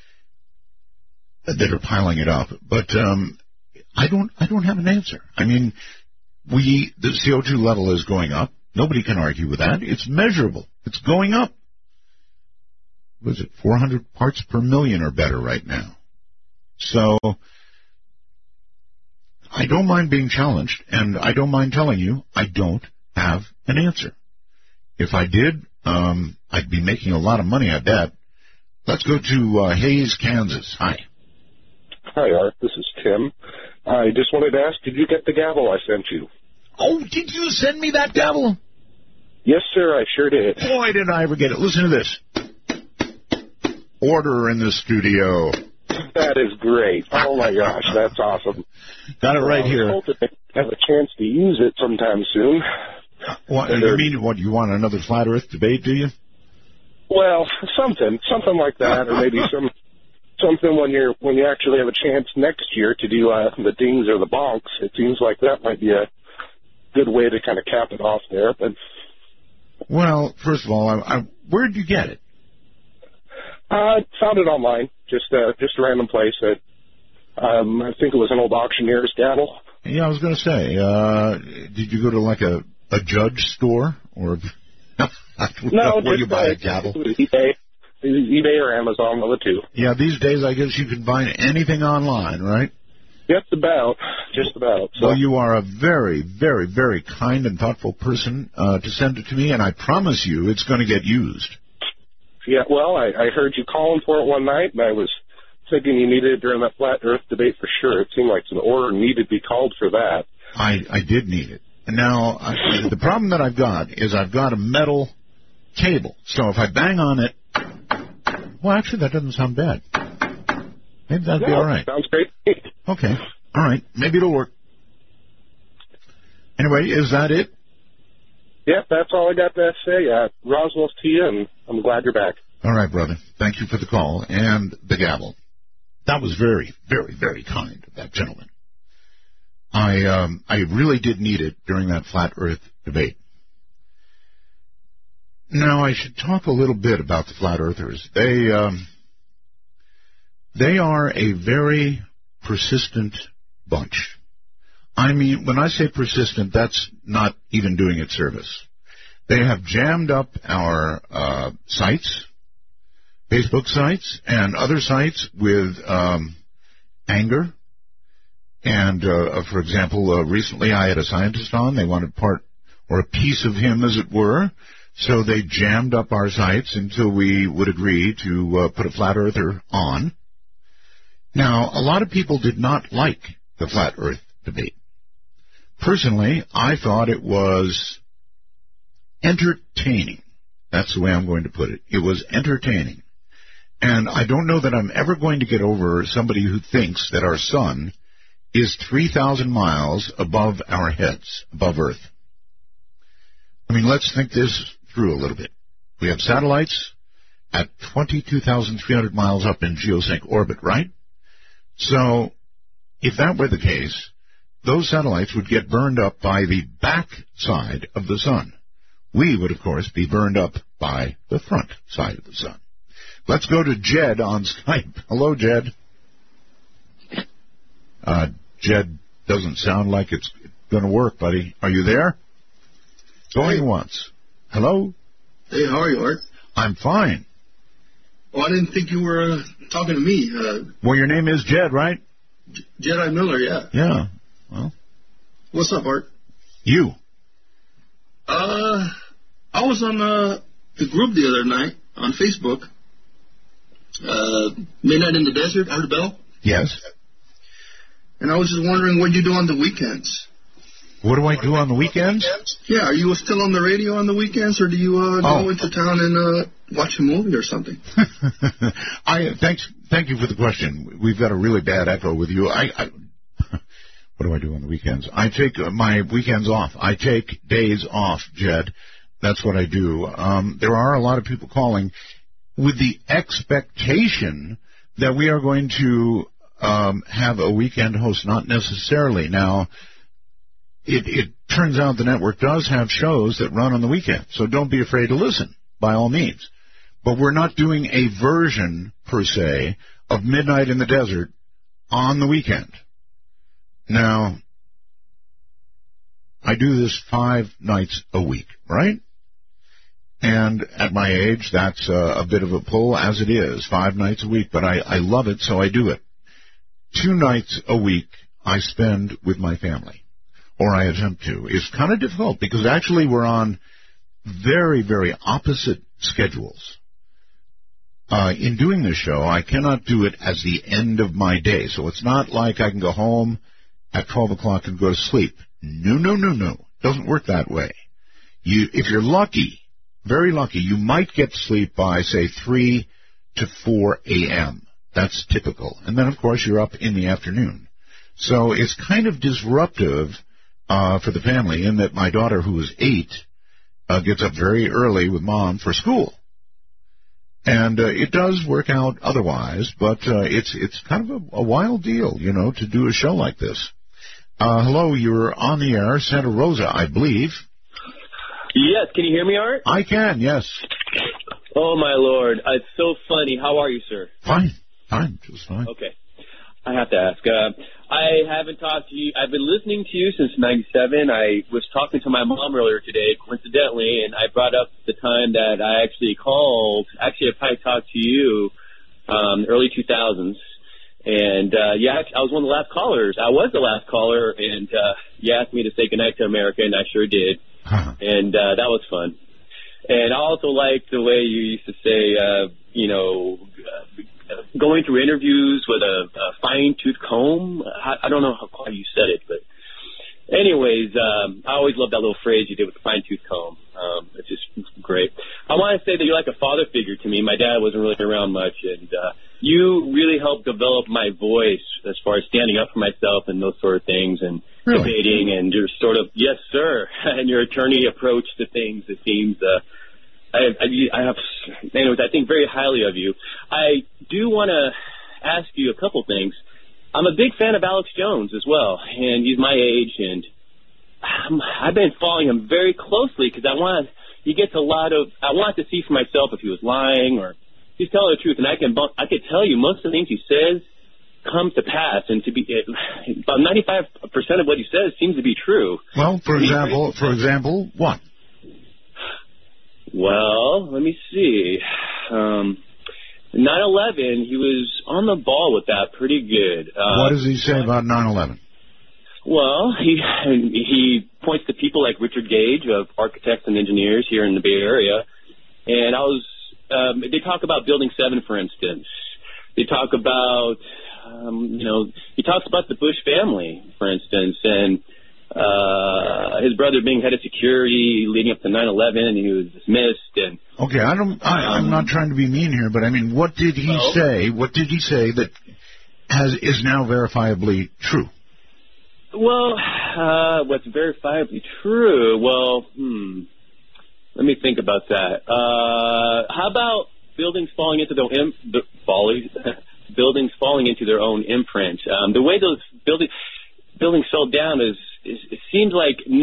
that are piling it up. But I don't have an answer. I mean, the CO2 level is going up. Nobody can argue with that. It's measurable. It's going up. Was it 400 parts per million or better right now? So I don't mind being challenged, and I don't mind telling you I don't have an answer. If I did, I'd be making a lot of money, I bet. Let's go to Hayes, Kansas. Hi. Hi, Art. This is Tim. I just wanted to ask, did you get the gavel I sent you? Oh, did you send me that gavel? Yes, sir, I sure did. Boy, did I ever get it. Listen to this. Order in the studio. That is great. Oh, my gosh, that's awesome. Got it right here. I hope to have a chance to use it sometime soon. You mean, what, you want another flat earth debate, do you? Well, something like that, or maybe something when you actually have a chance next year to do the dings or the bonks. It seems like that might be a good way to kind of cap it off there. But well, first of all, where did you get it? I found it online, just a random place. I think it was an old auctioneer's gavel. Yeah, I was going to say, did you go to like a judge store or no? Where you buy a gavel? eBay or Amazon, one of the two. Yeah, these days I guess you can find anything online, right? Just about. So. Well, you are a very, very, very kind and thoughtful person to send it to me, and I promise you it's going to get used. Yeah, well, I heard you calling for it one night, and I was thinking you needed it during that flat earth debate for sure. It seemed like an order needed to be called for that. I did need it. And now, the problem that I've got is I've got a metal table. So if I bang on it, well, actually, that doesn't sound bad. Maybe that'd be all right. Sounds great. Okay. All right. Maybe it'll work. Anyway, is that it? Yeah, that's all I got to say. Roswell's to you, and I'm glad you're back. All right, brother. Thank you for the call and the gavel. That was very, very, very kind of that gentleman. I really did need it during that flat earth debate. Now, I should talk a little bit about the flat earthers. They are a very persistent bunch. I mean, when I say persistent, that's not even doing it service. They have jammed up our sites, Facebook sites, and other sites with anger. And, for example, recently I had a scientist on. They wanted part or a piece of him, as it were. So they jammed up our sites until we would agree to put a flat earther on. Now, a lot of people did not like the flat earth debate. Personally, I thought it was entertaining. That's the way I'm going to put it. It was entertaining. And I don't know that I'm ever going to get over somebody who thinks that our sun is 3,000 miles above our heads, above Earth. I mean, let's think this through a little bit. We have satellites at 22,300 miles up in geosync orbit, right? So if that were the case, those satellites would get burned up by the back side of the sun. We would, of course, be burned up by the front side of the sun. Let's go to Jed on Skype. Hello, Jed. Jed doesn't sound like it's going to work, buddy. Are you there? Going once. Hello? Hey, how are you, Art? I'm fine. Oh, I didn't think you were talking to me. Well, your name is Jed, right? Jedi Miller, yeah. Yeah. Well. What's up, Art? You. I was on the group the other night on Facebook. Midnight in the Desert, Art Bell. Yes. and I was just wondering what you do on the weekends. What do I do on the weekends? Yeah, are you still on the radio on the weekends, or do you go into town and watch a movie or something? Thank you for the question. We've got a really bad echo with you. What do I do on the weekends? I take my weekends off. I take days off, Jed. That's what I do. There are a lot of people calling with the expectation that we are going to have a weekend host. Not necessarily. Now, it turns out the network does have shows that run on the weekend, so don't be afraid to listen, by all means. But we're not doing a version, per se, of Midnight in the Desert on the weekend. Now, I do this 5 nights a week, right? And at my age, that's a bit of a pull, as it is, 5 nights a week. But I love it, so I do it. 2 nights a week I spend with my family, or I attempt to. It's kind of difficult because actually we're on very, very opposite schedules. In doing this show, I cannot do it as the end of my day. So it's not like I can go home at 12 o'clock and go to sleep. No. Doesn't work that way. If you're lucky, very lucky, you might get to sleep by, say, 3 to 4 a.m. That's typical. And then, of course, you're up in the afternoon. So it's kind of disruptive for the family in that my daughter, who is 8, gets up very early with Mom for school. And it does work out otherwise, but it's kind of a wild deal, to do a show like this. Hello, you're on the air, Santa Rosa, I believe. Yes, can you hear me, Art? I can, yes. Oh, my Lord. It's so funny. How are you, sir? Fine, just fine. Okay. I have to ask. I haven't talked to you. I've been listening to you since 97. I was talking to my mom earlier today, coincidentally, and I brought up the time that I actually called. Actually, I probably talked to you early 2000s. And, I was one of the last callers. I was the last caller, and you asked me to say goodnight to America, and I sure did. Uh-huh. And that was fun. And I also liked the way you used to say, going through interviews with a fine-tooth comb. I don't know how quite you said it, but anyways, I always loved that little phrase you did with the fine-tooth comb. It's just great. I want to say that you're like a father figure to me. My dad wasn't really around much, and you really helped develop my voice as far as standing up for myself and those sort of things, and debating, and your sort of, yes, sir, and your attorney approach to things. It seems anyways, I think very highly of you. I do want to ask you a couple things. I'm a big fan of Alex Jones as well, and he's my age, and I've been following him very closely because I want to see for myself if he was lying or he's telling the truth, and I could tell you most of the things he says come to pass, and about 95% of what he says seems to be true. Well, for example, what? Well, let me see. 9/11, he was on the ball with that pretty good. What does he say about 9/11? Well, he points to people like Richard Gage of Architects and Engineers here in the Bay Area, and they talk about Building 7, for instance. They talk about, he talks about the Bush family, for instance, and his brother being head of security leading up to 9/11, and he was dismissed. And okay, I'm not trying to be mean here, but I mean, what did he say? What did he say that is now verifiably true? Well, what's verifiably true? Well, let me think about that. How about buildings falling into buildings falling into their own imprint? The way those buildings fell down it seems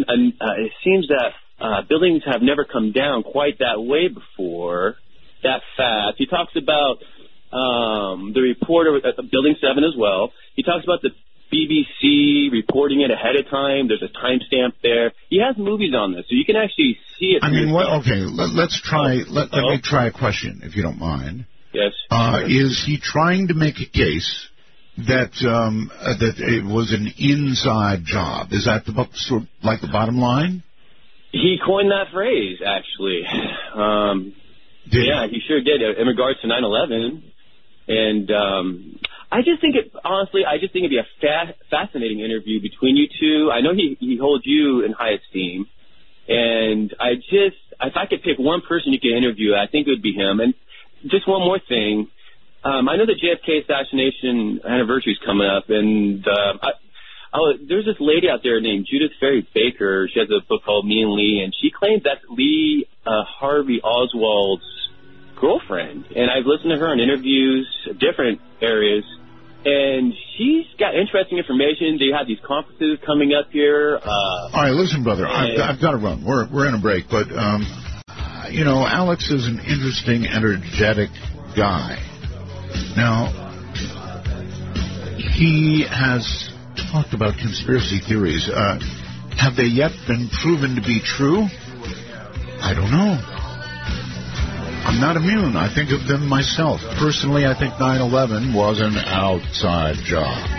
that buildings have never come down quite that way before, that fast. He talks about the reporter at Building 7 as well. He talks about the BBC reporting it ahead of time. There's a timestamp there. He has movies on this, so you can actually see it. I mean, let's try. Let me try a question, if you don't mind. Yes. Is he trying to make a case that it was an inside job? Is that sort of like the bottom line? He coined that phrase, actually. He sure did in regards to 9/11. And I just think it'd be a fascinating interview between you two. I know he holds you in high esteem, and if I could pick one person you could interview, I think it would be him. And just one more thing, I know the JFK assassination anniversary is coming up, and there's this lady out there named Judith Ferry Baker. She has a book called Me and Lee, and she claims that's Lee Harvey Oswald's girlfriend. And I've listened to her in interviews, different areas, and she's got interesting information. They have these conferences coming up here. All right, listen, brother, I've got to run. We're in a break, but Alex is an interesting, energetic guy. Now, he has talked about conspiracy theories. Have they yet been proven to be true? I don't know. I'm not immune. I think of them myself. Personally, I think 9/11 was an outside job.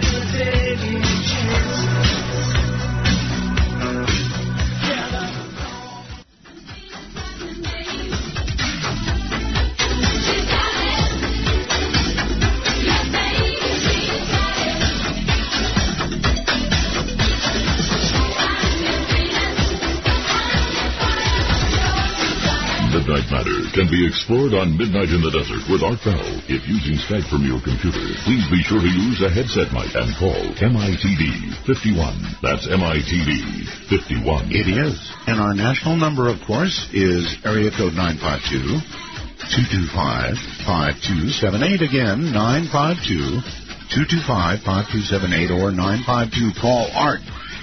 Midnight Matter can be explored on Midnight in the Desert with Art Bell. If using Skype from your computer, please be sure to use a headset mic and call MITD 51. That's MITD 51. It is. And our national number, of course, is area code 952-225-5278. Again, 952-225-5278 or 952-CALL ART.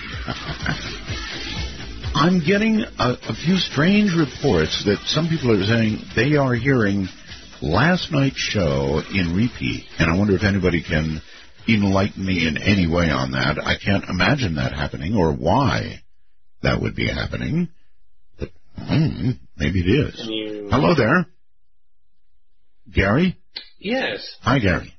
I'm getting a few strange reports that some people are saying they are hearing last night's show in repeat, and I wonder if anybody can enlighten me in any way on that. I can't imagine that happening or why that would be happening, but maybe it is. Hello there. Gary? Yes. Hi, Gary.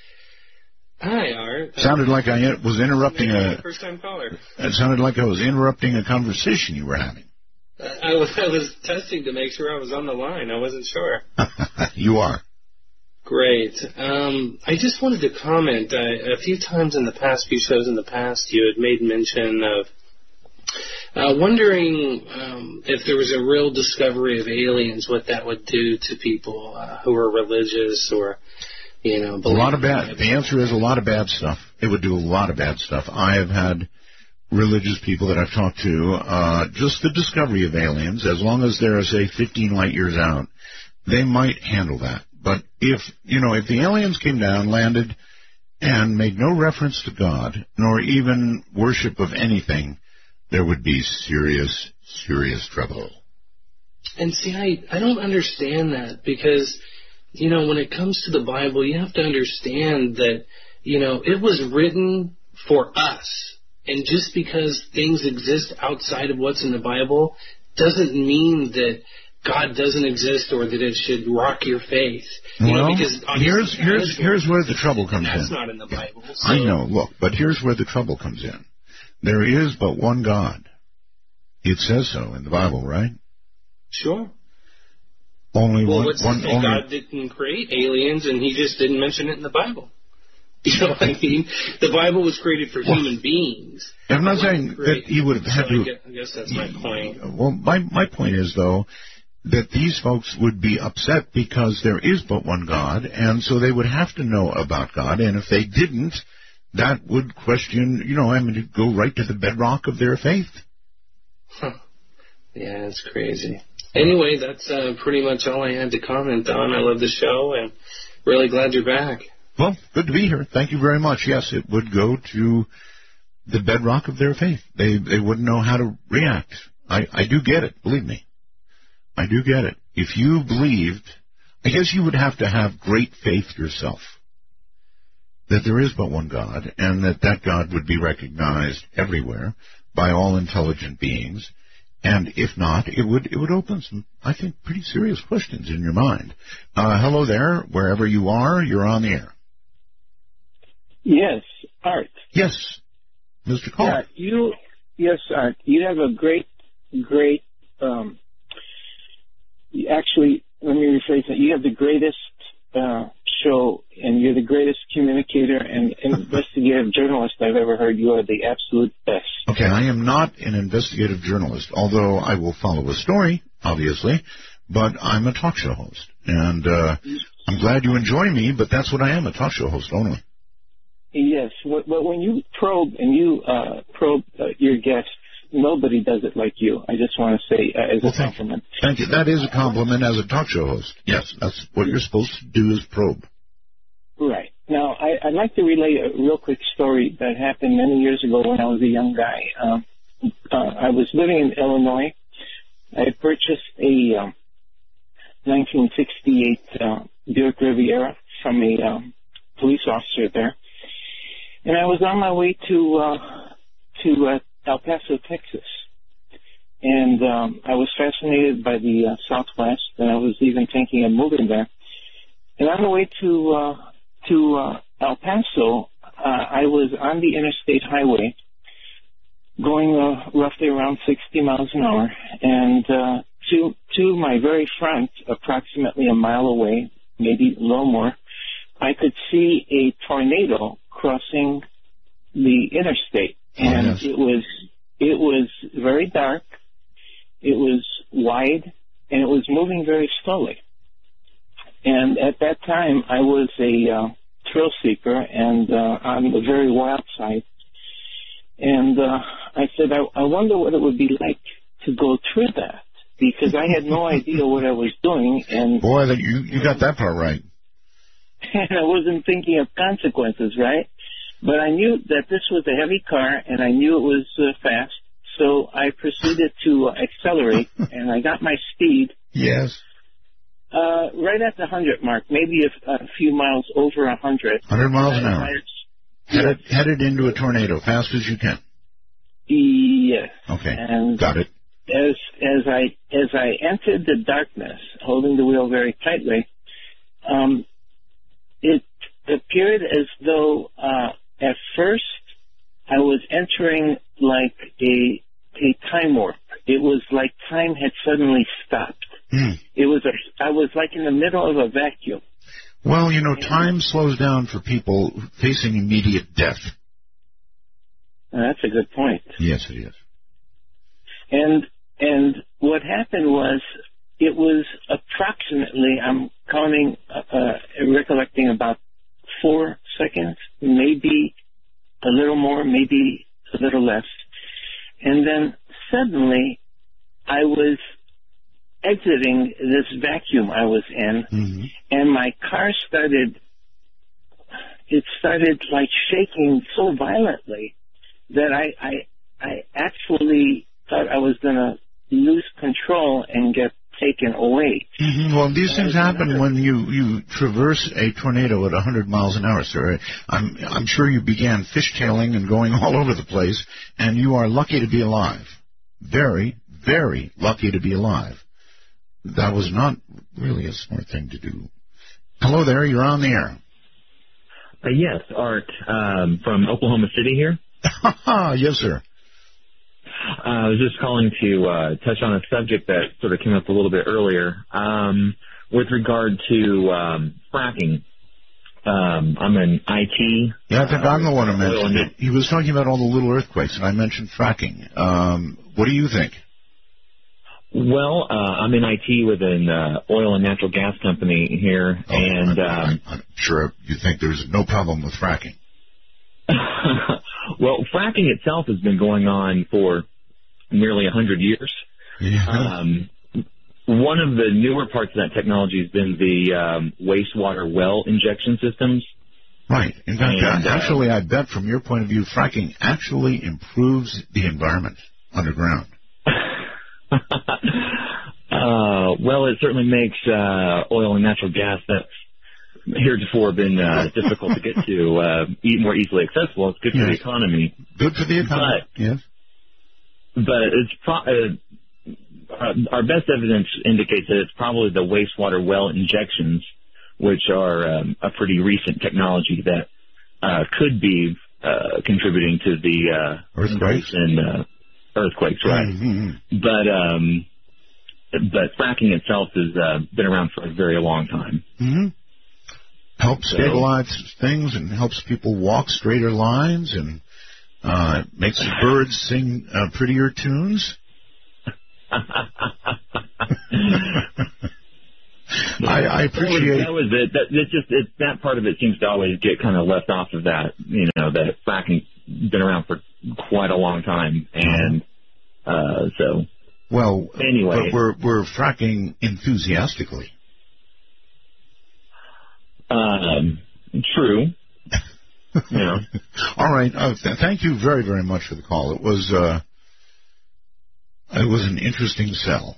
Hi, Art. Sounded like I was interrupting first-time caller. It sounded like I was interrupting a conversation you were having. I was testing to make sure I was on the line. I wasn't sure. You are. Great. I just wanted to comment. A few times in the past, few shows in the past, you had made mention of wondering if there was a real discovery of aliens, what that would do to people who are religious or... a lot of bad. The answer is a lot of bad stuff. It would do a lot of bad stuff. I have had religious people that I've talked to, just the discovery of aliens, as long as they're, say, 15 light years out, they might handle that. But if the aliens came down, landed, and made no reference to God, nor even worship of anything, there would be serious, serious trouble. And see, I don't understand that because... when it comes to the Bible, you have to understand that, it was written for us. And just because things exist outside of what's in the Bible doesn't mean that God doesn't exist or that it should rock your faith. Because here's where the trouble comes in. That's not in the Bible. So. I know, look, but here's where the trouble comes in. There is but one God. It says so in the Bible, right? Sure. Only well, one. God didn't create aliens, and He just didn't mention it in the Bible. You know what I mean? The Bible was created for human beings. I'm not saying that He would have had to. I guess that's my point. Well, my point is though that these folks would be upset because there is but one God, and so they would have to know about God. And if they didn't, that would question. Go right to the bedrock of their faith. Huh. Yeah, it's crazy. Anyway, that's pretty much all I had to comment on. I love the show and really glad you're back. Well, good to be here. Thank you very much. Yes, it would go to the bedrock of their faith. They wouldn't know how to react. I do get it. Believe me. I do get it. If you believed, I guess you would have to have great faith yourself that there is but one God and that God would be recognized everywhere by all intelligent beings. And if not, it would open some, I think, pretty serious questions in your mind. Hello there, wherever you are, you're on the air. Yes, Art. Yes, Mr. Caller. Yes, Art. You have a great, actually, let me rephrase that. You have the greatest show, and you're the greatest communicator and investigative journalist I've ever heard. You are the absolute best. Okay, I am not an investigative journalist, although I will follow a story, obviously, but I'm a talk show host. And I'm glad you enjoy me, but that's what I am, a talk show host only. Yes, but when you probe and you probe your guests, nobody does it like you. I just want to say as a compliment. Thank you. That is a compliment as a talk show host. Yes, that's what you're supposed to do is probe. Right. Now, I'd like to relay a real quick story that happened many years ago when I was a young guy. I was living in Illinois. I had purchased a 1968 Buick Riviera from a police officer there. And I was on my way to El Paso, Texas. And I was fascinated by the Southwest, and I was even thinking of moving there. And on the way to El Paso, I was on the interstate highway going roughly around 60 miles an hour. And to my very front, approximately a mile away, maybe a little more, I could see a tornado crossing the interstate. And it was very dark, it was wide, and it was moving very slowly. And at that time, I was a thrill seeker and on the very wild side. And I said, I wonder what it would be like to go through that, because I had no idea what I was doing. And boy, you got that part right. And I wasn't thinking of consequences, right? But I knew that this was a heavy car, and I knew it was fast. So I proceeded to accelerate, and I got my speed. Yes. Right at the 100 mark, maybe a few miles over 100. 100 miles an hour. Headed into a tornado, fast as you can. Yes. Okay. And got it. As I entered the darkness, holding the wheel very tightly, it appeared as though at first I was entering like a time warp. It was like time had suddenly stopped. I was like in the middle of a vacuum. Well, time slows down for people facing immediate death. That's a good point. Yes, it is. And what happened was, it was approximately, I'm counting, recollecting about 4 seconds, maybe a little more, maybe a little less. And then suddenly I was exiting this vacuum I was in, and my car started like shaking so violently that I actually thought I was going to lose control and get taken away. Well, these things happen when you traverse a tornado at 100 miles an hour, sir. I'm sure you began fishtailing and going all over the place, and you are lucky to be alive. Very, very lucky to be alive. That was not really a smart thing to do. Hello there, you're on the air. Yes, Art, from Oklahoma City here. Yes, sir. I was just calling to touch on a subject that sort of came up a little bit earlier with regard to fracking. I'm in IT. Yeah, I think I'm the one who mentioned it. He was talking about all the little earthquakes, and I mentioned fracking. What do you think? Well, I'm in IT with an oil and natural gas company here, and I'm sure you think there's no problem with fracking. Well, fracking itself has been going on for nearly 100 years. Yeah. One of the newer parts of that technology has been the wastewater well injection systems. Right. In fact, actually, I bet from your point of view, fracking actually improves the environment underground. Well, it certainly makes oil and natural gas that's heretofore been difficult to get to more easily accessible. It's good for the economy. Good for the economy, yes. But it's our best evidence indicates that it's probably the wastewater well injections, which are a pretty recent technology that could be contributing to the earthquakes and earthquakes, right? Mm-hmm. But fracking itself has been around for a very long time. helps stabilize things and helps people walk straighter lines and makes the birds sing prettier tunes. I appreciate that was it. That part of it seems to always get kind of left off of that. That fracking's been around for quite a long time, and so. Well, anyway, but we're fracking enthusiastically. True. All right. Thank you very, very much for the call. It was an interesting sell.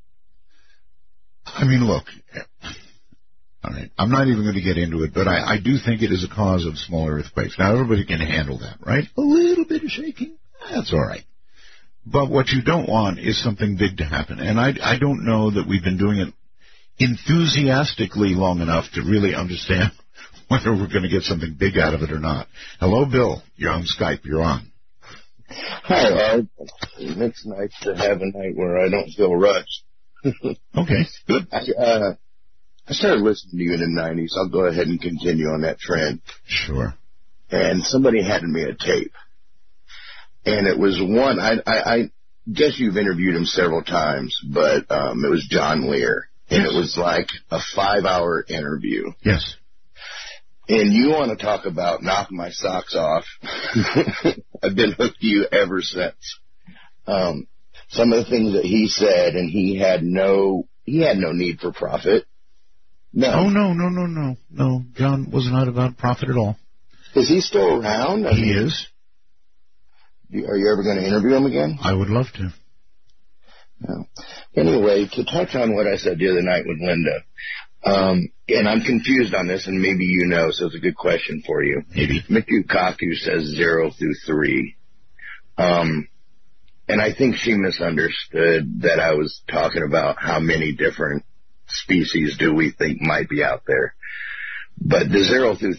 I mean, look. All right. I'm not even going to get into it, but I do think it is a cause of small earthquakes. Now, everybody can handle that, right? A little bit of shaking. That's all right. But what you don't want is something big to happen. And I don't know that we've been doing it enthusiastically long enough to really understand whether we're going to get something big out of it or not. Hello, Bill. You're on Skype. You're on. Hi, Art. It's nice to have a night where I don't feel rushed. Okay, good. I started listening to you in the 90s. I'll go ahead and continue on that trend. Sure. And somebody handed me a tape. And it was one, I guess you've interviewed him several times, but it was John Lear. And it was like a 5-hour interview. Yes. And you want to talk about knock my socks off. I've been hooked to you ever since. Some of the things that he said, and he had no need for profit. No. Oh, no. John was not about profit at all. Is he still around? He is. Are you ever going to interview him again? I would love to. No. Anyway, to touch on what I said the other night with Linda, and I'm confused on this, and maybe you know, so it's a good question for you. Maybe. Miku Kaku says 0 through 3. And I think she misunderstood that I was talking about how many different species do we think might be out there. But the 0 through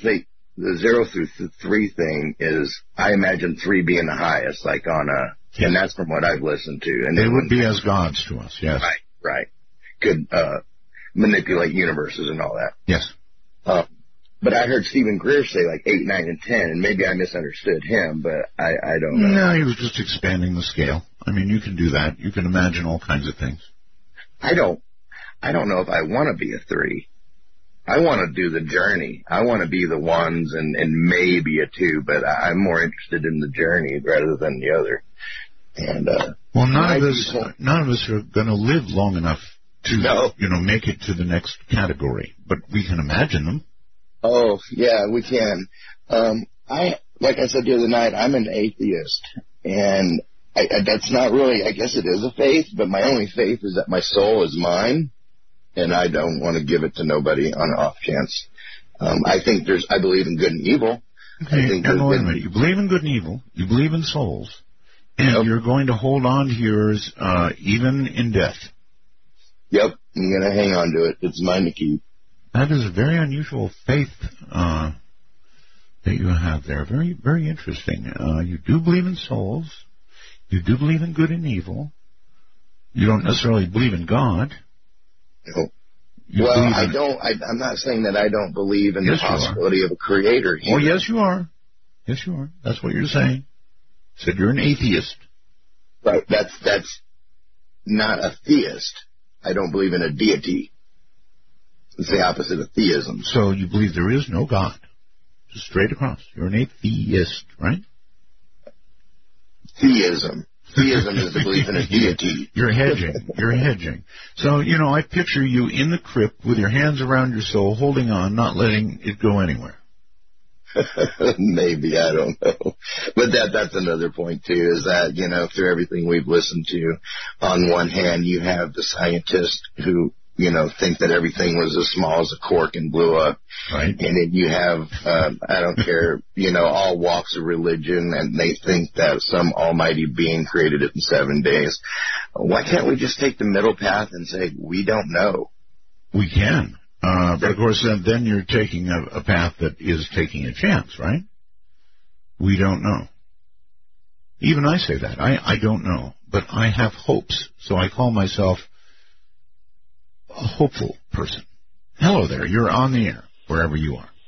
3 thing is, I imagine 3 being the highest, like on a, yes. And that's from what I've listened to. And they would be as gods to us, yes. Right. Could manipulate universes and all that. Yes. But I heard Stephen Greer say like 8, 9, and 10, and maybe I misunderstood him, but I don't know. No, he was just expanding the scale. I mean, you can do that. You can imagine all kinds of things. I don't know if I want to be a 3. I want to do the journey. I want to be the ones and maybe a 2, but I'm more interested in the journey rather than the other. And well, none of us are going to live long enough to make it to the next category, but we can imagine them. Oh yeah, we can. Like I said the other night, I'm an atheist, and that's not really. I guess it is a faith, but my only faith is that my soul is mine. And I don't want to give it to nobody on an off chance. I believe in good and evil. Okay, now wait a minute. You believe in good and evil. You believe in souls. And you're going to hold on to yours even in death. Yep, I'm going to hang on to it. It's mine to keep. That is a very unusual faith that you have there. Very, very interesting. You do believe in souls. You do believe in good and evil. You don't necessarily believe in God. No. Well, I don't. I'm not saying that I don't believe in the possibility of a creator here. Oh, yes, you are. Yes, you are. That's what you're saying. Said you're an atheist. Right. That's not a theist. I don't believe in a deity. It's the opposite of theism. So you believe there is no God. Just straight across. You're an atheist, right? Theism. Theism is the belief in a deity. You're hedging. So, I picture you in the crypt with your hands around your soul, holding on, not letting it go anywhere. Maybe, I don't know. But that's another point, too, is that, through everything we've listened to, on one hand, you have the scientists who, think that everything was as small as a cork and blew up. Right. And then you have, I don't care, all walks of religion, and they think that some almighty being created it in 7 days. Why can't we just take the middle path and say, we don't know? We can. But of course, then you're taking a path that is taking a chance, right? We don't know. Even I say that. I don't know. But I have hopes, so I call myself a hopeful person. Hello there. You're on the air, wherever you are.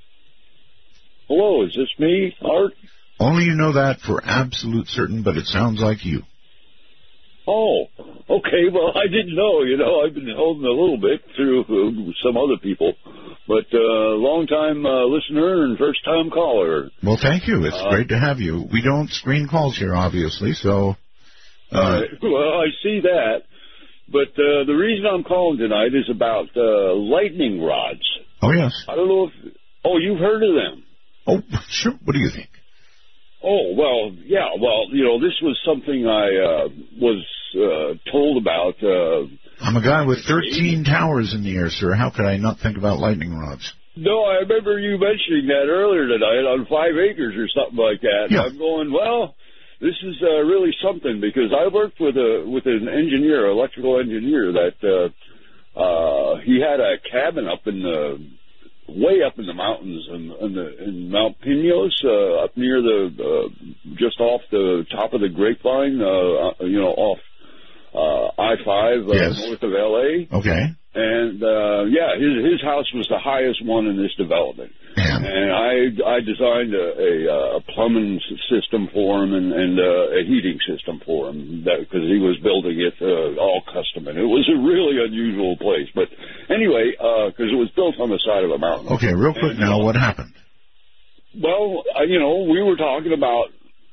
Hello, is this me, Art? Only you know that for absolute certain, but it sounds like you. Oh, okay. Well, I didn't know. I've been holding a little bit through some other people, but long-time listener and first-time caller. Well, thank you. It's great to have you. We don't screen calls here, obviously, so... Well, I see that. But the reason I'm calling tonight is about lightning rods. Oh, yes. I don't know if... Oh, you've heard of them? Oh, sure. What do you think? Oh, well, yeah. Well, this was something I was told about. I'm a guy with 13 towers in the air, sir. How could I not think about lightning rods? No, I remember you mentioning that earlier tonight on 5 acres or something like that. Yeah. I'm going, well, this is really something, because I worked with an engineer, electrical engineer, that he had a cabin up in the... way up in the mountains in Mount Pinos, up near just off the top of the Grapevine, off I-5 north of L.A. Okay. And his house was the highest one in this development. Yeah. And I designed a plumbing system for him and a heating system for him, because he was building it all custom, and it was a really unusual place. But anyway, because it was built on the side of a mountain. Okay, real quick now, what happened? Well, we were talking about,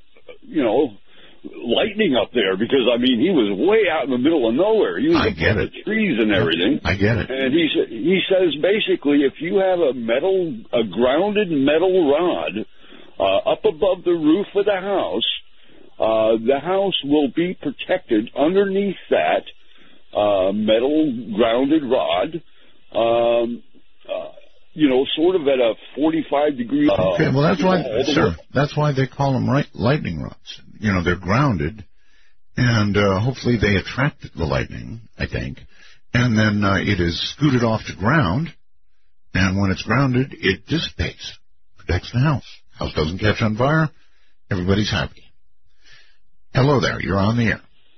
lightning up there, because he was way out in the middle of nowhere. He was above the trees and everything. I get it. And he says basically, if you have a grounded metal rod up above the roof of the house will be protected underneath that metal grounded rod. Sort of at a 45-degree... okay, well, that's why, sir, that's why they call them lightning rods. They're grounded, and hopefully they attract the lightning, I think, and then it is scooted off to ground, and when it's grounded, it dissipates, protects the house. House doesn't catch on fire, everybody's happy. Hello there, you're on the air.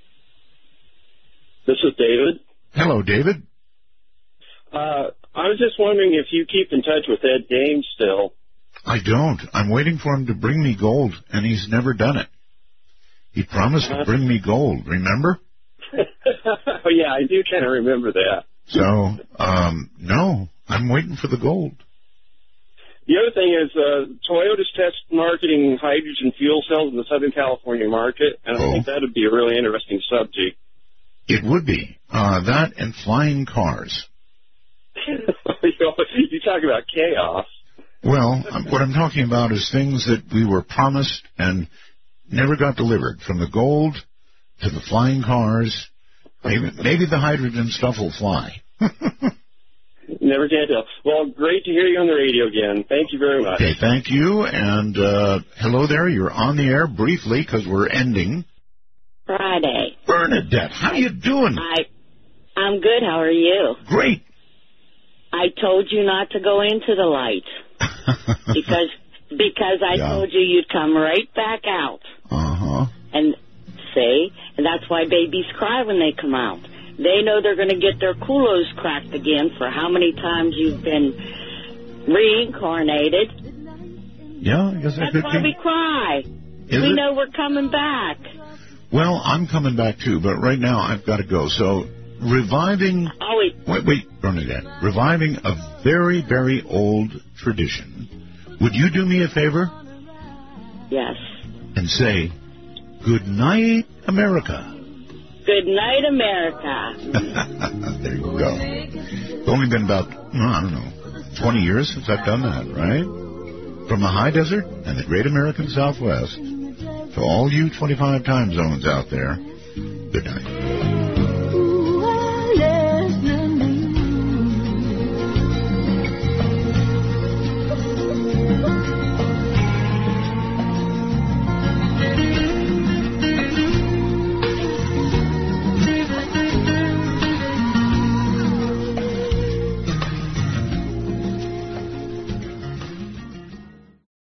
This is David. Hello, David. I was just wondering if you keep in touch with Ed Dames still. I don't. I'm waiting for him to bring me gold, and he's never done it. He promised to bring me gold, remember? Oh, yeah, I do kind of remember that. So, no, I'm waiting for the gold. The other thing is Toyota's test marketing hydrogen fuel cells in the Southern California market, and I think that would be a really interesting subject. It would be. That and flying cars. You talk about chaos. Well, what I'm talking about is things that we were promised and never got delivered, from the gold to the flying cars. Maybe the hydrogen stuff will fly. Never can tell. Well, great to hear you on the radio again. Thank you very much. Okay, thank you. And hello there. You're on the air briefly because we're ending. Friday. Bernadette, how you doing? I'm good. How are you? Great. I told you not to go into the light because I told you you'd come right back out. Uh-huh. And that's why babies cry when they come out. They know they're going to get their culos cracked again for how many times you've been reincarnated. Yeah, I guess that's why we cry. We know we're coming back. Well, I'm coming back too, but right now I've got to go. So reviving... Oh, wait, Bernadette. Reviving a very, very old tradition. Would you do me a favor? Yes. And say, good night, America. Good night, America. There you go. It's only been about, 20 years since I've done that, right? From the high desert and the great American Southwest to all you 25 time zones out there, good night.